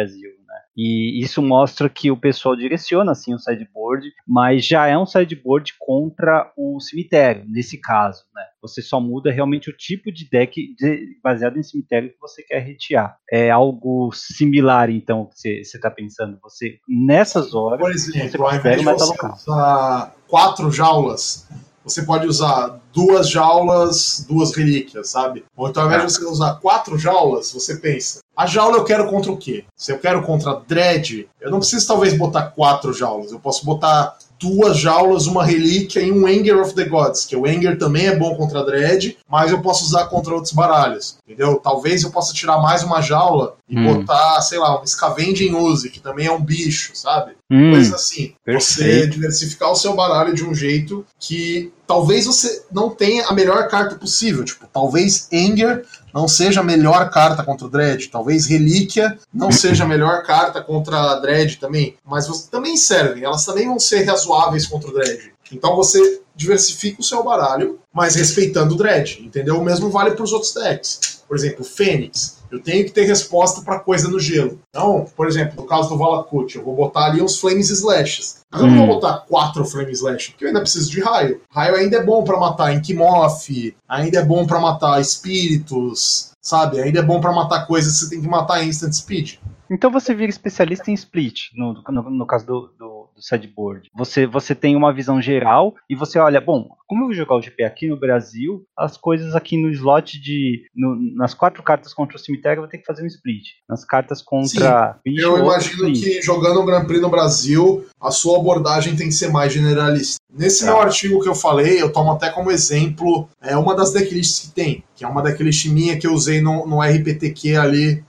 né? E isso mostra que o pessoal direciona assim o sideboard, mas já é um sideboard contra o cemitério, nesse caso, né? Você só muda realmente o tipo de deck baseado em cemitério que você quer retear. É algo similar, então, que você está pensando. Você, nessas horas, por exemplo, você ao invés de você usar 4 jaulas, você pode usar 2 jaulas, 2 relíquias, sabe? Ou então, ao invés de você usar 4 jaulas, você pensa, a jaula eu quero contra o quê? Se eu quero contra Dread, eu não preciso talvez botar 4 jaulas, eu posso botar 2 jaulas, uma relíquia e um Anger of the Gods, que o Anger também é bom contra Dread, mas eu posso usar contra outros baralhos, entendeu? Talvez eu possa tirar mais uma jaula e botar, sei lá, um Scavenging Ooze, que também é um bicho, sabe? Coisa assim. Perfeito. Você diversificar o seu baralho de um jeito que talvez você não tenha a melhor carta possível. Tipo, talvez Anger não seja a melhor carta contra o Dread. Talvez Relíquia não seja a melhor carta contra a Dread também. Mas você também servem. Elas também vão ser razoáveis contra o Dread. Então você diversifica o seu baralho, mas respeitando o Dread. Entendeu? O mesmo vale para os outros decks. Por exemplo, Fênix. Eu tenho que ter resposta para coisa no gelo. Então, por exemplo, no caso do Valakut, eu vou botar ali uns Flames Slashes. Mas eu não vou botar 4 Flames Slash, porque eu ainda preciso de raio. Raio ainda é bom para matar Inkmoth, ainda é bom para matar espíritos, sabe? Ainda é bom para matar coisas que você tem que matar em Instant Speed. Então você vira especialista em split, no caso do sideboard. Você tem uma visão geral e você olha, bom, como eu vou jogar o GP aqui no Brasil, as coisas aqui no slot nas 4 cartas contra o cemitério eu vou ter que fazer um split. Nas cartas contra bicho, eu imagino que jogando o Grand Prix no Brasil, a sua abordagem tem que ser mais generalista. Nesse meu artigo que eu falei, eu tomo até como exemplo uma das decklists que tem, que é uma decklist minha que eu usei no RPTQ ali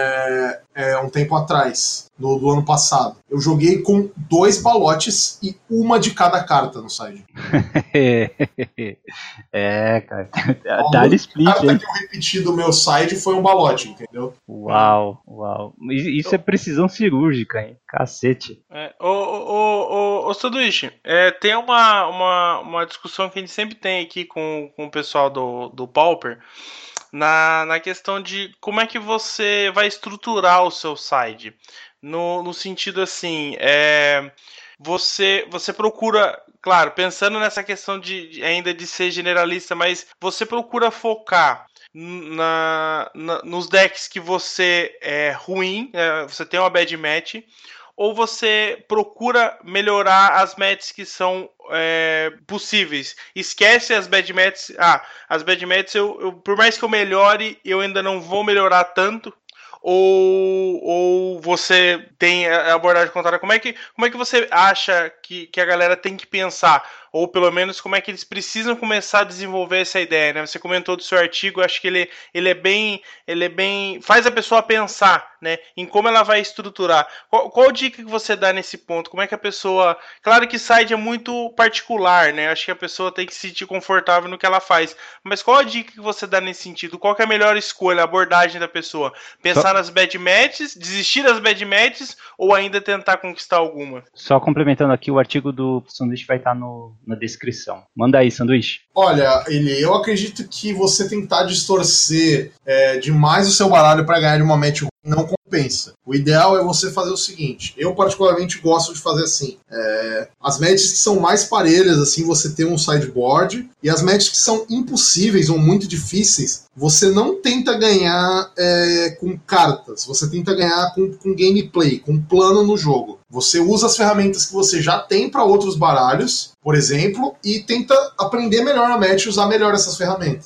um tempo atrás, do ano passado. Eu joguei com 2 balotes e uma de cada carta no side. Cara. Dá-lhe split. A carta que eu repeti do meu side foi um balote, entendeu? Uau. Isso é precisão cirúrgica, hein? Cacete. Ô Sanduíche, tem uma discussão que a gente sempre tem aqui com o pessoal do Pauper, na questão de como é que você vai estruturar o seu side. No sentido assim, você procura, claro, pensando nessa questão ainda de ser generalista, mas você procura focar nos decks que você é ruim, você tem uma bad match, ou você procura melhorar as matches que são possíveis? Esquece as bad matches. As bad matches, por mais que eu melhore, eu ainda não vou melhorar tanto. Ou você tem a abordagem contrária? Como é que você acha que a galera tem que pensar? Ou pelo menos como é que eles precisam começar a desenvolver essa ideia, né? Você comentou do seu artigo, acho que ele é bem faz a pessoa pensar, né, em como ela vai estruturar. Qual dica que você dá nesse ponto? Como é que a pessoa... Claro que side é muito particular, né? Acho que a pessoa tem que se sentir confortável no que ela faz. Mas qual a dica que você dá nesse sentido? Qual que é a melhor escolha, a abordagem da pessoa? Pensar nas bad matches, desistir das bad matches ou ainda tentar conquistar alguma? Só complementando aqui, o artigo do Sanduíche vai estar na descrição. Manda aí, Sanduíche. Olha, eu acredito que você tentar distorcer demais o seu baralho para ganhar de uma match não compensa. O ideal é você fazer o seguinte, eu particularmente gosto de fazer assim, as matches que são mais parelhas, assim, você tem um sideboard, e as matches que são impossíveis ou muito difíceis, você não tenta ganhar com cartas, você tenta ganhar com gameplay, com plano no jogo. Você usa as ferramentas que você já tem para outros baralhos, por exemplo, e tenta aprender melhor a match e usar melhor essas ferramentas.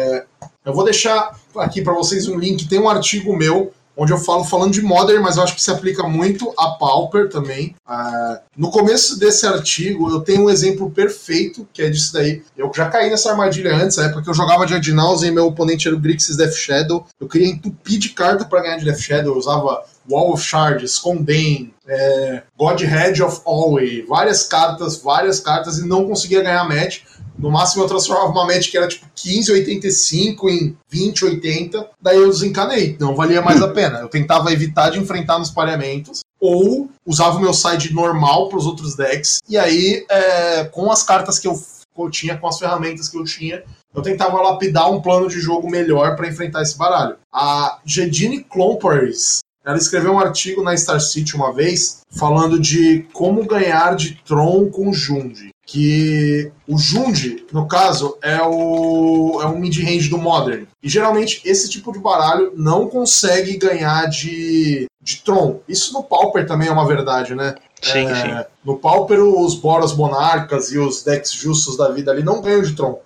Eu vou deixar aqui para vocês um link, tem um artigo meu onde eu falando de Modern, mas eu acho que se aplica muito a Pauper também. No começo desse artigo, eu tenho um exemplo perfeito, que é disso daí. Eu já caí nessa armadilha antes, na época que eu jogava de Adinals e meu oponente era o Grixis Death Shadow. Eu queria entupir de carta para ganhar de Death Shadow, eu usava Wall of Shards, Condemn, Godhead of Alway, várias cartas e não conseguia ganhar match. No máximo eu transformava uma match que era tipo 15,85 em 20,80, daí eu desencanei, não valia mais a pena. Eu tentava evitar de enfrentar nos pareamentos, ou usava o meu side normal para os outros decks, e aí com as cartas que eu tinha, com as ferramentas que eu tinha, eu tentava lapidar um plano de jogo melhor para enfrentar esse baralho. A Jedine Clompers, ela escreveu um artigo na Star City uma vez, falando de como ganhar de Tron com Jund. Que o Jund, no caso, é um mid-range do Modern. E geralmente esse tipo de baralho não consegue ganhar de Tron. Isso no Pauper também é uma verdade, né? Sim. No Pauper, os Boros Monarcas e os decks justos da vida ali não ganham de Tron.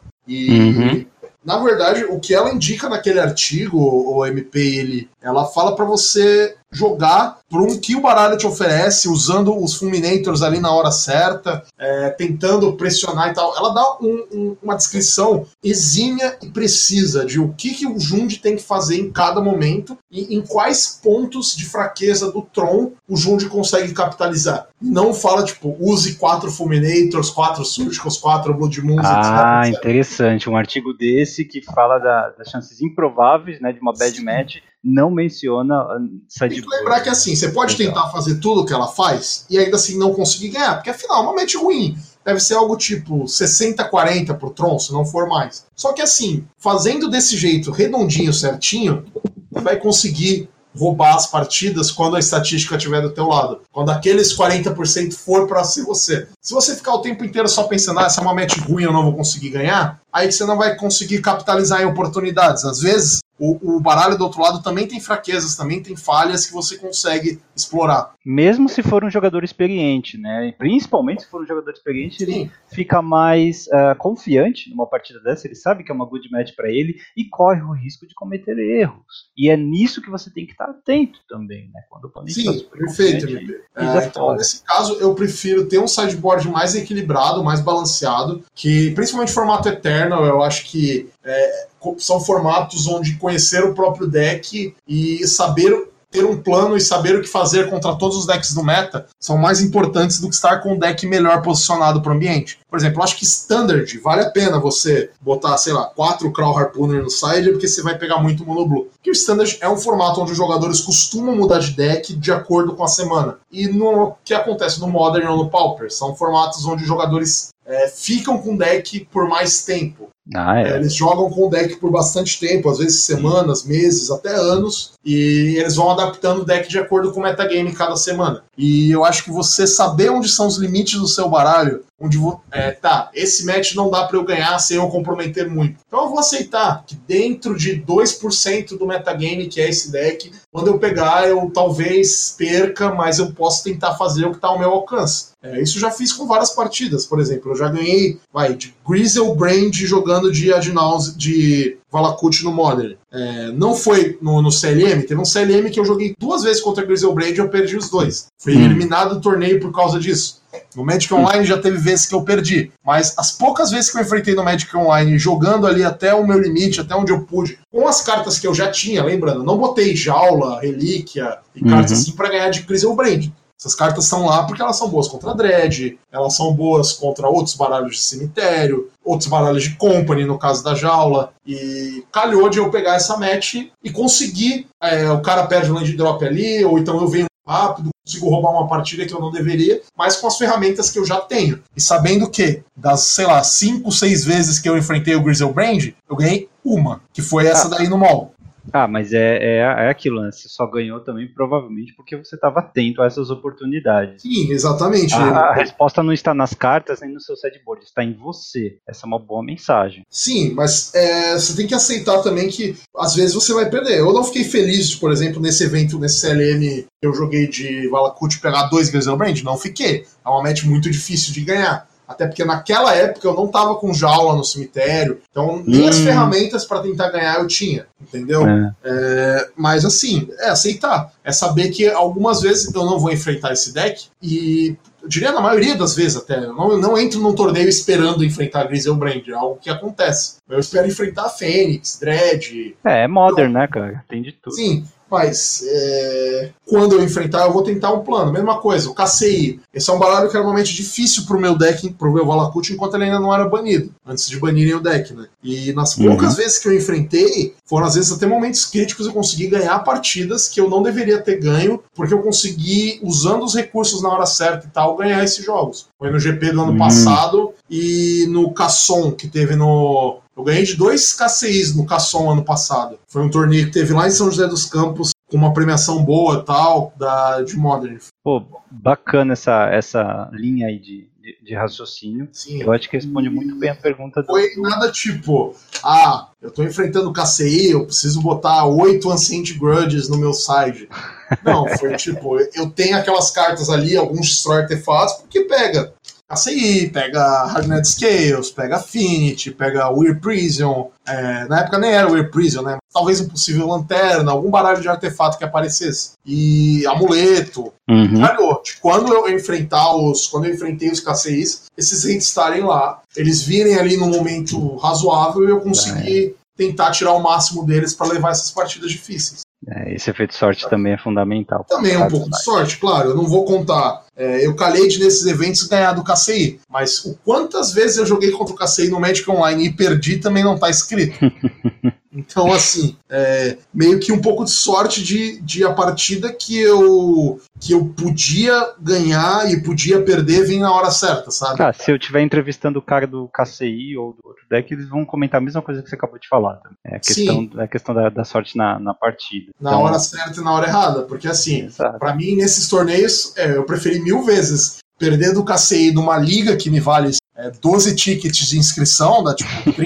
E, na verdade, o que ela indica naquele artigo, o MP, ela fala pra você jogar por um que o baralho te oferece, usando os Fulminators ali na hora certa, tentando pressionar e tal. Ela dá uma descrição exímia e precisa de o que o Jund tem que fazer em cada momento e em quais pontos de fraqueza do Tron o Jund consegue capitalizar. Não fala, tipo, use 4 Fulminators, 4 Surgicals, 4 Blood Moons, etc. Interessante. Um artigo desse que fala das chances improváveis, né, de uma bad match, não menciona sideboard. Tem que lembrar que assim, você pode tentar fazer tudo o que ela faz e ainda assim não conseguir ganhar, porque afinal é uma match ruim. Deve ser algo tipo 60-40 pro Tron, se não for mais. Só que assim, fazendo desse jeito redondinho, certinho, você vai conseguir roubar as partidas quando a estatística estiver do teu lado. Quando aqueles 40% for pra ser você. Se você ficar o tempo inteiro só pensando, essa é uma match ruim, eu não vou conseguir ganhar, aí você não vai conseguir capitalizar em oportunidades. Às vezes, o baralho do outro lado também tem fraquezas, também tem falhas que você consegue explorar. Mesmo se for um jogador experiente, né? E principalmente se for um jogador experiente, ele fica mais confiante numa partida dessa, ele sabe que é uma good match para ele e corre o risco de cometer erros. E é nisso que você tem que estar atento também, né? Quando o oponente Sim, perfeito, MP. Então, nesse caso, eu prefiro ter um sideboard mais equilibrado, mais balanceado, que principalmente formato Eternal, eu acho que são formatos onde conhecer o próprio deck e saber ter um plano e saber o que fazer contra todos os decks do meta são mais importantes do que estar com um deck melhor posicionado para o ambiente. Por exemplo, eu acho que Standard vale a pena você botar, 4 Crow Harpooner no side, porque você vai pegar muito Mono Blue. Porque o Standard é um formato onde os jogadores costumam mudar de deck de acordo com a semana. E o que acontece no Modern ou no Pauper? São formatos onde os jogadores ficam com o deck por mais tempo. Eles jogam com o deck por bastante tempo, às vezes semanas, meses, até anos, e eles vão adaptando o deck de acordo com o metagame cada semana. E eu acho que você saber onde são os limites do seu baralho, onde esse match não dá pra eu ganhar sem eu comprometer muito. Então eu vou aceitar que dentro de 2% do metagame que é esse deck, quando eu pegar eu talvez perca, mas eu posso tentar fazer o que tá ao meu alcance. Isso eu já fiz com várias partidas, por exemplo, eu já ganhei de Griselbrand jogando de Adnaus de Valakut no Modern. Não foi no CLM, teve um CLM que eu joguei 2 vezes contra Griselbrand e eu perdi os 2. Fui eliminado do torneio por causa disso. No Magic Online já teve vezes que eu perdi, mas as poucas vezes que eu enfrentei no Magic Online, jogando ali até o meu limite, até onde eu pude, com as cartas que eu já tinha, lembrando, não botei Jaula, Relíquia e cartas assim pra ganhar de Griselbrand. Essas cartas estão lá porque elas são boas contra Dread, elas são boas contra outros baralhos de cemitério, outros baralhos de Company, no caso da Jaula, e calhou de eu pegar essa match e conseguir, o cara perde o land drop ali, ou então eu venho rápido, consigo roubar uma partida que eu não deveria, mas com as ferramentas que eu já tenho. E sabendo que, das, 5, 6 vezes que eu enfrentei o Griselbrand, eu ganhei uma, que foi essa daí no mall. Mas é aquilo, né? Você só ganhou também provavelmente porque você estava atento a essas oportunidades. Sim, exatamente. A resposta não está nas cartas nem no seu sideboard, está em você. Essa é uma boa mensagem. Sim, mas você tem que aceitar também que às vezes você vai perder. Eu não fiquei feliz, por exemplo, nesse evento, nesse CLM que eu joguei de Valakut pegar 2 Griselbrand. Não fiquei. É uma match muito difícil de ganhar. Até porque naquela época eu não tava com Jaula no cemitério, então nem as ferramentas para tentar ganhar eu tinha, entendeu? Mas assim, aceitar. É saber que algumas vezes eu não vou enfrentar esse deck, e eu diria na maioria das vezes até, eu não entro num torneio esperando enfrentar Griselbrand, é algo que acontece. Eu espero enfrentar Fênix, Dread... É Modern, né, cara? Tem de tudo. Sim. Mas, quando eu enfrentar, eu vou tentar um plano. Mesma coisa, o KCI. Esse é um baralho que era normalmente difícil pro meu deck, pro meu Valakut, enquanto ele ainda não era banido. Antes de banirem o deck, né? E nas poucas vezes que eu enfrentei, foram às vezes até momentos críticos, eu consegui ganhar partidas que eu não deveria ter ganho, porque eu consegui, usando os recursos na hora certa e tal, ganhar esses jogos. Foi no GP do ano passado e no Casson, que teve no... Eu ganhei de 2 KCIs no Casson ano passado. Foi um torneio que teve lá em São José dos Campos com uma premiação boa e tal, de Modern. Pô, bacana essa linha aí de raciocínio. Sim. Eu acho que responde muito bem a pergunta. Foi nada tipo, eu tô enfrentando o KCI, eu preciso botar 8 Ancient Grudges no meu side. Não, foi tipo, eu tenho aquelas cartas ali, alguns Destroy Artefatos, porque pega KCI, pega Hardened Scales, pega Affinity, pega Weird Prison, na época nem era Weird Prison, né? Talvez um possível Lanterna, algum baralho de artefato que aparecesse. E Amuleto. Calhou. Quando eu enfrentei os KCIs, esses hits estarem lá, eles virem ali num momento razoável e eu consegui tentar tirar o máximo deles para levar essas partidas difíceis. Esse efeito sorte também é fundamental. Também é um pouco de sorte, claro. Eu não vou contar. Eu calhei de nesses eventos ganhar do KCI. Mas o quantas vezes eu joguei contra o KCI no Magic Online e perdi também não tá escrito. Então, assim, meio que um pouco de sorte de a partida que eu podia ganhar e podia perder vir na hora certa, sabe? Tá, se eu estiver entrevistando o cara do KCI ou do outro deck, eles vão comentar a mesma coisa que você acabou de falar. É a questão da sorte na partida. Na hora certa e na hora errada, porque assim, pra mim, nesses torneios, eu preferi 1000 vezes perder do KCI numa liga que me vale 12 tickets de inscrição, dá tipo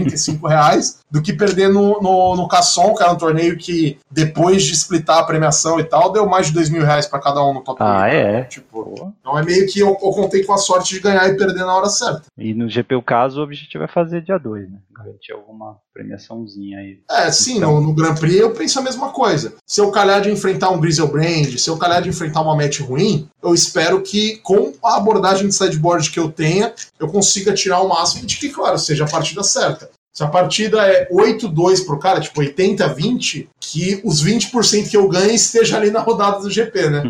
R$35, do que perder no Casson, que era um torneio que, depois de splitar a premiação e tal, deu mais de R$2.000 pra cada um no top 8. Tipo, então é meio que eu contei com a sorte de ganhar e perder na hora certa. E no GP o caso, o objetivo é fazer dia 2, né? Garantir alguma premiação,zinha aí. Sim, então... no Grand Prix eu penso a mesma coisa. Se eu calhar de enfrentar um Griselbrand, se eu calhar de enfrentar uma match ruim, eu espero que, com a abordagem de sideboard que eu tenha, eu consiga tirar o máximo de que, claro, seja a partida certa. Se a partida é 8-2 pro cara, tipo 80-20, que os 20% que eu ganho esteja ali na rodada do GP, né?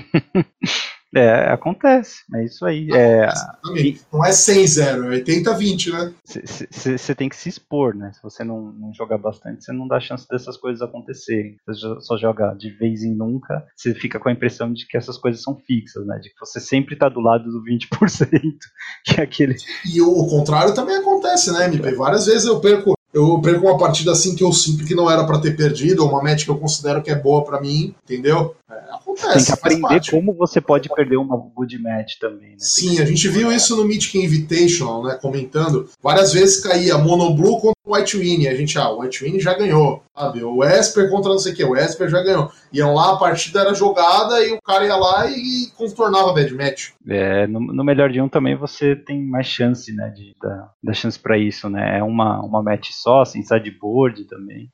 Acontece, é isso aí. Não é 100-0, é 80-20, né? Você tem que se expor, né? Se você não jogar bastante, você não dá chance dessas coisas acontecerem. Se você só joga de vez em nunca, você fica com a impressão de que essas coisas são fixas, né? De que você sempre tá do lado do 20%, que é aquele... E o contrário também acontece, né, MP? Várias vezes eu perco uma partida assim que eu sinto que não era pra ter perdido, ou uma match que eu considero que é boa pra mim, entendeu? Acontece. Tem que aprender como você pode perder uma good match também, né? Sim, a gente viu isso no Mythic Invitational, né, comentando. Várias vezes caía Mono Blue contra o White Winnie. A gente, o White Winnie já ganhou. Sabe? O Esper contra não sei o que, o Esper já ganhou. Iam lá, a partida era jogada e o cara ia lá e contornava a bad match. No melhor de um também você tem mais chance, né, da chance pra isso, né? É uma match só, sem sideboard também.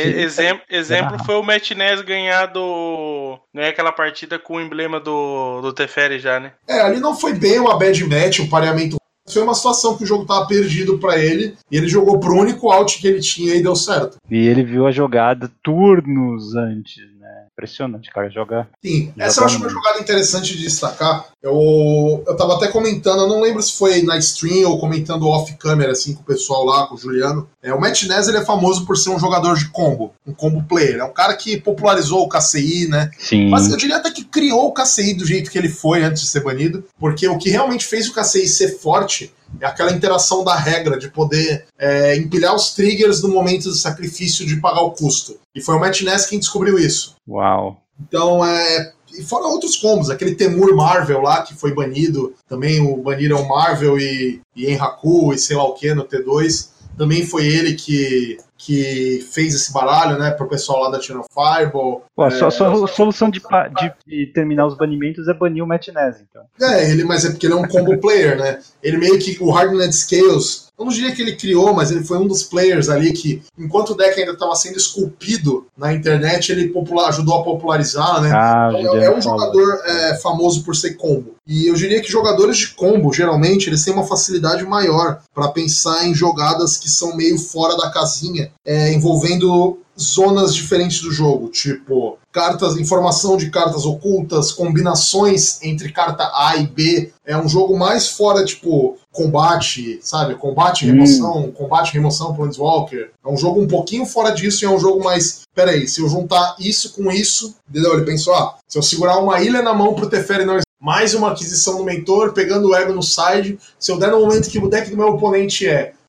Exemplo foi o Matt Ness ganhar não é aquela partida com o emblema do Teferi já, né? Ali não foi bem uma bad match, o pareamento. Foi uma situação que o jogo tava perdido pra ele e ele jogou pro único out que ele tinha e deu certo. E ele viu a jogada turnos antes, né? Impressionante, cara, jogar. Sim, essa eu acho uma jogada interessante de destacar. Eu tava até comentando, eu não lembro se foi na stream ou comentando off-camera, assim, com o pessoal lá, com o Juliano. O Matt Ness, ele é famoso por ser um jogador de combo, um combo player. É um cara que popularizou o KCI, né? Sim. Mas eu diria até que criou o KCI do jeito que ele foi antes de ser banido, porque o que realmente fez o KCI ser forte é aquela interação da regra de poder empilhar os triggers no momento do sacrifício de pagar o custo. E foi o Matt Ness quem descobriu isso. Uau. Então, e fora outros combos, aquele Temur Marvel lá, que foi banido, também baniram Marvel e Enhaku e sei lá o que no T2, também foi ele que fez esse baralho, né, pro pessoal lá da Channel Fireball. Pô, a solução de terminar os banimentos é banir o Matt Ness, então. Mas é porque ele é um combo player, né? Ele meio que, o Hardened Scales, eu não diria que ele criou, mas ele foi um dos players ali que, enquanto o deck ainda estava sendo esculpido na internet, ele ajudou a popularizar, né? É um jogador famoso por ser combo. E eu diria que jogadores de combo, geralmente, eles têm uma facilidade maior para pensar em jogadas que são meio fora da casinha, envolvendo zonas diferentes do jogo, tipo informação de cartas ocultas, combinações entre carta A e B. É um jogo mais fora, tipo, combate, sabe? Combate, remoção, Planeswalker. É um jogo um pouquinho fora disso e é um jogo mais... Peraí, se eu juntar isso com isso... Entendeu? Ele pensou, se eu segurar uma ilha na mão pro Teferi não... Mais uma aquisição do mentor, pegando o ego no side. Se eu der no momento que o deck do meu oponente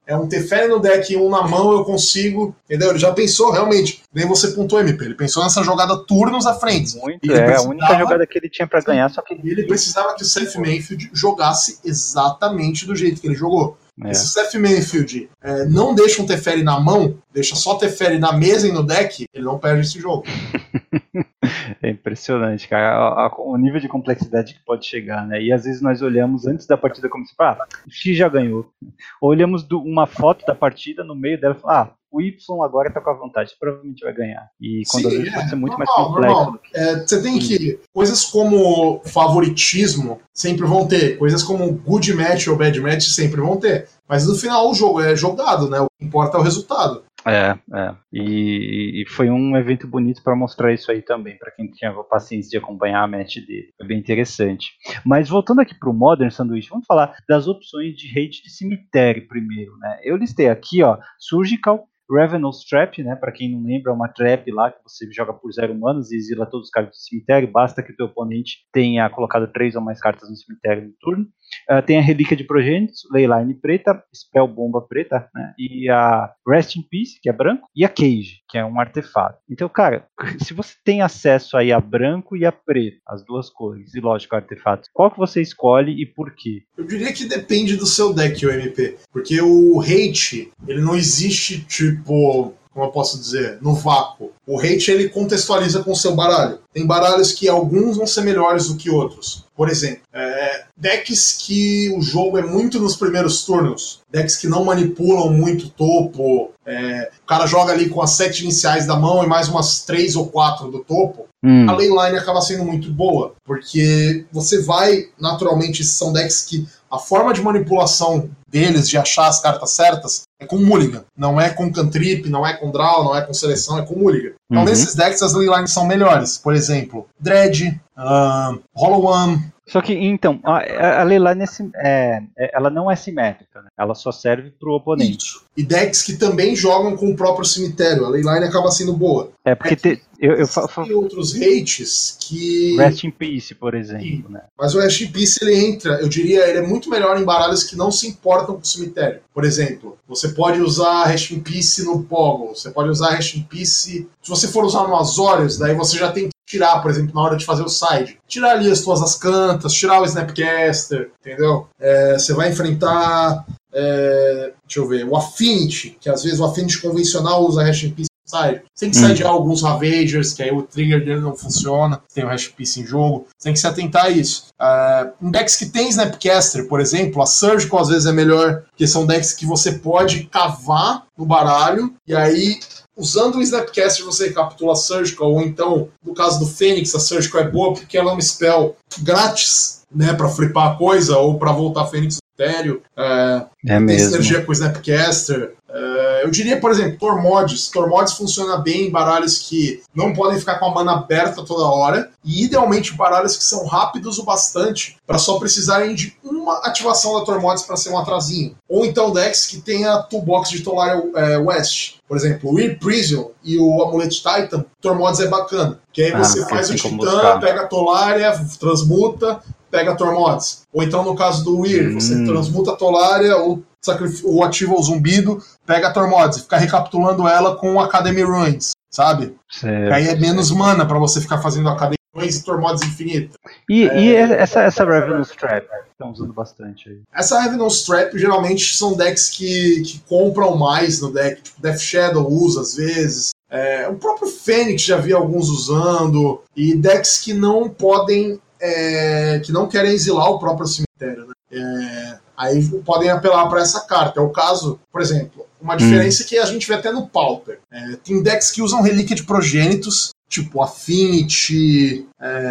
é um Teferi no deck e um na mão eu consigo, entendeu? Ele já pensou realmente, nem você pontuou, MP, ele pensou nessa jogada turnos à frente. A única jogada que ele tinha pra ganhar, só que ele precisava que o Seth Manfield jogasse exatamente do jeito que ele jogou. Se o Seth Manfield não deixa um Teferi na mão, deixa só Teferi na mesa e no deck, ele não perde esse jogo. É impressionante, cara, o nível de complexidade que pode chegar, né? E às vezes nós olhamos antes da partida como se, o X já ganhou. Ou olhamos uma foto da partida no meio dela e falamos, o Y agora tá com a vontade, provavelmente vai ganhar. E quando às vezes pode ser muito mais complexo. Você tem que... Coisas como favoritismo sempre vão ter. Coisas como good match ou bad match sempre vão ter. Mas no final o jogo é jogado, né? O que importa é o resultado. E foi um evento bonito para mostrar isso aí também, para quem tinha a paciência de acompanhar a match dele. Foi bem interessante. Mas voltando aqui pro Modern Sandwich, vamos falar das opções de raid de cemitério primeiro, né? Eu listei aqui, Surgical, Ravenous Trap, né? Para quem não lembra, é uma trap lá que você joga por 0 manas e exila todos os caras do cemitério. Basta que o teu oponente tenha colocado 3 ou mais cartas no cemitério no turno. Tem a Relíquia de Progênitos, Leyline preta, Spell Bomba preta, né? E a Rest in Peace, que é branco, e a Cage, que é um artefato. Então, cara, se você tem acesso aí a branco e a preto, as duas cores, e lógico, artefatos, qual que você escolhe e por quê? Eu diria que depende do seu deck, o MP, porque o hate, ele não existe, tipo... como eu posso dizer, no vácuo. O hate, ele contextualiza com o seu baralho. Tem baralhos que alguns vão ser melhores do que outros. Por exemplo, decks que o jogo é muito nos primeiros turnos, decks que não manipulam muito topo, o cara joga ali com as 7 iniciais da mão e mais umas 3 ou 4 do topo, a Leyline acaba sendo muito boa, porque você vai, naturalmente, são decks que a forma de manipulação deles, de achar as cartas certas, é com Mulligan. Não é com cantrip, não é com draw, não é com seleção, é com Mulligan. Então, nesses decks, as Leylines são melhores. Por exemplo, Dredge, Hollow One. Só que, então, a Leyline ela não é simétrica, né? Ela só serve pro oponente. Isso. E decks que também jogam com o próprio cemitério. A Leyline acaba sendo boa. Porque tem outros hates que... Rest in Peace, por exemplo, né? Mas o Rest in Peace, ele entra, eu diria, ele é muito melhor em baralhos que não se importam com o cemitério. Por exemplo, você pode usar Rest in Peace no Boggle, você pode usar Rest in Peace... Se você for usar no Azorius, daí você já tem que tirar, por exemplo, na hora de fazer o side. Tirar ali as tuas ascantas, tirar o Snapcaster, entendeu? Você vai enfrentar... deixa eu ver, o Affinity, que às vezes o Affinity convencional usa Rest in Peace no side. Você tem que sidear alguns Ravagers, que aí o trigger dele não funciona, tem o Rest in Peace em jogo. Você tem que se atentar a isso. Em decks que tem Snapcaster, por exemplo, a Surgical às vezes é melhor, porque são decks que você pode cavar no baralho, e aí... Usando o Snapcaster você recapitula a Surgical, ou então, no caso do Fênix, a Surgical é boa porque ela é uma spell grátis, né, pra flipar a coisa, ou pra voltar a Fênix no cemitério. Tem sinergia com o Snapcaster. Eu diria, por exemplo, Tormodis. Tormodis funciona bem em baralhos que não podem ficar com a mana aberta toda hora, e idealmente baralhos que são rápidos o bastante para só precisarem de uma ativação da Tormodis para ser um atrasinho. Ou então decks que tem a toolbox de Tolaria West. Por exemplo, o Weird Prison e o Amulet Titan, Tormodis é bacana. Que aí você faz o Titã, pega a Tolaria, transmuta, pega a Tormodis. Ou então, no caso do Weird, você transmuta a Tolaria ou ativa o Zumbido, pega a Tormodis e fica recapitulando ela com o Academy Ruins, sabe? Certo. Aí é menos mana pra você ficar fazendo Academy Ruins e Tormodis infinita. E essa Ravenous Trap, que estão usando bastante aí? Essa Ravenous Trap geralmente são decks que compram mais no deck, tipo Death Shadow usa às vezes. O próprio Fênix já vi alguns usando, e decks que não podem, que não querem exilar o próprio cemitério, né? Aí podem apelar para essa carta. É o caso, por exemplo, uma diferença que a gente vê até no Pauper. Tem decks que usam Relíquia de Progênitos, tipo Affinity,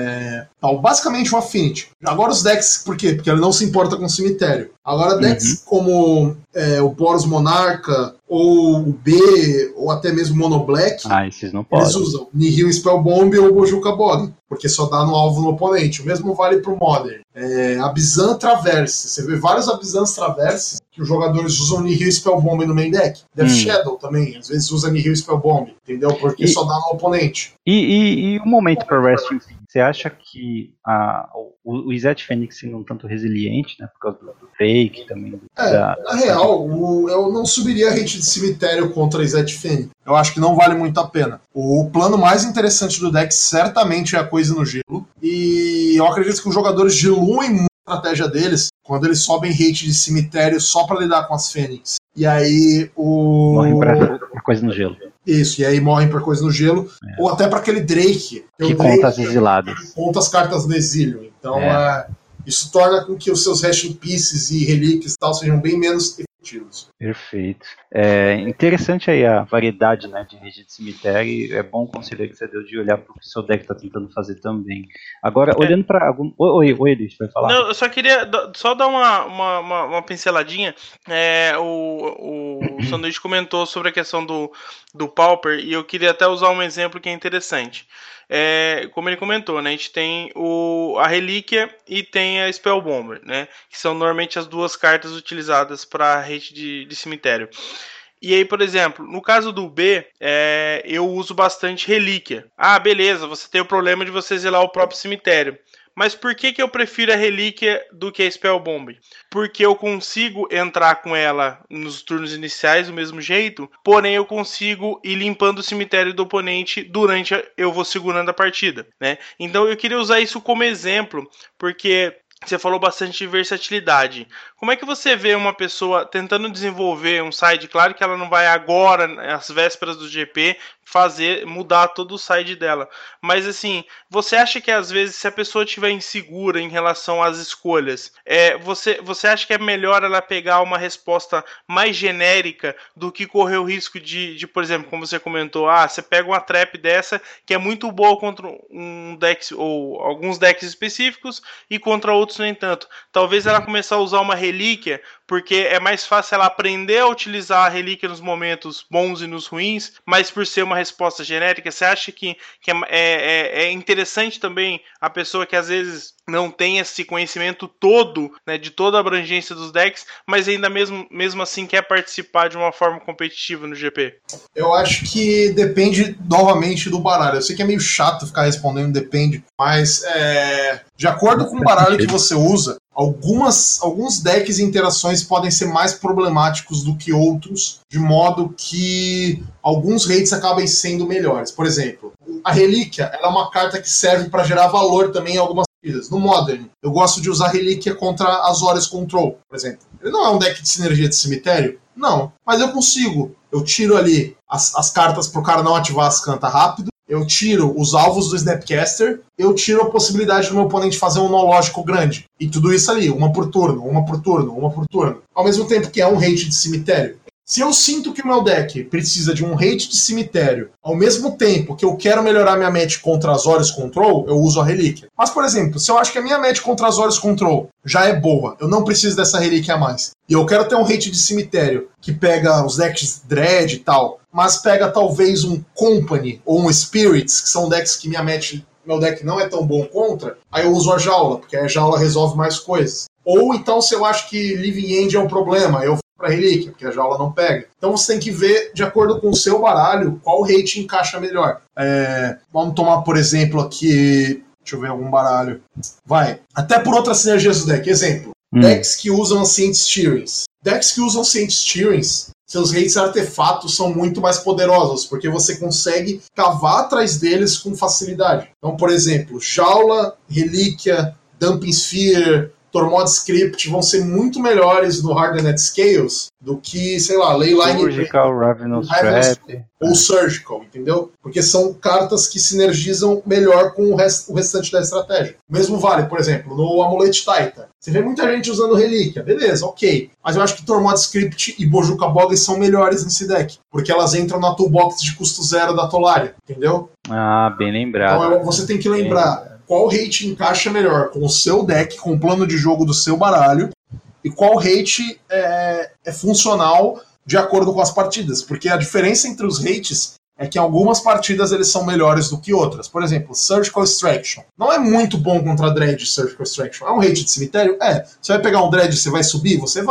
tal, basicamente um Affinity. Agora os decks, por quê? Porque ele não se importa com o cemitério. Agora decks como o Boros Monarca, ou o B, ou até mesmo Mono Black, esses não podem. Eles usam Nihil Spellbomb ou Bojuka Bog, porque só dá no alvo no oponente. O mesmo vale pro Modern. Abzan Traverse. Você vê vários Abzans Traverses que os jogadores usam Nihil e Spellbomb no main deck. Death Shadow também, às vezes usa Nihil e Spellbomb, entendeu? Porque só dá no oponente. E um momento para Rest in Peace. Você acha que o Izzet Fênix sendo um tanto resiliente, né, por causa do Drake também? Na real, eu não subiria a rate de cemitério contra Izzet Fênix. Eu acho que não vale muito a pena. O plano mais interessante do deck certamente é a Coisa no Gelo. E eu acredito que os jogadores diluem muito a estratégia deles quando eles sobem rate de cemitério só pra lidar com as Fênix. E aí morrem pra Coisa no Gelo. Isso, e aí morrem por Coisa no Gelo. Ou até pra aquele Drake. Que conta as exiladas. Conta as cartas no exílio. Então, isso torna com que os seus Rest in Pieces e relíquias e tal sejam bem menos efetivos. Perfeito. Interessante aí a variedade, né, de rede de cemitério. É bom o conselho que você deu de olhar para o que o seu deck está tentando fazer também. Agora, olhando para algum... Oi, Luiz, vai falar? Não, eu só queria dar uma pinceladinha. O Sanduíche comentou sobre a questão do Pauper, e eu queria até usar um exemplo que é interessante. Como ele comentou, né, a gente tem a Relíquia e tem a Spellbomber, né, que são normalmente as duas cartas utilizadas para a rede de cemitério. E aí, por exemplo, no caso do B, eu uso bastante Relíquia. Ah, beleza, você tem o problema de você zelar o próprio cemitério. Mas por que eu prefiro a Relíquia do que a Spellbomb? Porque eu consigo entrar com ela nos turnos iniciais do mesmo jeito, porém eu consigo ir limpando o cemitério do oponente durante eu vou segurando a partida, né? Então eu queria usar isso como exemplo, porque você falou bastante de versatilidade. Como é que você vê uma pessoa tentando desenvolver um side? Claro que ela não vai agora, às vésperas do GP, mudar todo o side dela. Mas assim, você acha que às vezes, se a pessoa estiver insegura em relação às escolhas, você acha que é melhor ela pegar uma resposta mais genérica do que correr o risco de, por exemplo, como você comentou, você pega uma trap dessa que é muito boa contra um deck ou alguns decks específicos e contra outros nem tanto. Talvez ela começar a usar uma relíquia, porque é mais fácil ela aprender a utilizar a relíquia nos momentos bons e nos ruins, mas por ser uma resposta genérica, você acha que é interessante também a pessoa que às vezes não tem esse conhecimento todo, né, de toda a abrangência dos decks, mas ainda mesmo assim quer participar de uma forma competitiva no GP? Eu acho que depende novamente do baralho. Eu sei que é meio chato ficar respondendo depende, mas de acordo com o baralho que você usa, alguns decks e interações podem ser mais problemáticos do que outros, de modo que alguns rates acabem sendo melhores. Por exemplo, a Relíquia ela é uma carta que serve para gerar valor também em algumas partidas. No Modern, eu gosto de usar Relíquia contra Azorius Control, por exemplo. Ele não é um deck de sinergia de cemitério? Não, mas eu consigo. Eu tiro ali as cartas pro cara não ativar as cantas rápido, eu tiro os alvos do Snapcaster, eu tiro a possibilidade do meu oponente fazer um no-lógico grande. E tudo isso ali, uma por turno. Ao mesmo tempo que é um rate de cemitério. Se eu sinto que o meu deck precisa de um rate de cemitério, ao mesmo tempo que eu quero melhorar minha match contra Azorius Control, eu uso a Relíquia. Mas, por exemplo, se eu acho que a minha match contra Azorius Control já é boa, eu não preciso dessa Relíquia a mais, e eu quero ter um rate de cemitério que pega os decks Dread e tal, mas pega talvez um Company ou um Spirits, que são decks que meu deck não é tão bom contra, aí eu uso a Jaula, porque a Jaula resolve mais coisas. Ou então, se eu acho que Living End é um problema, eu para Relíquia, porque a Jaula não pega. Então você tem que ver, de acordo com o seu baralho, qual rate encaixa melhor. Vamos tomar, por exemplo, aqui... Deixa eu ver algum baralho. Até por outras sinergias do deck. Exemplo. Decks que usam Ancient Steerings. Decks que usam Ancient Steerings, seus rates artefatos são muito mais poderosos, porque você consegue cavar atrás deles com facilidade. Então, por exemplo, Jaula, Relíquia, Dumping Sphere, Tormod Script vão ser muito melhores no Hardened Scales do que, sei lá, Leyline Surgical, Ravenous Trap ou Surgical, entendeu? Porque são cartas que sinergizam melhor com o restante da estratégia. O mesmo vale, por exemplo, no Amulet Titan. Você vê muita gente usando Relíquia, beleza, ok. Mas eu acho que Tormod Script e Bojuka Bog são melhores nesse deck, porque elas entram na toolbox de custo zero da Tolaria, entendeu? Bem lembrado. Então você tem que lembrar qual rate encaixa melhor com o seu deck, com o plano de jogo do seu baralho, e qual rate é funcional de acordo com as partidas. Porque a diferença entre os rates é que em algumas partidas eles são melhores do que outras. Por exemplo, Surgical Extraction. Não é muito bom contra Dread Surgical Extraction. É um rate de cemitério? Você vai pegar um Dread e você vai subir? Você vai.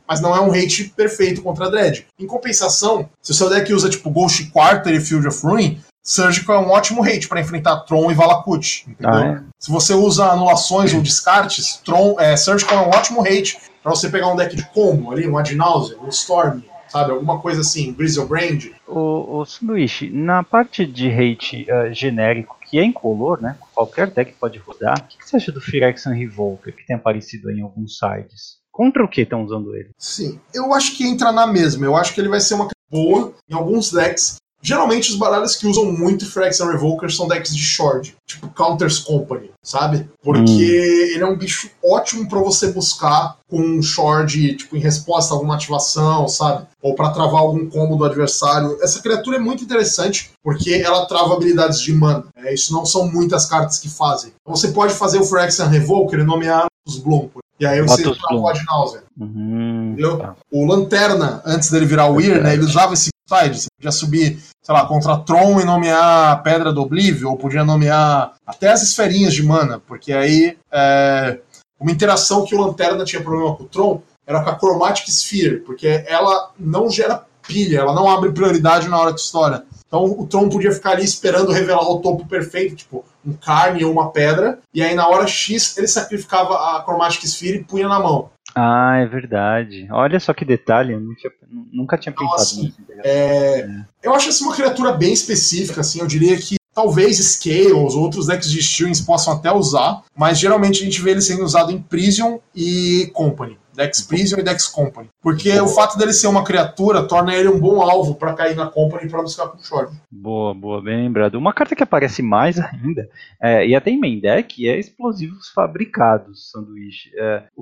mas não é um hate perfeito contra Dread. Em compensação, se o seu deck usa tipo Ghost Quarter e Field of Ruin, Surgical é um ótimo hate para enfrentar Tron e Valakut, entendeu? Se você usa anulações ou descartes, Surgical é um ótimo hate para você pegar um deck de combo ali, um Ad Nauseam, um Storm, sabe? Alguma coisa assim, Griselbrand. O Sanduíche, na parte de hate genérico, que é incolor, né? Qualquer deck pode rodar, o que você acha do Phyrexian Revoker, que tem aparecido aí em alguns sites? Contra o que estão usando ele? Sim, eu acho que entra na mesma. Eu acho que ele vai ser uma boa em alguns decks. Geralmente os baralhos que usam muito Phyrexian Revoker são decks de short, tipo Counters Company, sabe? Porque ele é um bicho ótimo pra você buscar com um short, tipo, em resposta a alguma ativação, sabe? Ou pra travar algum combo do adversário. Essa criatura é muito interessante porque ela trava habilidades de mana. Isso não são muitas cartas que fazem. Então você pode fazer o Phyrexian Revoker e nomear os Bloom. E aí você trava o Ad Nauseam. Entendeu? Tá. O Lanterna, antes dele virar o Weir, né, ele usava esse side. Você podia subir, sei lá, contra Tron e nomear a Pedra do Oblívio, ou podia nomear até as esferinhas de mana, porque aí uma interação que o Lanterna tinha problema com o Tron era com a Chromatic Sphere, porque ela não gera pilha, ela não abre prioridade na hora que estoura. Então o Tron podia ficar ali esperando revelar o topo perfeito, tipo um carne ou uma pedra, e aí na hora X ele sacrificava a Chromatic Sphere e punha na mão. Ah, é verdade. Olha só que detalhe, eu nunca tinha pensado nisso. Eu acho essa uma criatura bem específica, assim, eu diria que talvez Scales, outros decks de Steelings possam até usar, mas geralmente a gente vê ele sendo usado em Prison e Company. Dex Prison e Dex Company. Porque o fato dele ser uma criatura torna ele um bom alvo pra cair na Company e pra buscar com short. Boa, bem lembrado. Uma carta que aparece mais ainda, e até em main deck, é explosivos fabricados, Sanduíche.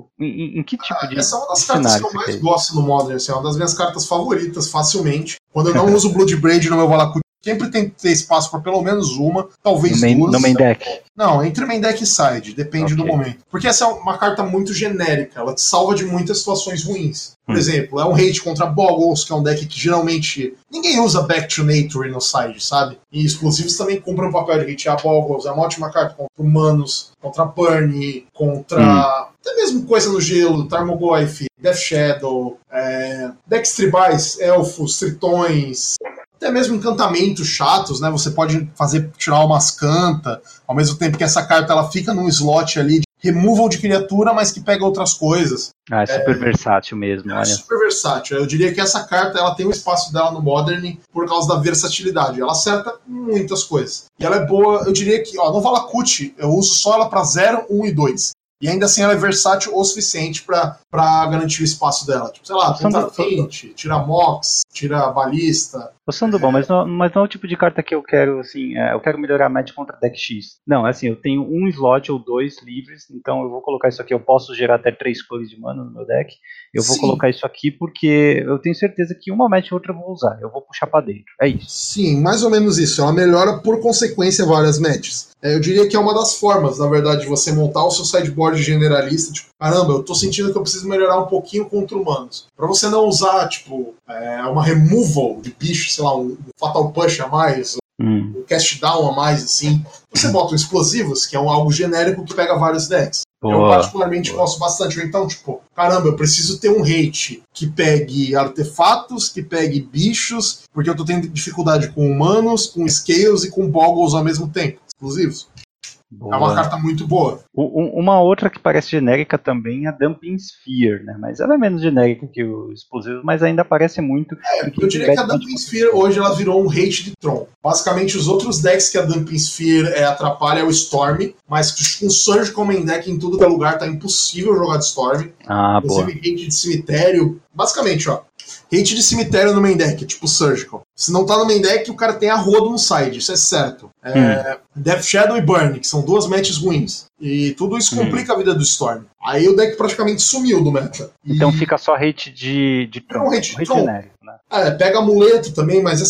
Em que tipo de essa é uma das cartas que eu mais gosto no Modern, assim, é uma das minhas cartas favoritas, facilmente. Quando eu não uso Bloodbraid no meu Valakut, sempre tem que ter espaço para pelo menos uma, talvez duas. No main deck? Não, entre main deck e side, depende do momento. Porque essa é uma carta muito genérica, ela te salva de muitas situações ruins. Por exemplo, é um hate contra Boggles, que é um deck que geralmente ninguém usa Back to Nature no side, sabe? E explosivos também cumprem o papel de hatear Boggles, é uma ótima carta contra humanos, contra Burn, contra até mesmo coisa no gelo, Tarmogoyf, Death Shadow, decks tribais, elfos, tritões, até mesmo encantamentos chatos, né? Você pode tirar umas canta, ao mesmo tempo que essa carta ela fica num slot ali de removal de criatura, mas que pega outras coisas. É super versátil mesmo. É super versátil. Eu diria que essa carta ela tem o espaço dela no Modern por causa da versatilidade. Ela acerta muitas coisas. E ela é boa, eu diria que, no Valakut, eu uso só ela para 0, 1 e 2. E ainda assim ela é versátil o suficiente pra garantir o espaço dela. Tipo, sei lá, tenta Feint, tira Mox, tira Balista. Sandoval, mas não é o tipo de carta que eu quero, assim, eu quero melhorar a match contra deck X. Não, assim, eu tenho um slot ou 2 livres, então eu vou colocar isso aqui, eu posso gerar até 3 cores de mana no meu deck. Eu vou colocar isso aqui porque eu tenho certeza que uma match ou outra eu vou usar, eu vou puxar pra dentro, é isso. Sim, mais ou menos isso, ela melhora por consequência várias matches. Eu diria que é uma das formas, na verdade, de você montar o seu sideboard generalista, tipo, caramba, eu tô sentindo que eu preciso melhorar um pouquinho contra humanos. Pra você não usar, tipo, uma removal de bicho, sei lá, um Fatal Push a mais, um Cast Down a mais, assim. Você bota um Explosivos, que é algo genérico que pega vários decks. Eu particularmente gosto bastante. Então, tipo, caramba, eu preciso ter um hate que pegue artefatos, que pegue bichos, porque eu tô tendo dificuldade com humanos, com Scales e com Boggles ao mesmo tempo. Exclusivos. Boa. É uma carta muito boa. Uma outra que parece genérica também é a Dumping Sphere, né? Mas ela é menos genérica que o Explosivo, mas ainda aparece muito. Eu diria que a Dumping Sphere hoje ela virou um hate de Tron. Basicamente, os outros decks que a Dumping Sphere atrapalha é o Storm, mas com Surgical main deck em tudo que é lugar tá impossível jogar de Storm. Inclusive, hate de cemitério. Basicamente, hate de cemitério no main deck, tipo Surgical. Se não tá no main deck, o cara tem a rodo no side, isso é certo. Death Shadow e Burn, que são duas matches ruins. E tudo isso complica a vida do Storm. Aí o deck praticamente sumiu do meta. Então fica só hate de Tron. Hate genérico, né? Pega amuleto também, mas assim,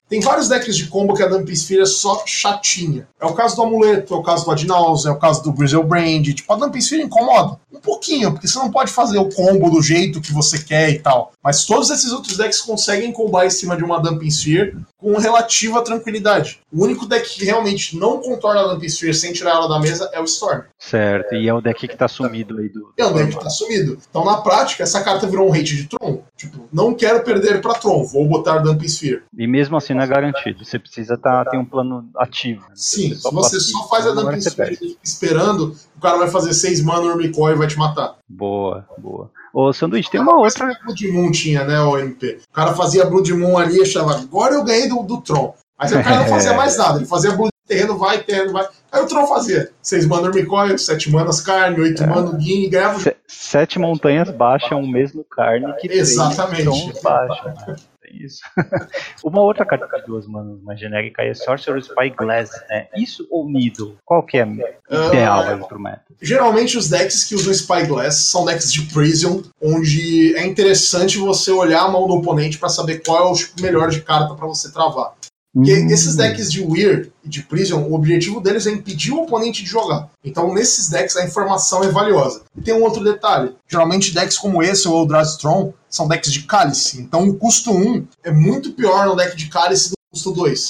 Tem vários decks de combo que a Dumping Sphere é só chatinha. É o caso do Amuleto, é o caso do Adinals, é o caso do Griselbrand. Tipo, a Dumping Sphere incomoda um pouquinho, porque você não pode fazer o combo do jeito que você quer e tal. Mas todos esses outros decks conseguem combar em cima de uma Dumping Sphere com relativa tranquilidade. O único deck que realmente não contorna a Dumping Sphere sem tirar ela da mesa é o Storm. Certo, e é o deck que tá sumido aí do... É o deck que tá sumido. Então, na prática, essa carta virou um hate de Tron. Tipo, não quero perder pra Tron, vou botar Dumping Sphere. E mesmo assim não é garantido, você precisa ter um plano ativo. Né? Sim, se você só faz a Dumping Sphere esperando, o cara vai fazer 6 mana Urmicó e vai te matar. Boa. Ô, Sanduíche, tem uma outra... Blood Moon tinha, né, o MP. O cara fazia Blood Moon ali e achava, agora eu ganhei do Tron. Aí o cara não fazia mais nada, ele fazia Blood terreno vai. Aí o Tron fazia 6 mana Urmicó, 7 manas carne, 8 mana Guine, ganhava... 7 montanhas baixam o mesmo carne que 3 Trons baixam, né? Isso. Uma outra carta de 2 manas mais genérica é Sorcerer Spyglass, né? Isso ou Needle? Qual que é ideal aí pro meta? Geralmente os decks que usam Spyglass são decks de Prison, onde é interessante você olhar a mão do oponente para saber qual é o tipo melhor de carta para você travar. Porque esses decks de Weird e de Prison, o objetivo deles é impedir o oponente de jogar. Então, nesses decks, a informação é valiosa. E tem um outro detalhe. Geralmente, decks como esse ou o Eldrazi são decks de Cálice. Então, o custo 1 é muito pior no deck de Cálice do que o custo 2.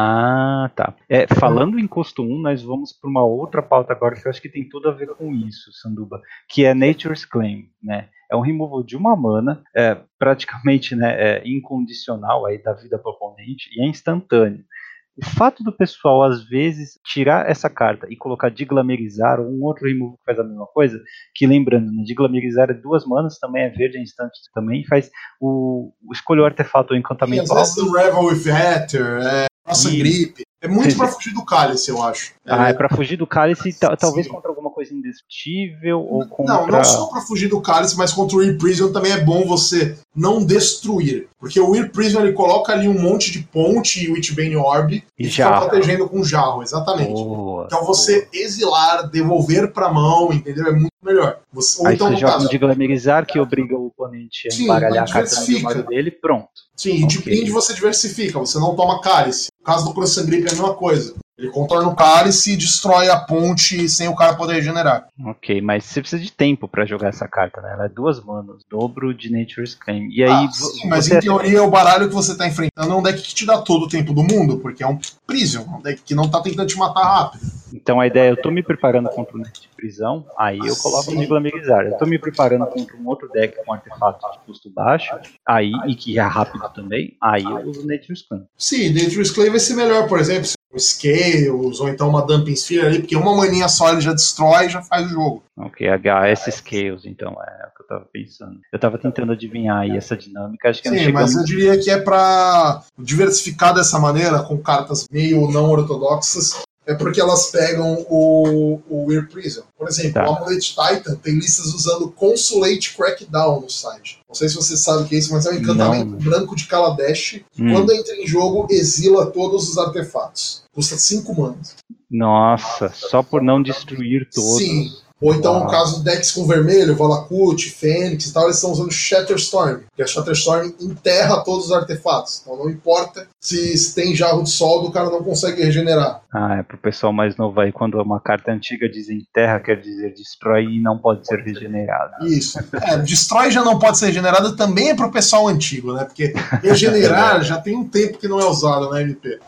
Ah, tá. Falando em custo 1, nós vamos para uma outra pauta agora que eu acho que tem tudo a ver com isso, Sanduba, que é Nature's Claim, né? É um removal de 1 mana, praticamente, né, incondicional aí da vida para o oponente e é instantâneo. O fato do pessoal, às vezes, tirar essa carta e colocar Diglamerizar ou um outro removal que faz a mesma coisa, que lembrando, né, Diglamerizar é 2 manas, também é verde, é instante também, faz escolher o artefato ou encantamento. E às vezes o Revel with Hatter, nossa gripe. É muito pra fugir do Cálice, eu acho. É pra fugir do Cálice, talvez contra alguma coisa indestrutível ou contra... Não só pra fugir do Cálice, mas contra o Weird Prison também é bom você não destruir. Porque o Weird Prison ele coloca ali um monte de ponte e Witchbane Orb e fica protegendo com jarro, exatamente. Então você exilar, devolver pra mão, entendeu? É muito melhor. Ou aí então, você joga um Diglamerizar que obriga o oponente a embaralhar a carta no memória dele, pronto. Sim, e de blind você diversifica, você não toma Cálice. No caso do Croissant Grip é a mesma coisa. Ele contorna o Cálice e destrói a ponte sem o cara poder regenerar. Ok, mas você precisa de tempo pra jogar essa carta, né? Ela é 2 manas, dobro de Nature's Claim. E aí, sim, mas em teoria o baralho que você tá enfrentando é um deck que te dá todo o tempo do mundo, porque é um Prison, um deck que não tá tentando te matar rápido. Então a ideia é, eu tô me preparando contra um deck de prisão, aí eu coloco o Diglamerizar. Eu tô me preparando contra um outro deck com artefato de custo baixo, aí, e que é rápido também, aí eu uso Nature's Claim. Sim, Nature's Claim vai ser melhor, por exemplo, Scales, ou então uma Dumping Sphere ali, porque uma maninha só ele já destrói e já faz o jogo. Ok, HS Scales, então, é o que eu tava pensando. Eu tava tentando adivinhar aí essa dinâmica, acho que sim, mas eu diria que é pra diversificar dessa maneira, com cartas meio não ortodoxas, é porque elas pegam o Weird Prison. Por exemplo, o Amulet Titan tem listas usando Consulate Crackdown no site. Não sei se você sabe o que é isso, mas é um encantamento branco de Kaladesh. Quando entra em jogo, exila todos os artefatos. Custa 5 manas. Nossa, só por não destruir todos. Sim. Ou então, no caso, decks com vermelho, Valakut, Fênix e tal, eles estão usando Shatterstorm, que a Shatterstorm enterra todos os artefatos. Então não importa se tem jarro de soldo, o cara não consegue regenerar. É pro pessoal mais novo aí, quando uma carta antiga diz enterra, quer dizer destrói e não pode ser regenerada. Isso. Destrói já não pode ser regenerada também é pro pessoal antigo, né? Porque regenerar já tem um tempo que não é usado na MP.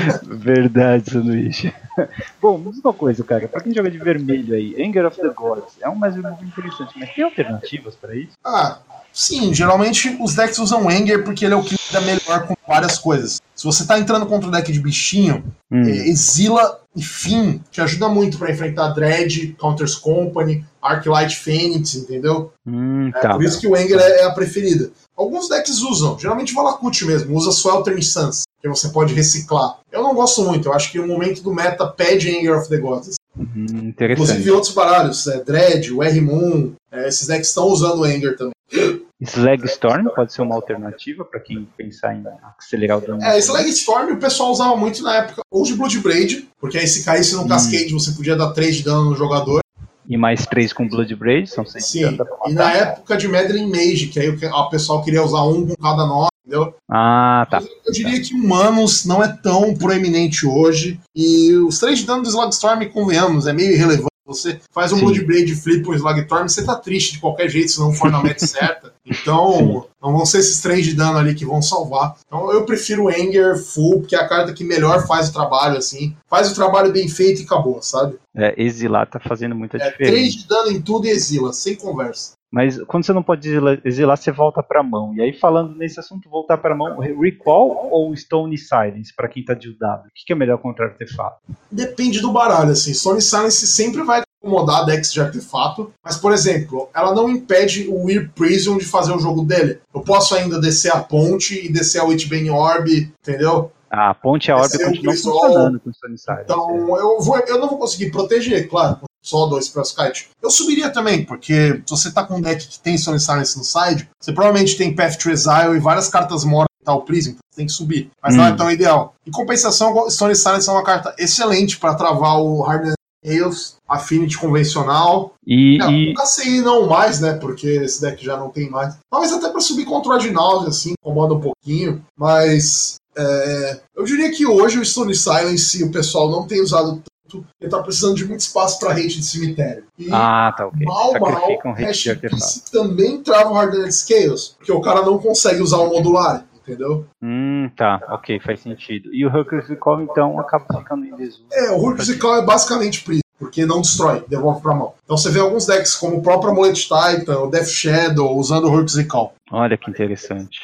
Verdade, Sanduíche. Bom, mesma coisa, cara. Pra quem joga de vermelho aí, Anger of the Gods é um mais muito interessante, mas tem alternativas pra isso? Sim, geralmente os decks usam Anger porque ele é o que lida melhor com várias coisas. Se você tá entrando contra o deck de bichinho, exila e fim te ajuda muito pra enfrentar Dread, Counters Company, Arclight Phoenix, entendeu? Por isso que o Anger é a preferida. Alguns decks usam, geralmente Valakut mesmo, usa Sweltering Suns, que você pode reciclar. Eu não gosto muito, eu acho que o momento do meta pede Anger of the Gods. Inclusive outros baralhos, Dread, o R-Moon, esses decks estão usando o Anger também. Slag Storm pode ser uma alternativa para quem pensar em acelerar o dano. Slag Storm o pessoal usava muito na época ou de Bloodbraid, porque aí se caísse no Cascade você podia dar 3 de dano no jogador. E mais 3 com Bloodbraid, são 6 de dano. E na época de Meddling Mage, que aí o pessoal queria usar um com cada 9, entendeu? Ah, tá. Eu diria que humanos não é tão proeminente hoje, e os 3 de dano do Slugstorm, convenhamos, é meio irrelevante. Você faz um Bloodblade flip, um Slugstorm, você tá triste de qualquer jeito se não for na match certa. Então, não vão ser esses 3 de dano ali que vão salvar. Então eu prefiro o Anger full, porque é a carta que melhor faz o trabalho, assim. Faz o trabalho bem feito e acabou, sabe? Exilar tá fazendo muita diferença. 3 de dano em tudo e exila, sem conversa. Mas quando você não pode exilar, você volta pra mão. E aí, falando nesse assunto, voltar pra mão, Recall ou Stone Silence, pra quem tá de UW? O que é melhor contra artefato? Depende do baralho, assim. Stone Silence sempre vai incomodar decks de artefato, mas, por exemplo, ela não impede o Weird Prison de fazer o jogo dele. Eu posso ainda descer a ponte e descer a Witchbane Orb, entendeu? A ponte e a Orb continuam funcionando com o Stone Silence. Então, eu não vou conseguir proteger, claro. Só 2 Spellskite. Eu subiria também, porque se você tá com um deck que tem Stone Silence no side, você provavelmente tem Path to Exile e várias cartas mortas e tal, Prism, então você tem que subir. Mas não é tão ideal. Em compensação, Stone Silence é uma carta excelente pra travar o Hardened Chaos, Affinity convencional. Nunca sei não mais, né, porque esse deck já não tem mais. Talvez até pra subir contra o Adinaldi, assim, incomoda um pouquinho, mas eu diria que hoje o Stone Silence o pessoal não tem usado ele tá precisando de muito espaço pra hate de cemitério. E tá ok. Hash também trava o Hardened Scales, porque o cara não consegue usar o modular, entendeu? Tá, ok, faz sentido. E o Hurkyl's Recall, então, acaba ficando em desuso. O Hurkyl's Recall é basicamente por isso, porque não destrói, devolve pra mão. Então você vê alguns decks como o próprio Amulet Titan, o Death Shadow, usando o Hurkyl's Recall. Olha que interessante.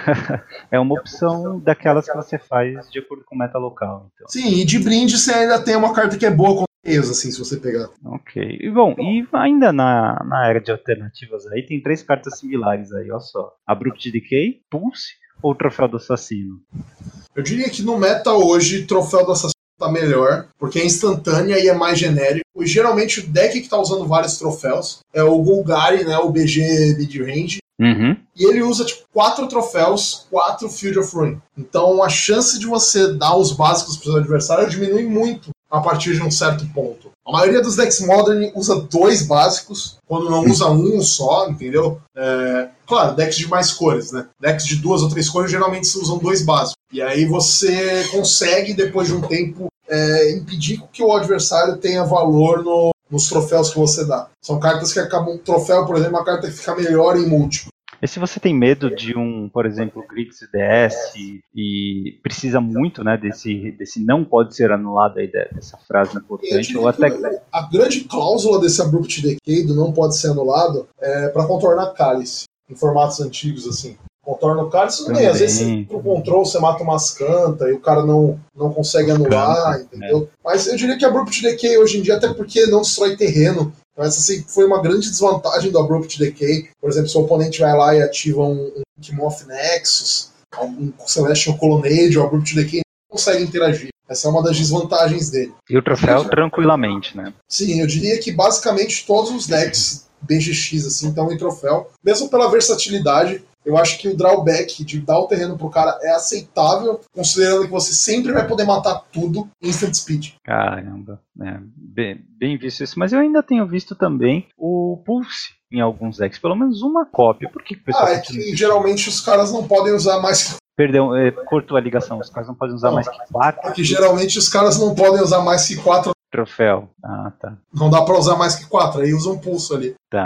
É uma opção daquelas que você faz de acordo com o meta local. Então. Sim, e de brinde você ainda tem uma carta que é boa com certeza, assim, se você pegar. Ok. E bom, e ainda na era de alternativas aí, tem 3 cartas similares aí, olha só. Abrupt Decay, Pulse ou Troféu do Assassino? Eu diria que no meta hoje, Troféu do Assassino tá melhor, porque é instantânea e é mais genérico. E geralmente o deck que tá usando vários troféus é o Golgari, né, o BG Mid-Range. E ele usa tipo 4 troféus, 4 Field of Ruin. Então a chance de você dar os básicos pro seu adversário diminui muito a partir de um certo ponto. A maioria dos decks Modern usa 2 básicos, quando não usa um só, entendeu? Claro, decks de mais cores, né? Decks de 2 ou 3 cores geralmente se usam 2 básicos. E aí você consegue, depois de um tempo, impedir que o adversário tenha valor nos troféus que você dá. São cartas que acabam... Troféu, por exemplo, é uma carta que fica melhor em múltiplo. E se você tem medo de por exemplo, Grixis DS e precisa muito, né, desse não pode ser anulado aí dessa frase importante, ou até... A grande cláusula desse Abrupt Decay do não pode ser anulado é para contornar Cálice, em formatos antigos, assim. Contorna o Cálice, tudo bem, às vezes pro control você mata umas cantas e o cara não consegue anular, entendeu? Mas eu diria que Abrupt Decay hoje em dia, até porque não destrói terreno, então essa assim, foi uma grande desvantagem do Abrupt Decay. Por exemplo, se o oponente vai lá e ativa um Kimoth Nexus, um Celestial Colonnade, o Abrupt Decay não consegue interagir. Essa é uma das desvantagens dele. E o troféu tranquilamente, né? Sim, eu diria que basicamente todos os decks BGX assim estão em troféu, mesmo pela versatilidade. Eu acho que o drawback de dar o terreno pro cara é aceitável, considerando que você sempre vai poder matar tudo em instant speed. Caramba, bem visto isso. Mas eu ainda tenho visto também o Pulse em alguns decks, pelo menos uma cópia. Por que o pessoal... é que geralmente os caras não podem usar mais que... Perdão, cortou a ligação. Os caras não podem usar mais que 4? É que geralmente os caras não podem usar mais que 4 troféu. Tá. Não dá pra usar mais que 4, aí usa um pulso ali. Tá,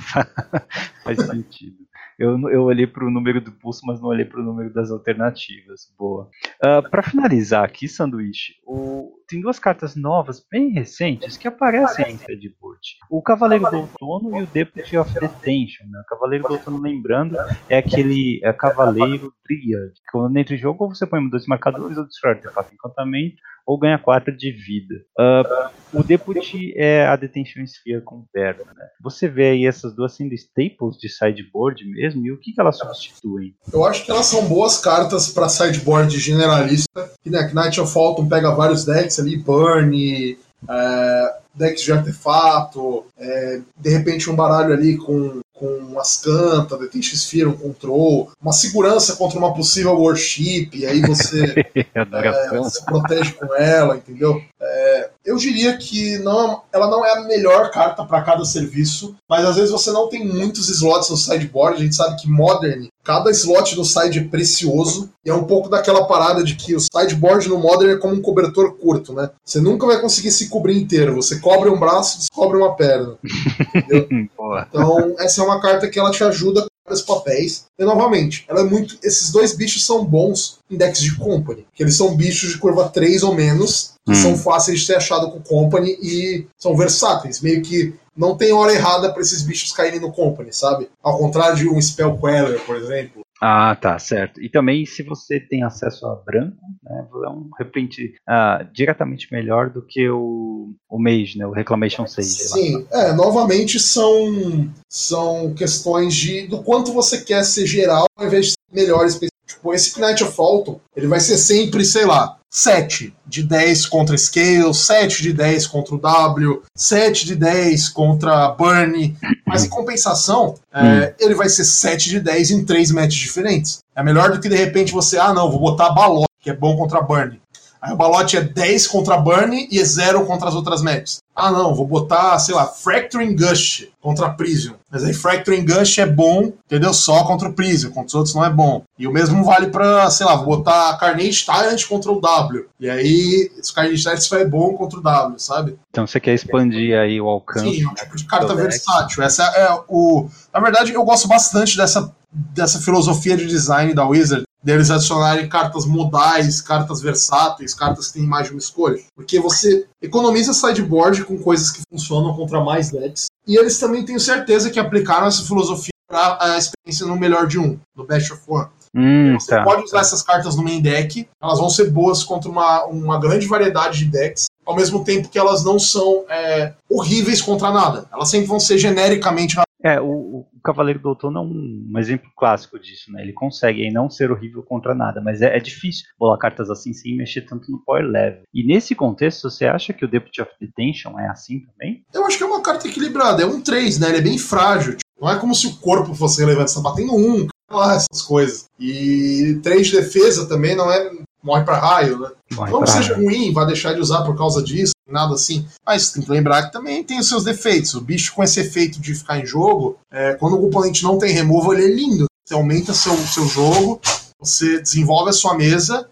faz sentido. Eu olhei pro número do pulso, mas não olhei pro número das alternativas. Boa. Pra finalizar aqui, Sanduíche, tem 2 cartas novas, bem recentes, que aparecem em sideboard. O Cavaleiro do Outono e o Deputy of Detention. Né? O Cavaleiro do Outono, lembrando, é aquele Cavaleiro Dryad. Quando entra em jogo, ou você põe 2 marcadores, ou destrói artefato encantamento, ou ganha 4 de vida. O Deputy é a Detention Sphere com perna. Né? Você vê aí essas 2 sendo staples de sideboard mesmo, e o que elas substituem? Eu acho que elas são boas cartas para sideboard generalista. Que, né, Knight of Autumn pega vários decks ali, Burn, decks de artefato, de repente um baralho ali com as cantas, Detention Sphere, um control, uma segurança contra uma possível worship, e aí você se protege com ela, entendeu? Eu diria que ela não é a melhor carta para cada serviço, mas às vezes você não tem muitos slots no sideboard. A gente sabe que Modern, cada slot no side é precioso, e é um pouco daquela parada de que o sideboard no Modern é como um cobertor curto, né? Você nunca vai conseguir se cobrir inteiro, você cobre um braço, descobre uma perna. Entendeu? Então, essa é uma carta que ela te ajuda com vários papéis. E, novamente, ela é muito... Esses dois bichos são bons em decks de Company, que eles são bichos de curva 3 ou menos, que são fáceis de ser achado com Company e são versáteis, meio que não tem hora errada para esses bichos caírem no Company, sabe? Ao contrário de um Spell Queller, por exemplo. Ah, tá, certo. E também, se você tem acesso a branco, né, é um repente diretamente melhor do que o Mage, né, o Reclamation Sage. Sim, novamente são questões do quanto você quer ser geral ao invés de ser melhor específico. Tipo, esse Knight of Alton, ele vai ser sempre, sei lá, 7 de 10 contra Scale, 7 de 10 contra o W, 7 de 10 contra Burn, mas em compensação, ele vai ser 7 de 10 em 3 matches diferentes. É melhor do que de repente você, vou botar Balot, que é bom contra Burn. Aí o Balot é 10 contra Burn e é 0 contra as outras matches. Vou botar, sei lá, Fracturing Gush contra Prison. Mas aí Fracturing Gush é bom, entendeu? Só contra o Prison, contra os outros não é bom. E o mesmo vale pra, sei lá, vou botar Carnage Tyrant contra o W. E aí, esse Carnage Tyrant vai bom contra o W, sabe? Então você quer expandir aí o alcance. Sim, é um tipo de carta versátil. Essa Na verdade, eu gosto bastante dessa filosofia de design da Wizard, deles adicionarem cartas modais, cartas versáteis, cartas que têm mais de uma escolha. Porque você economiza sideboard com coisas que funcionam contra mais decks. E eles também tenho certeza que aplicaram essa filosofia para a experiência no melhor de um, no Best of One. Você pode usar essas cartas no main deck, elas vão ser boas contra uma grande variedade de decks, ao mesmo tempo que elas não são horríveis contra nada. Elas sempre vão ser genericamente... O Cavaleiro do Outono é um exemplo clássico disso, né? Ele consegue não ser horrível contra nada, mas é difícil bolar cartas assim sem mexer tanto no power level. E nesse contexto, você acha que o Deputy of Detention é assim também? Eu acho que é uma carta equilibrada, é um 3, né? Ele é bem frágil. Tipo, não é como se o corpo fosse relevante, você tá batendo 1, essas coisas. E 3 de defesa também não é... Morre pra raio, né? Não que seja ruim, vai deixar de usar por causa disso, nada assim. Mas tem que lembrar que também tem os seus defeitos. O bicho com esse efeito de ficar em jogo, quando o oponente não tem removal, ele é lindo. Você aumenta seu jogo, você desenvolve a sua mesa,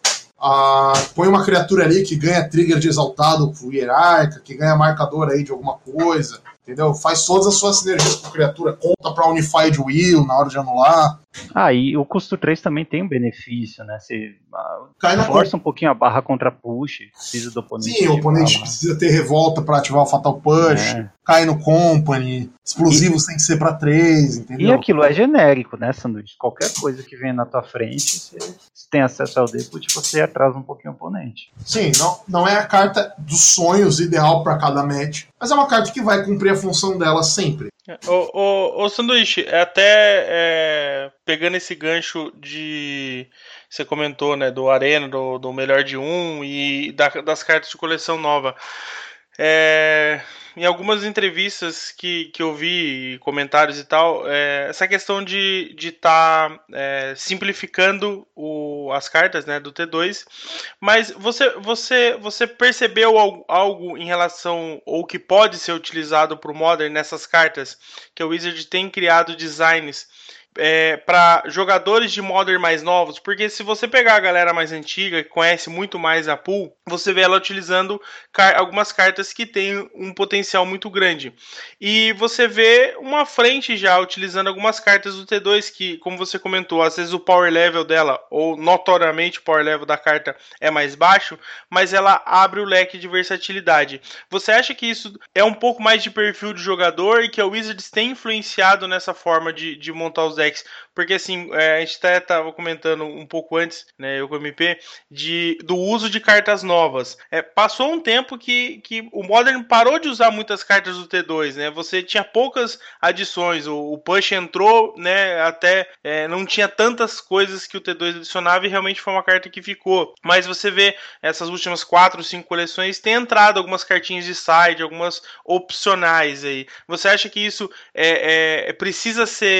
põe uma criatura ali que ganha trigger de exaltado pro hierarca, que ganha marcador aí de alguma coisa, entendeu? Faz todas as suas sinergias com a criatura, conta pra Unified Will na hora de anular. E o custo 3 também tem um benefício, né? Você força um pouquinho a barra contra push, precisa do oponente. Sim, o oponente precisa ter revolta pra ativar o Fatal Push, cai no Company, explosivos tem que ser pra 3, entendeu? E aquilo é genérico, né, Sanduíche? Qualquer coisa que venha na tua frente, você tem acesso ao Deputy, você atrasa um pouquinho o oponente. Sim, não é a carta dos sonhos ideal pra cada match, mas é uma carta que vai cumprir a função dela sempre. O Sanduíche, até pegando esse gancho de... Você comentou, né, do Arena, do melhor de um e das cartas de coleção nova. Em algumas entrevistas que eu vi, comentários e tal, essa questão de estar simplificando as cartas, né, do T2, mas você percebeu algo em relação, ou que pode ser utilizado para o Modern nessas cartas, que a Wizard tem criado designs para jogadores de Modern mais novos? Porque se você pegar a galera mais antiga, que conhece muito mais a pool, você vê ela utilizando algumas cartas que têm um potencial muito grande. E você vê uma frente já utilizando algumas cartas do T2 que, como você comentou, às vezes o power level dela, ou notoriamente o power level da carta é mais baixo, mas ela abre o leque de versatilidade. Você acha que isso é um pouco mais de perfil de jogador e que a Wizards tem influenciado nessa forma de montar os decks? Porque assim, a gente até estava comentando um pouco antes, né, eu com o MP, do uso de cartas novas. Passou um tempo que o Modern parou de usar muitas cartas do T2, né? Você tinha poucas adições, o Push entrou, né, até não tinha tantas coisas que o T2 adicionava e realmente foi uma carta que ficou. Mas você vê essas últimas 4 ou 5 coleções, tem entrado algumas cartinhas de side, algumas opcionais aí. Você acha que isso precisa ser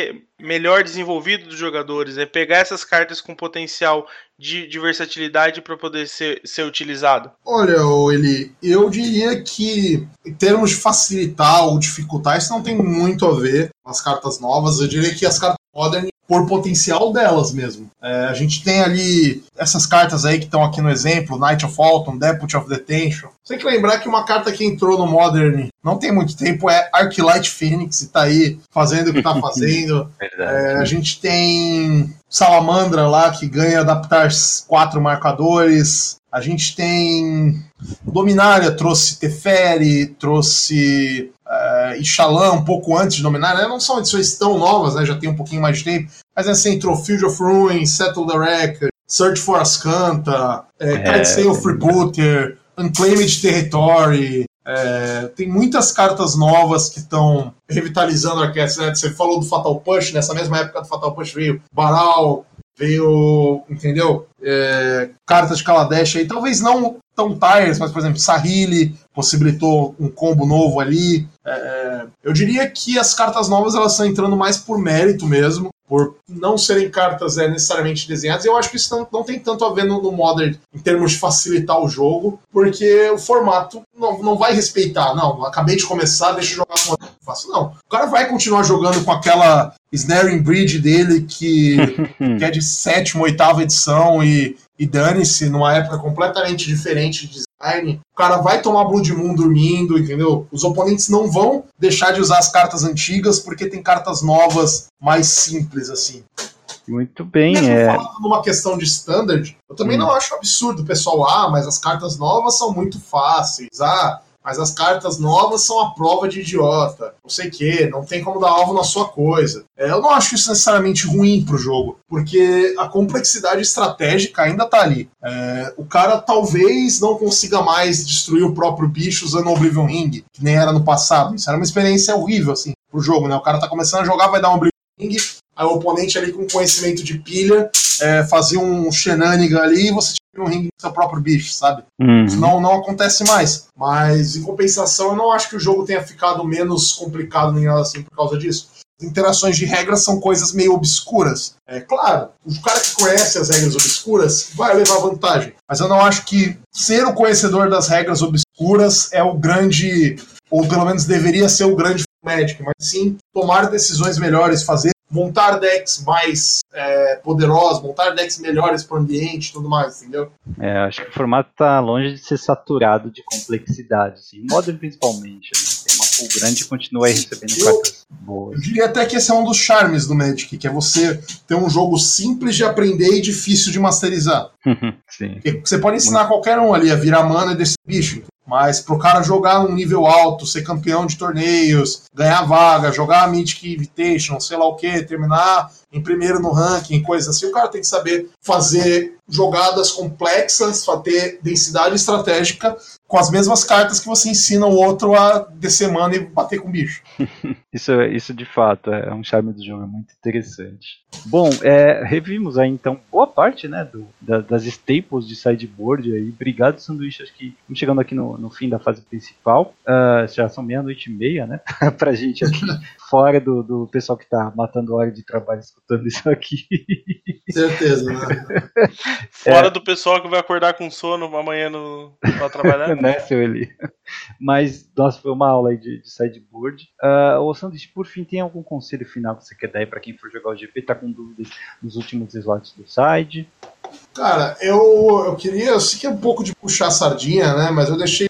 melhor desenvolvido dos jogadores, é pegar essas cartas com potencial de versatilidade para poder ser utilizado? Olha, Eli, eu diria que em termos de facilitar ou dificultar, isso não tem muito a ver com as cartas novas. Eu diria que as cartas Modern, por potencial delas mesmo. A gente tem ali essas cartas aí que estão aqui no exemplo, Knight of Autumn, Deputy of Detention. Você tem que lembrar que uma carta que entrou no Modern não tem muito tempo é Arclight Phoenix, e tá aí fazendo o que tá fazendo. A gente tem Salamandra lá, que ganha adaptar 4 marcadores. A gente tem Dominária, trouxe Teferi, trouxe Ixalan um pouco antes de Dominária. Não são edições tão novas, né? Já tem um pouquinho mais de tempo. Mas assim, entrou Field of Ruin, Settle the Record, Search for Ascanta, Kitesail Freebooter, Unclaimed Territory. Tem muitas cartas novas que estão revitalizando arquétipos, né? Você falou do Fatal Push, nessa mesma época do Fatal Push veio Baral, veio, entendeu? Cartas de Kaladesh aí, talvez não tão tires, mas por exemplo, Sahili possibilitou um combo novo ali. Eu diria que as cartas novas elas estão entrando mais por mérito mesmo, por não serem cartas necessariamente desenhadas. Eu acho que isso não tem tanto a ver no Modern em termos de facilitar o jogo, porque o formato não vai respeitar. Não, acabei de começar, deixa eu jogar com o fácil. Não, o cara vai continuar jogando com aquela Snaring Bridge dele que é de 7ª, 8ª edição e dane-se, numa época completamente diferente de design. O cara vai tomar Blood Moon dormindo, entendeu? Os oponentes não vão deixar de usar as cartas antigas porque tem cartas novas mais simples, assim. Muito bem, falando numa questão de standard, eu também não acho absurdo o pessoal, mas as cartas novas são muito fáceis, mas as cartas novas são a prova de idiota, não sei o que, não tem como dar alvo na sua coisa. Eu não acho isso necessariamente ruim pro jogo, porque a complexidade estratégica ainda tá ali. O cara talvez não consiga mais destruir o próprio bicho usando o Oblivion Ring, que nem era no passado. Isso era uma experiência horrível, assim, pro jogo, né? O cara tá começando a jogar, vai dar um Oblivion Ring, aí o oponente ali com conhecimento de pilha fazia um shenanigan ali e você tinha um ringue do seu próprio bicho, sabe? Isso não acontece mais. Mas, em compensação, eu não acho que o jogo tenha ficado menos complicado nem nada assim por causa disso. As interações de regras são coisas meio obscuras. Claro, o cara que conhece as regras obscuras vai levar vantagem. Mas eu não acho que ser o conhecedor das regras obscuras é o grande, ou pelo menos deveria ser o grande Magic, mas sim tomar decisões melhores, montar decks mais poderosos, montar decks melhores para o ambiente e tudo mais, entendeu? Acho que o formato tá longe de ser saturado de complexidade, assim. O Modern principalmente, né? Tem uma pool grande e continua aí recebendo cartas boas. Eu diria até que esse é um dos charmes do Magic, que é você ter um jogo simples de aprender e difícil de masterizar. Sim. Você pode ensinar qualquer um ali a virar mana desse bicho, mas pro cara jogar num nível alto, ser campeão de torneios, ganhar vaga, jogar a Mythic Invitation, sei lá o que, terminar em primeiro no ranking, coisas assim, o cara tem que saber fazer jogadas complexas, ter densidade estratégica com as mesmas cartas que você ensina o outro a descer mana e bater com o bicho. Isso de fato é um charme do jogo, é muito interessante. Bom, revimos aí então boa parte, né, das staples de sideboard aí. Obrigado, Sanduíche. Acho que estamos chegando aqui no fim da fase principal. Já são 00:30, né? Pra gente aqui, fora do pessoal que tá matando hora de trabalho escutando isso aqui. Certeza, né? Fora do pessoal que vai acordar com sono amanhã pra trabalhar. Né, seu Eli? Mas, nossa, foi uma aula aí de sideboard. Ô, Sanduíche, por fim, tem algum conselho final que você quer dar aí pra quem for jogar o GP? Tá com dúvidas nos últimos slots do side? Cara, eu queria, eu sei que é um pouco de puxar a sardinha, né, mas eu deixei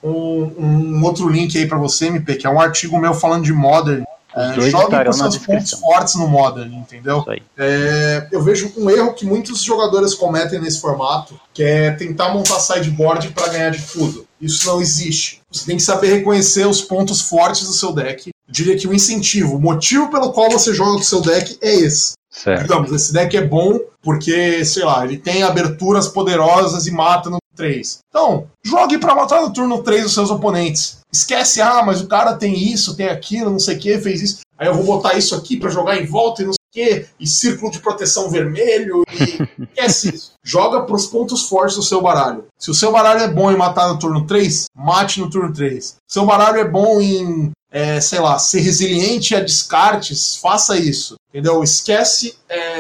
um outro link aí pra você, MP, que é um artigo meu falando de Modern. Jogue com seus pontos fortes no Modern, entendeu? Eu vejo um erro que muitos jogadores cometem nesse formato, que é tentar montar sideboard para ganhar de tudo. Isso não existe. Você tem que saber reconhecer os pontos fortes do seu deck. Eu diria que o incentivo, o motivo pelo qual você joga com o seu deck é esse. Certo. Digamos, esse deck é bom porque, sei lá, ele tem aberturas poderosas e mata no 3. Então, jogue pra matar no turno 3 os seus oponentes. Esquece, mas o cara tem isso, tem aquilo, não sei o que, fez isso. Aí eu vou botar isso aqui pra jogar em volta e não sei o quê, e círculo de proteção vermelho, e esquece isso. Joga pros pontos fortes do seu baralho. Se o seu baralho é bom em matar no turno 3, mate no turno 3. Se o seu baralho é bom em, ser resiliente a descartes, faça isso. Entendeu? Esquece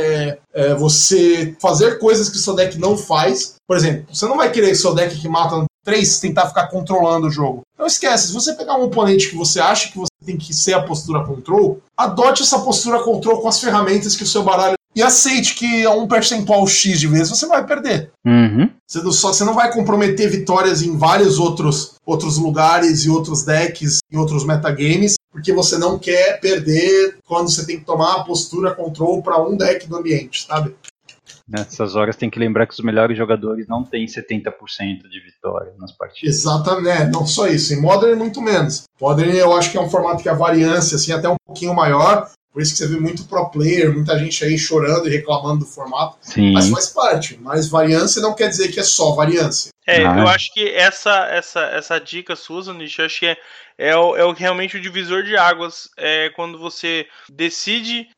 você fazer coisas que o seu deck não faz. Por exemplo, você não vai querer que o seu deck que mata no 3 tentar ficar controlando o jogo. Não esquece, se você pegar um oponente que você acha que você tem que ser a postura control, adote essa postura control com as ferramentas que o seu baralho... E aceite que a um percentual X de vezes você vai perder. Uhum. Você não vai comprometer vitórias em vários outros lugares e outros decks e outros metagames, porque você não quer perder quando você tem que tomar a postura control para um deck do ambiente, sabe? Nessas horas tem que lembrar que os melhores jogadores não têm 70% de vitória nas partidas. Exatamente, não só isso. Em Modern, muito menos. Modern eu acho que é um formato que a variância assim, é até um pouquinho maior, por isso que você vê muito pro player, muita gente aí chorando e reclamando do formato. Sim. Mas faz parte. Mas variância não quer dizer que é só variância. Eu acho que essa dica sua, Nish, eu acho que é realmente o divisor de águas quando você decide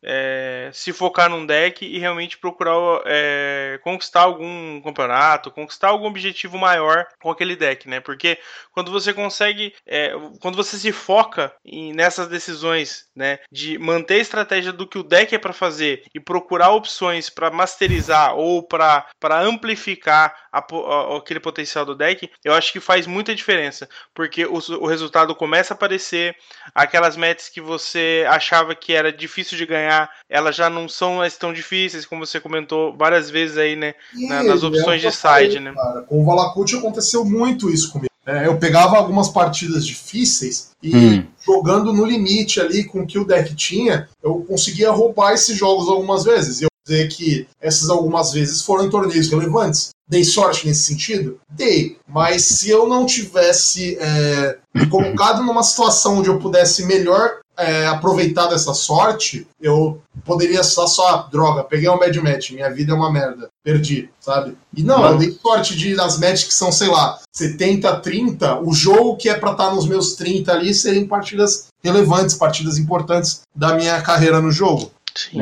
se focar num deck e realmente procurar conquistar algum campeonato, conquistar algum objetivo maior com aquele deck, né? Porque quando você consegue, quando você se foca nessas decisões, né, de manter a estratégia do que o deck é para fazer e procurar opções para masterizar ou para amplificar aquele potencial do deck, eu acho que faz muita diferença, porque o resultado começa a aparecer, aquelas metas que você achava que era difícil de ganhar, elas já não são mais tão difíceis, como você comentou várias vezes aí, né, nas opções de side, né? Cara, com o Valakut aconteceu muito isso comigo. Eu pegava algumas partidas difíceis e jogando no limite ali com o que o deck tinha, eu conseguia roubar esses jogos algumas vezes. E eu vou dizer que essas algumas vezes foram em torneios relevantes. Dei sorte nesse sentido? Dei. Mas se eu não tivesse me colocado numa situação onde eu pudesse melhor aproveitar dessa sorte, eu poderia só droga, peguei um bad match, minha vida é uma merda, perdi, sabe? E não, eu dei sorte nas matches que são, sei lá, 70-30, o jogo que é pra estar nos meus 30 ali serem partidas relevantes, partidas importantes da minha carreira no jogo.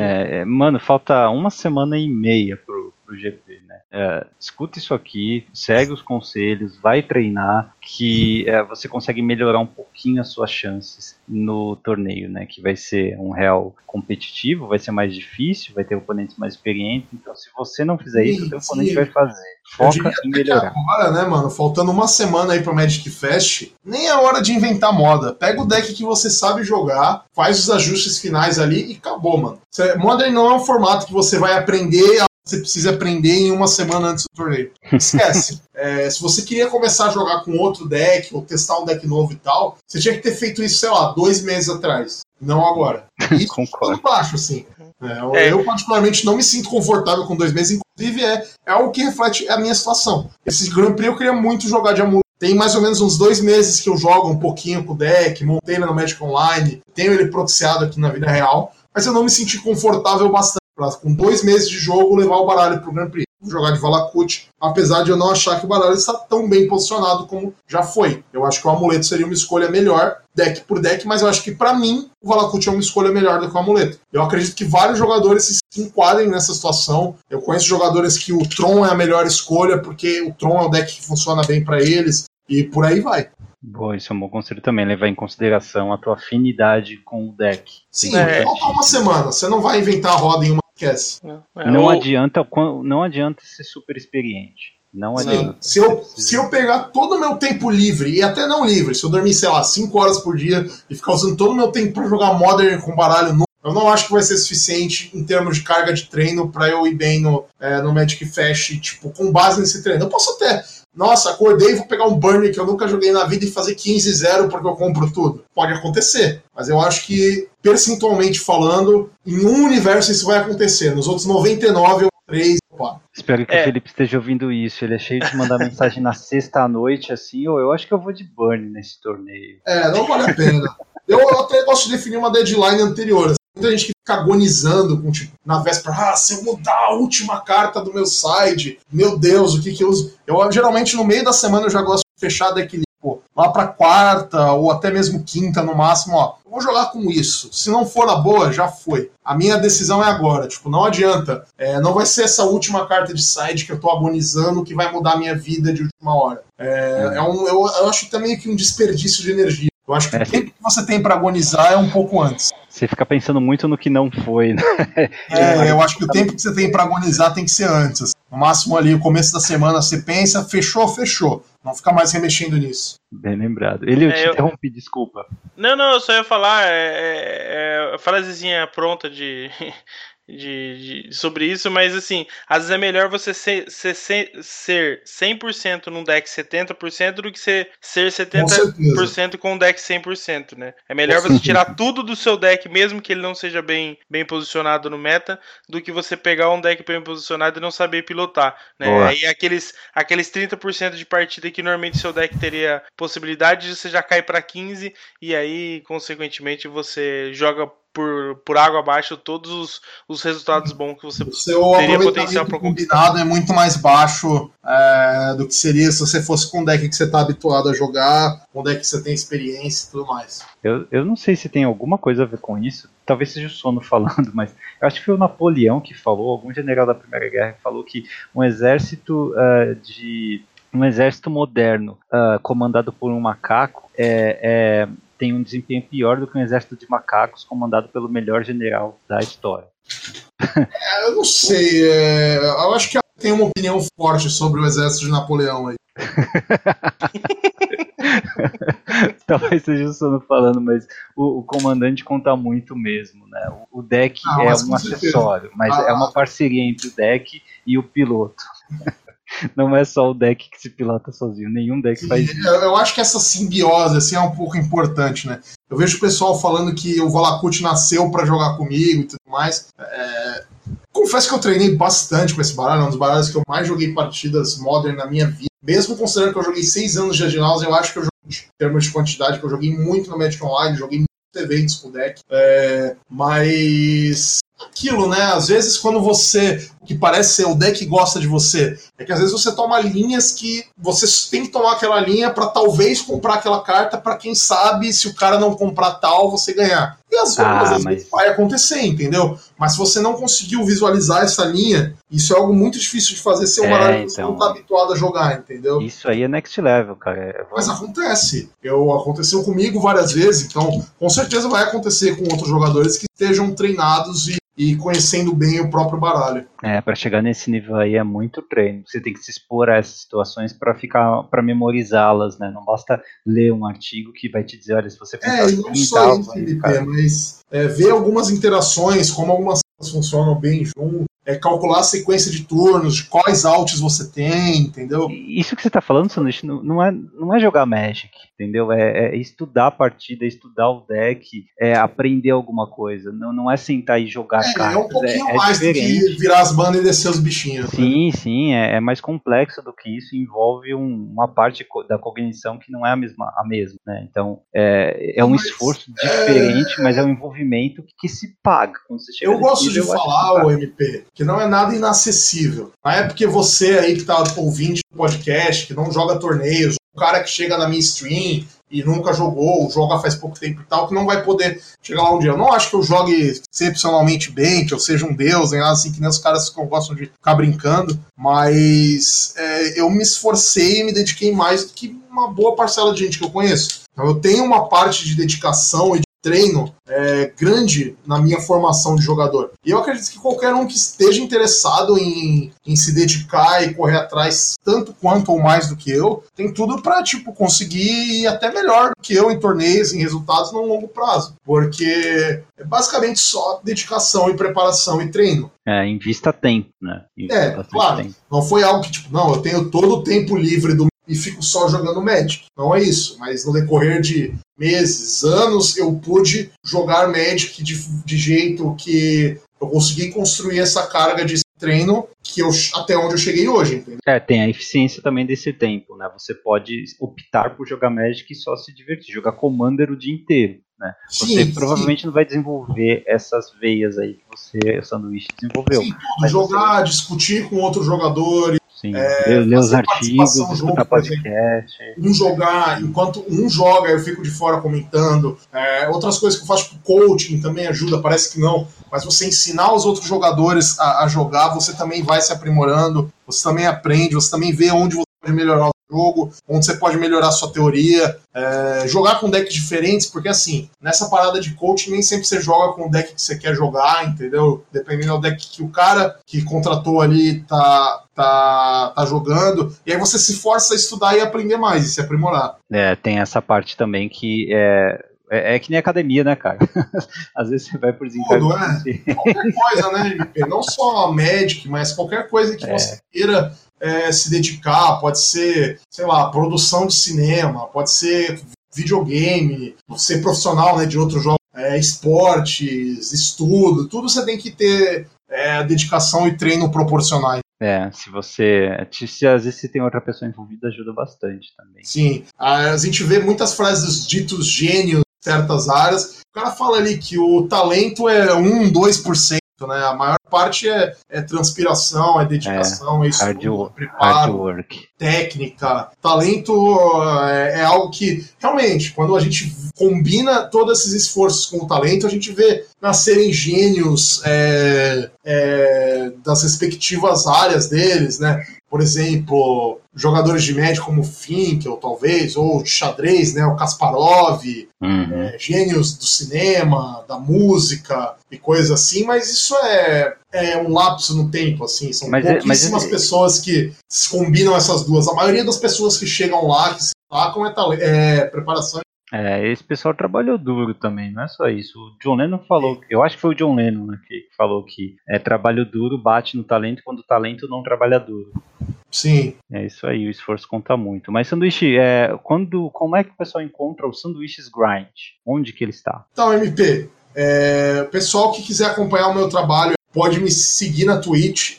Mano, falta 1 semana e meia pro GP, né? Escuta isso aqui, segue os conselhos, vai treinar, que você consegue melhorar um pouquinho as suas chances no torneio, né? Que vai ser um real competitivo, vai ser mais difícil, vai ter oponentes mais experientes, então se você não fizer isso, o teu oponente vai fazer. Foca em melhorar. Agora, né, mano, faltando 1 semana aí pro Magic Fest, nem é hora de inventar moda. Pega o deck que você sabe jogar, faz os ajustes finais ali e acabou, mano. Modern não é um formato que você vai aprender, você precisa aprender em 1 semana antes do torneio. Esquece. Se você queria começar a jogar com outro deck, ou testar um deck novo e tal, você tinha que ter feito isso, sei lá, 2 meses atrás. Não agora. Isso tudo baixo, assim. Eu, particularmente, não me sinto confortável com 2 meses. Inclusive, é algo que reflete a minha situação. Esse Grand Prix eu queria muito jogar de amuleto. Tem mais ou menos uns 2 meses que eu jogo um pouquinho com o deck, montei no Magic Online, tenho ele proxiado aqui na vida real, mas eu não me senti confortável bastante pra, com 2 meses de jogo, levar o baralho pro Grand Prix. Vou jogar de Valakut, apesar de eu não achar que o baralho está tão bem posicionado como já foi. Eu acho que o amuleto seria uma escolha melhor, deck por deck, mas eu acho que pra mim o Valakut é uma escolha melhor do que o amuleto. Eu acredito que vários jogadores se enquadrem nessa situação. Eu conheço jogadores que o Tron é a melhor escolha, porque o Tron é o deck que funciona bem pra eles, e por aí vai. Boa, isso é um bom conselho também, levar em consideração a tua afinidade com o deck. Sim, falta 1 semana, você não vai inventar a roda em uma. Esquece. Não adianta ser super experiente. Não adianta. Se eu pegar todo o meu tempo livre, e até não livre, se eu dormir, sei lá, 5 horas por dia e ficar usando todo o meu tempo pra jogar Modern com baralho novo, eu não acho que vai ser suficiente em termos de carga de treino pra eu ir bem no Magic Fest, tipo, com base nesse treino. Eu posso até, nossa, acordei e vou pegar um Burn que eu nunca joguei na vida e fazer 15-0 porque eu compro tudo. Pode acontecer, mas eu acho que, percentualmente falando, em um universo isso vai acontecer. Nos outros 99, eu 3, opa. Espero que o Felipe esteja ouvindo isso. Ele é cheio de mandar mensagem na sexta à noite, assim, eu acho que eu vou de Burn nesse torneio. Não vale a pena. Eu até gosto de definir uma deadline anterior. Muita gente que fica agonizando com, tipo, na véspera, se eu mudar a última carta do meu side, meu Deus, o que eu uso? Eu geralmente no meio da semana eu já gosto de fechar deck list pô, lá pra quarta ou até mesmo quinta no máximo, ó, eu vou jogar com isso. Se não for na boa, já foi. A minha decisão é agora, tipo, não adianta. Não vai ser essa última carta de side que eu tô agonizando que vai mudar a minha vida de última hora. Eu acho até meio que um desperdício de energia. Eu acho que o tempo que você tem pra agonizar é um pouco antes. Você fica pensando muito no que não foi, né? Eu acho que o tempo que você tem pra agonizar tem que ser antes. Assim. No máximo ali, o começo da semana, você pensa, fechou. Não fica mais remexendo nisso. Bem lembrado. Eu te interrompi, desculpa. Não, eu só ia falar a frasezinha pronta sobre isso, mas assim, às vezes é melhor você ser 100% num deck 70% do que ser 70% com um deck 100%, né? É melhor você tirar tudo do seu deck, mesmo que ele não seja bem posicionado no meta, do que você pegar um deck bem posicionado e não saber pilotar, né? Aí aqueles 30% de partida que normalmente seu deck teria possibilidade, você já cai para 15% e aí, consequentemente, você joga por água abaixo todos os resultados bons que você teria potencial para conquistar. O combinado é muito mais baixo do que seria se você fosse com um deck que você está habituado a jogar, com um deck que você tem experiência e tudo mais. Eu não sei se tem alguma coisa a ver com isso, talvez seja o Sono falando, mas eu acho que foi o Napoleão que falou, algum general da Primeira Guerra que falou que um exército moderno comandado por um macaco tem um desempenho pior do que um exército de macacos comandado pelo melhor general da história. Eu não sei, eu acho que tem uma opinião forte sobre o exército de Napoleão aí. Talvez seja o Sono falando, mas o comandante conta muito mesmo, né? O deck é um acessório, mas é uma parceria entre o deck e o piloto. Não é só o deck que se pilota sozinho, nenhum deck faz isso. Eu acho que essa simbiose assim, é um pouco importante, né? Eu vejo o pessoal falando que o Valakut nasceu pra jogar comigo e tudo mais. Confesso que eu treinei bastante com esse baralho, é um dos baralhos que eu mais joguei partidas Modern na minha vida. Mesmo considerando que eu joguei 6 anos de Adinals, eu acho que eu joguei, em termos de quantidade, que eu joguei muito no Magic Online, joguei muitos eventos com o deck. Mas aquilo, né? Às vezes quando você, o que parece ser o deck gosta de você, é que às vezes você toma linhas que você tem que tomar aquela linha pra talvez comprar aquela carta pra quem sabe se o cara não comprar tal, você ganhar. E às vezes vai acontecer, entendeu? Mas se você não conseguiu visualizar essa linha, isso é algo muito difícil de fazer ser um baralho que você não tá habituado a jogar, entendeu? Isso aí é next level, cara. Mas acontece. Aconteceu comigo várias vezes, então com certeza vai acontecer com outros jogadores que estejam treinados e conhecendo bem o próprio baralho. Pra chegar nesse nível aí é muito treino. Você tem que se expor a essas situações para memorizá-las, né? Não basta ler um artigo que vai te dizer, olha, se você pensar não só isso, Felipe, mas ver algumas interações, como algumas coisas funcionam bem junto, calcular a sequência de turnos, de quais alts você tem, entendeu? Isso que você tá falando, Sanushi, não é jogar Magic, entendeu? É estudar a partida, é estudar o deck, é aprender alguma coisa. Não é sentar e jogar cartas. É um pouquinho mais diferente do que virar as bandas e descer os bichinhos. Sim, é mais complexo do que isso, envolve uma parte da cognição que não é a mesma, né? Então, um esforço diferente, mas é um envolvimento que se paga. Quando você chega eu gosto de falar, o MP, que não é nada inacessível. Não é porque você aí que tá ouvinte do podcast, que não joga torneios, o cara que chega na minha stream e nunca jogou, joga faz pouco tempo e tal, que não vai poder chegar lá um dia. Eu não acho que eu jogue excepcionalmente bem, que eu seja um deus, nem nada assim, que nem os caras que gostam de ficar brincando, mas eu me esforcei e me dediquei mais do que uma boa parcela de gente que eu conheço. Então eu tenho uma parte de dedicação e de treino grande na minha formação de jogador. E eu acredito que qualquer um que esteja interessado em se dedicar e correr atrás tanto quanto ou mais do que eu, tem tudo pra, conseguir ir até melhor do que eu em torneios, em resultados no longo prazo. Porque é basicamente só dedicação e preparação e treino. Invista tempo, né? Claro. Tempo. Não foi algo que, eu tenho todo o tempo livre e fico só jogando Magic. Não é isso. Mas no decorrer de meses, anos, eu pude jogar Magic de jeito que eu consegui construir essa carga de treino que até onde eu cheguei hoje, entendeu? Tem a eficiência também desse tempo, né? Você pode optar por jogar Magic e só se divertir, jogar Commander o dia inteiro, né? Você provavelmente não vai desenvolver essas veias aí que você, Sanduíche, desenvolveu. Sim, jogar, discutir com outros jogadores, Sim, ler os artigos, escutar podcast. Enquanto um joga, eu fico de fora comentando. Outras coisas que eu faço, tipo coaching, também ajuda, parece que não. Mas você ensinar os outros jogadores a jogar, você também vai se aprimorando, você também aprende, você também vê onde você pode melhorar o jogo, onde você pode melhorar a sua teoria, jogar com decks diferentes, porque assim, nessa parada de coaching nem sempre você joga com o deck que você quer jogar, entendeu? Dependendo do deck que o cara que contratou ali tá jogando, e aí você se força a estudar e aprender mais, e se aprimorar. Tem essa parte também que é que nem academia, né, cara? Às vezes você vai por desencargo. Qualquer coisa, né, MP? Não só Magic, mas qualquer coisa que você queira se dedicar, pode ser, sei lá, produção de cinema, pode ser videogame, ser profissional, né, de outros jogos, esportes, estudo, tudo você tem que ter dedicação e treino proporcionais. Se às vezes você tem outra pessoa envolvida, ajuda bastante também. Sim, a gente vê muitas frases dos ditos gênios em certas áreas. O cara fala ali que o talento é 2%, né? A maior parte é transpiração, é dedicação, é estudo, preparo, técnica. Talento é algo que, realmente, quando a gente combina todos esses esforços com o talento, a gente vê nascerem gênios das respectivas áreas deles, né? Por exemplo, jogadores de Magic como o Finkel, talvez, ou de xadrez, né? O Kasparov, gênios do cinema, da música e coisas assim, mas isso é um lapso no tempo, assim, são pouquíssimas pessoas que combinam essas duas. A maioria das pessoas que chegam lá, que se destacam, é preparação. Esse pessoal trabalhou duro também, não é só isso. O John Lennon falou, eu acho que foi o John Lennon, né, que falou que trabalho duro bate no talento quando o talento não trabalha duro. Sim. É isso aí, o esforço conta muito. Mas sanduíche, como é que o pessoal encontra o Sanduíches Grind? Onde que ele está? Então, MP, o pessoal que quiser acompanhar o meu trabalho pode me seguir na Twitch,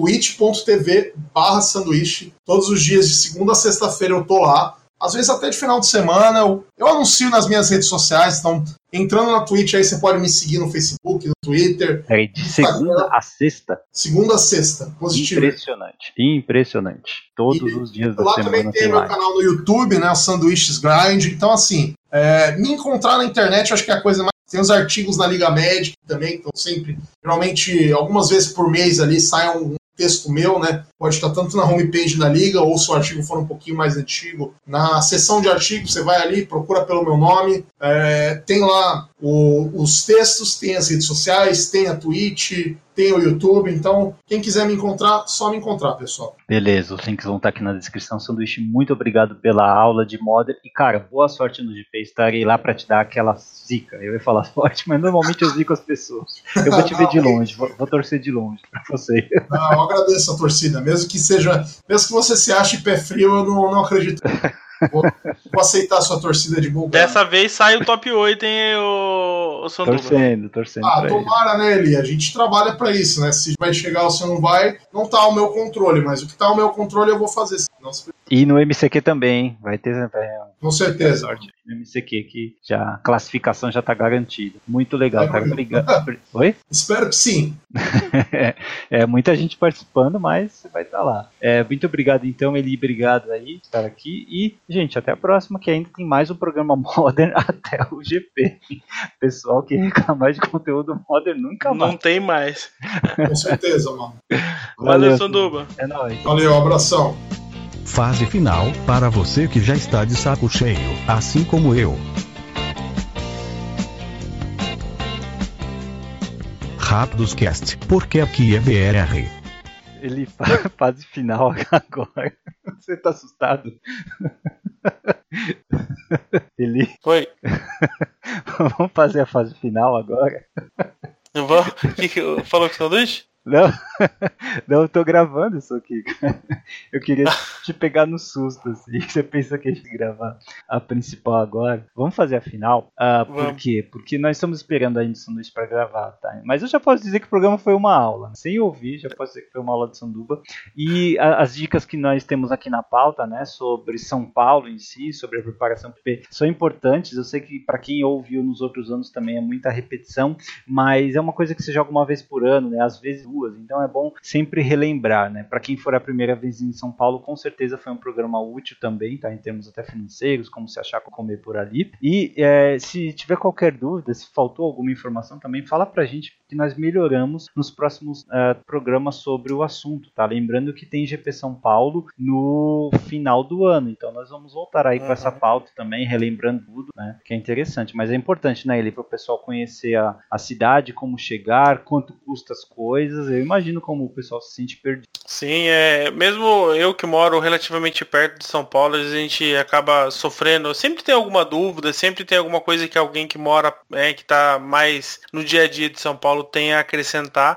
twitch.tv/sanduíche. Todos os dias de segunda a sexta-feira eu tô lá. Às vezes até de final de semana, eu anuncio nas minhas redes sociais, então entrando na Twitch aí você pode me seguir no Facebook, no Twitter. De segunda a sexta? Segunda a sexta, positivo. Impressionante. Todos os dias da semana. Lá também tem meu canal no YouTube, né, o Sanduíches Grind. Então assim, me encontrar na internet eu acho que é a coisa mais... Tem os artigos na Liga Magic também, então sempre, geralmente, algumas vezes por mês ali sai um texto meu, né? Pode estar tanto na homepage da Liga, ou se o artigo for um pouquinho mais antigo, na seção de artigos, você vai ali, procura pelo meu nome, tem lá os textos, tem as redes sociais, tem a Twitch, tem o YouTube, então quem quiser me encontrar, só me encontrar, pessoal. Beleza, os links vão estar aqui na descrição. Sanduíche, muito obrigado pela aula de Modern. E cara, boa sorte no GP, estarei lá pra te dar aquela zica. Eu ia falar sorte, mas normalmente eu zico as pessoas. Eu vou te ver de longe, vou torcer de longe pra você. Não, eu agradeço a torcida, mesmo que você se ache pé frio, eu não acredito. Vou aceitar a sua torcida de bom grado. Dessa vez sai o top 8, hein, o Sanduba? Torcendo. Tomara, né, Eli? A gente trabalha pra isso, né? Se vai chegar ou se não vai, não tá ao meu controle, mas o que tá ao meu controle eu vou fazer. E no MCQ também, hein? Vai ter com certeza. Sorte no MCQ, que a classificação já tá garantida. Muito legal, cara. Obrigado. Oi? Espero que sim. Muita gente participando, mas você vai estar lá. Muito obrigado, então, Eli. Obrigado aí por estar aqui. E, gente, até a próxima, que ainda tem mais um programa Modern até o GP. Pessoal que reclamar de conteúdo Modern nunca mais. Não tem mais. Com certeza, mano. Valeu, Sanduba. É nóis. Valeu, abração. Fase final, para você que já está de saco cheio, assim como eu. Rápidos Cast, porque aqui é BRR. Ele fase final agora. Você tá assustado? Ele... Oi. Vamos fazer a fase final agora? O que falou com o sanduíche? Não, eu tô gravando isso aqui. Eu queria te pegar no susto, assim. Você pensa que a gente gravar a principal agora? Vamos fazer a final? Por quê? Porque nós estamos esperando ainda o sanduíche pra gravar, tá? Mas eu já posso dizer que o programa foi uma aula. Sem ouvir, já posso dizer que foi uma aula de Sanduba. E as dicas que nós temos aqui na pauta, né, sobre São Paulo em si, sobre a preparação PP, são importantes. Eu sei que pra quem ouviu nos outros anos também é muita repetição, mas é uma coisa que você joga uma vez por ano, né? Às vezes 2, então é bom sempre relembrar, né? Para quem for a primeira vez em São Paulo, com certeza foi um programa útil também, tá? Em termos até financeiros, como se achar comer por ali. E se tiver qualquer dúvida, se faltou alguma informação também, fala pra gente que nós melhoramos nos próximos programas sobre o assunto, tá? Lembrando que tem GP São Paulo no final do ano, então nós vamos voltar aí com essa pauta também, relembrando tudo, né? Que é interessante, mas é importante, né, Eli, para o pessoal conhecer a cidade, como chegar, quanto custa as coisas. Eu imagino como o pessoal se sente perdido. Sim, mesmo eu que moro relativamente perto de São Paulo, a gente acaba sofrendo, sempre tem alguma dúvida, sempre tem alguma coisa que alguém que mora, que está mais no dia a dia de São Paulo tem a acrescentar.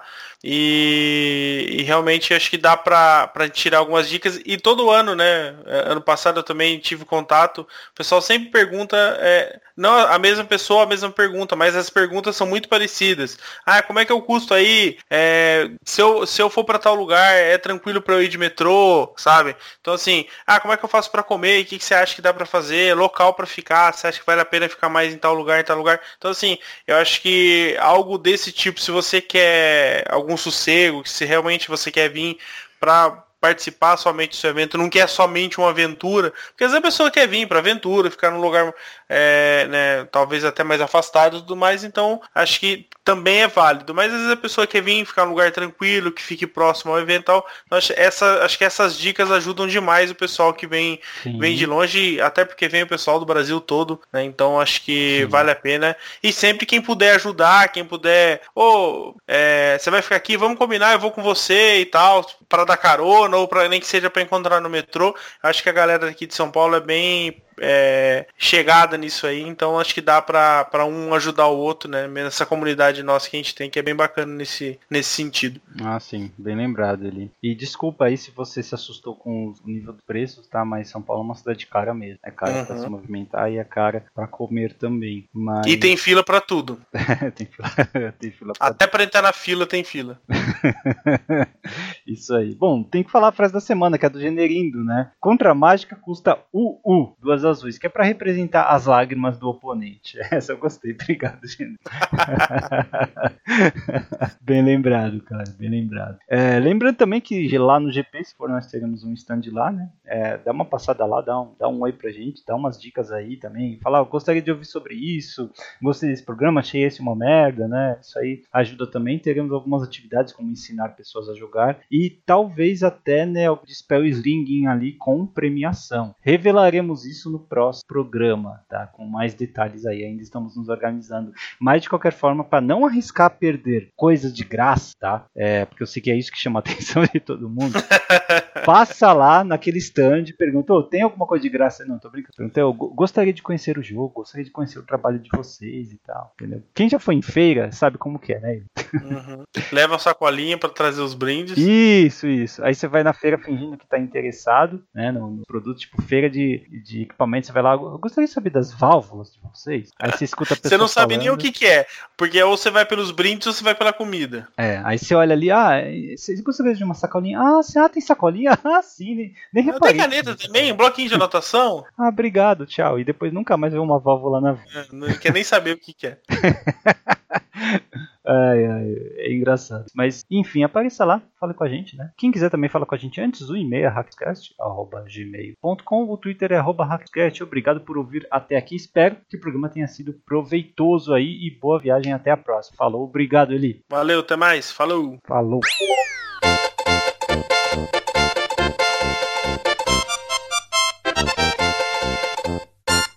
E realmente acho que dá pra tirar algumas dicas. E todo ano, né? Ano passado eu também tive contato. O pessoal sempre pergunta, não a mesma pessoa, a mesma pergunta, mas as perguntas são muito parecidas. Como é que é o custo aí? Se eu for pra tal lugar, é tranquilo pra eu ir de metrô, sabe? Então assim, como é que eu faço pra comer? O que você acha que dá pra fazer? Local pra ficar? Você acha que vale a pena ficar mais em tal lugar, em tal lugar? Então assim, eu acho que algo desse tipo, se você quer algum sossego, que se realmente você quer vir para participar somente do seu evento, não quer somente uma aventura, porque às vezes a pessoa quer vir para aventura, ficar num lugar né, talvez até mais afastado e tudo mais, então acho que também é válido, mas às vezes a pessoa quer vir ficar num lugar tranquilo, que fique próximo ao evento, então, acho que essas dicas ajudam demais o pessoal que vem de longe, até porque vem o pessoal do Brasil todo, né, então acho que vale a pena, e sempre quem puder ajudar, quem puder, você vai ficar aqui, vamos combinar, eu vou com você e tal, para dar carona, ou para nem que seja para encontrar no metrô. Acho que a galera aqui de São Paulo é bem chegada nisso aí, então acho que dá para um ajudar o outro, né? Nessa comunidade nossa que a gente tem, que é bem bacana nesse sentido. Sim, bem lembrado ali. E desculpa aí se você se assustou com o nível dos preços, tá? Mas São Paulo é uma cidade cara mesmo. É cara para se movimentar e é cara para comer também. Mas... E tem fila para tudo. tem fila pra até para entrar na fila tem fila. Isso aí. Bom, tem que falar a frase da semana, que é do Generindo, né? Contra a mágica custa duas azuis, que é pra representar as lágrimas do oponente. Essa eu gostei, obrigado, Generindo. Bem lembrado, cara, bem lembrado. Lembrando também que lá no GP, se for, nós teremos um stand lá, né? Dá uma passada lá, dá um oi pra gente, dá umas dicas aí também. Fala, gostaria de ouvir sobre isso, gostei desse programa, achei esse uma merda, né? Isso aí ajuda também. Teremos algumas atividades como ensinar pessoas a jogar e talvez até, né, o Spell Slinging ali com premiação. Revelaremos isso no próximo programa, tá? Com mais detalhes aí, ainda estamos nos organizando. Mas de qualquer forma, para não arriscar perder coisas de graça, tá? Porque eu sei que é isso que chama a atenção de todo mundo. Passa lá naquele stand e pergunta, tem alguma coisa de graça? Não, tô brincando. Pergunta, eu gostaria de conhecer o jogo, gostaria de conhecer o trabalho de vocês e tal, entendeu? Quem já foi em feira sabe como que é, né? Leva a sacolinha para trazer os brindes. Isso. Aí você vai na feira fingindo que tá interessado, né, no produto, tipo feira de equipamento, você vai lá, eu gostaria de saber das válvulas de vocês. Aí você escuta a pessoa Você não sabe falando, nem o que é, porque ou você vai pelos brindes ou você vai pela comida. Aí você olha ali, vocês gostariam de uma sacolinha? Tem sacolinha? Sim, nem reparei. Tem caneta também, um bloquinho de anotação? Obrigado, tchau. E depois nunca mais vê uma válvula na vida. Não quer nem saber o que é. É engraçado. Mas, enfim, apareça lá, fale com a gente, né? Quem quiser também fala com a gente antes, o e-mail é hackscast@gmail.com, o Twitter é @hackscast. Obrigado por ouvir até aqui. Espero que o programa tenha sido proveitoso aí e boa viagem até a próxima. Falou, obrigado, Eli. Valeu, até mais. Falou.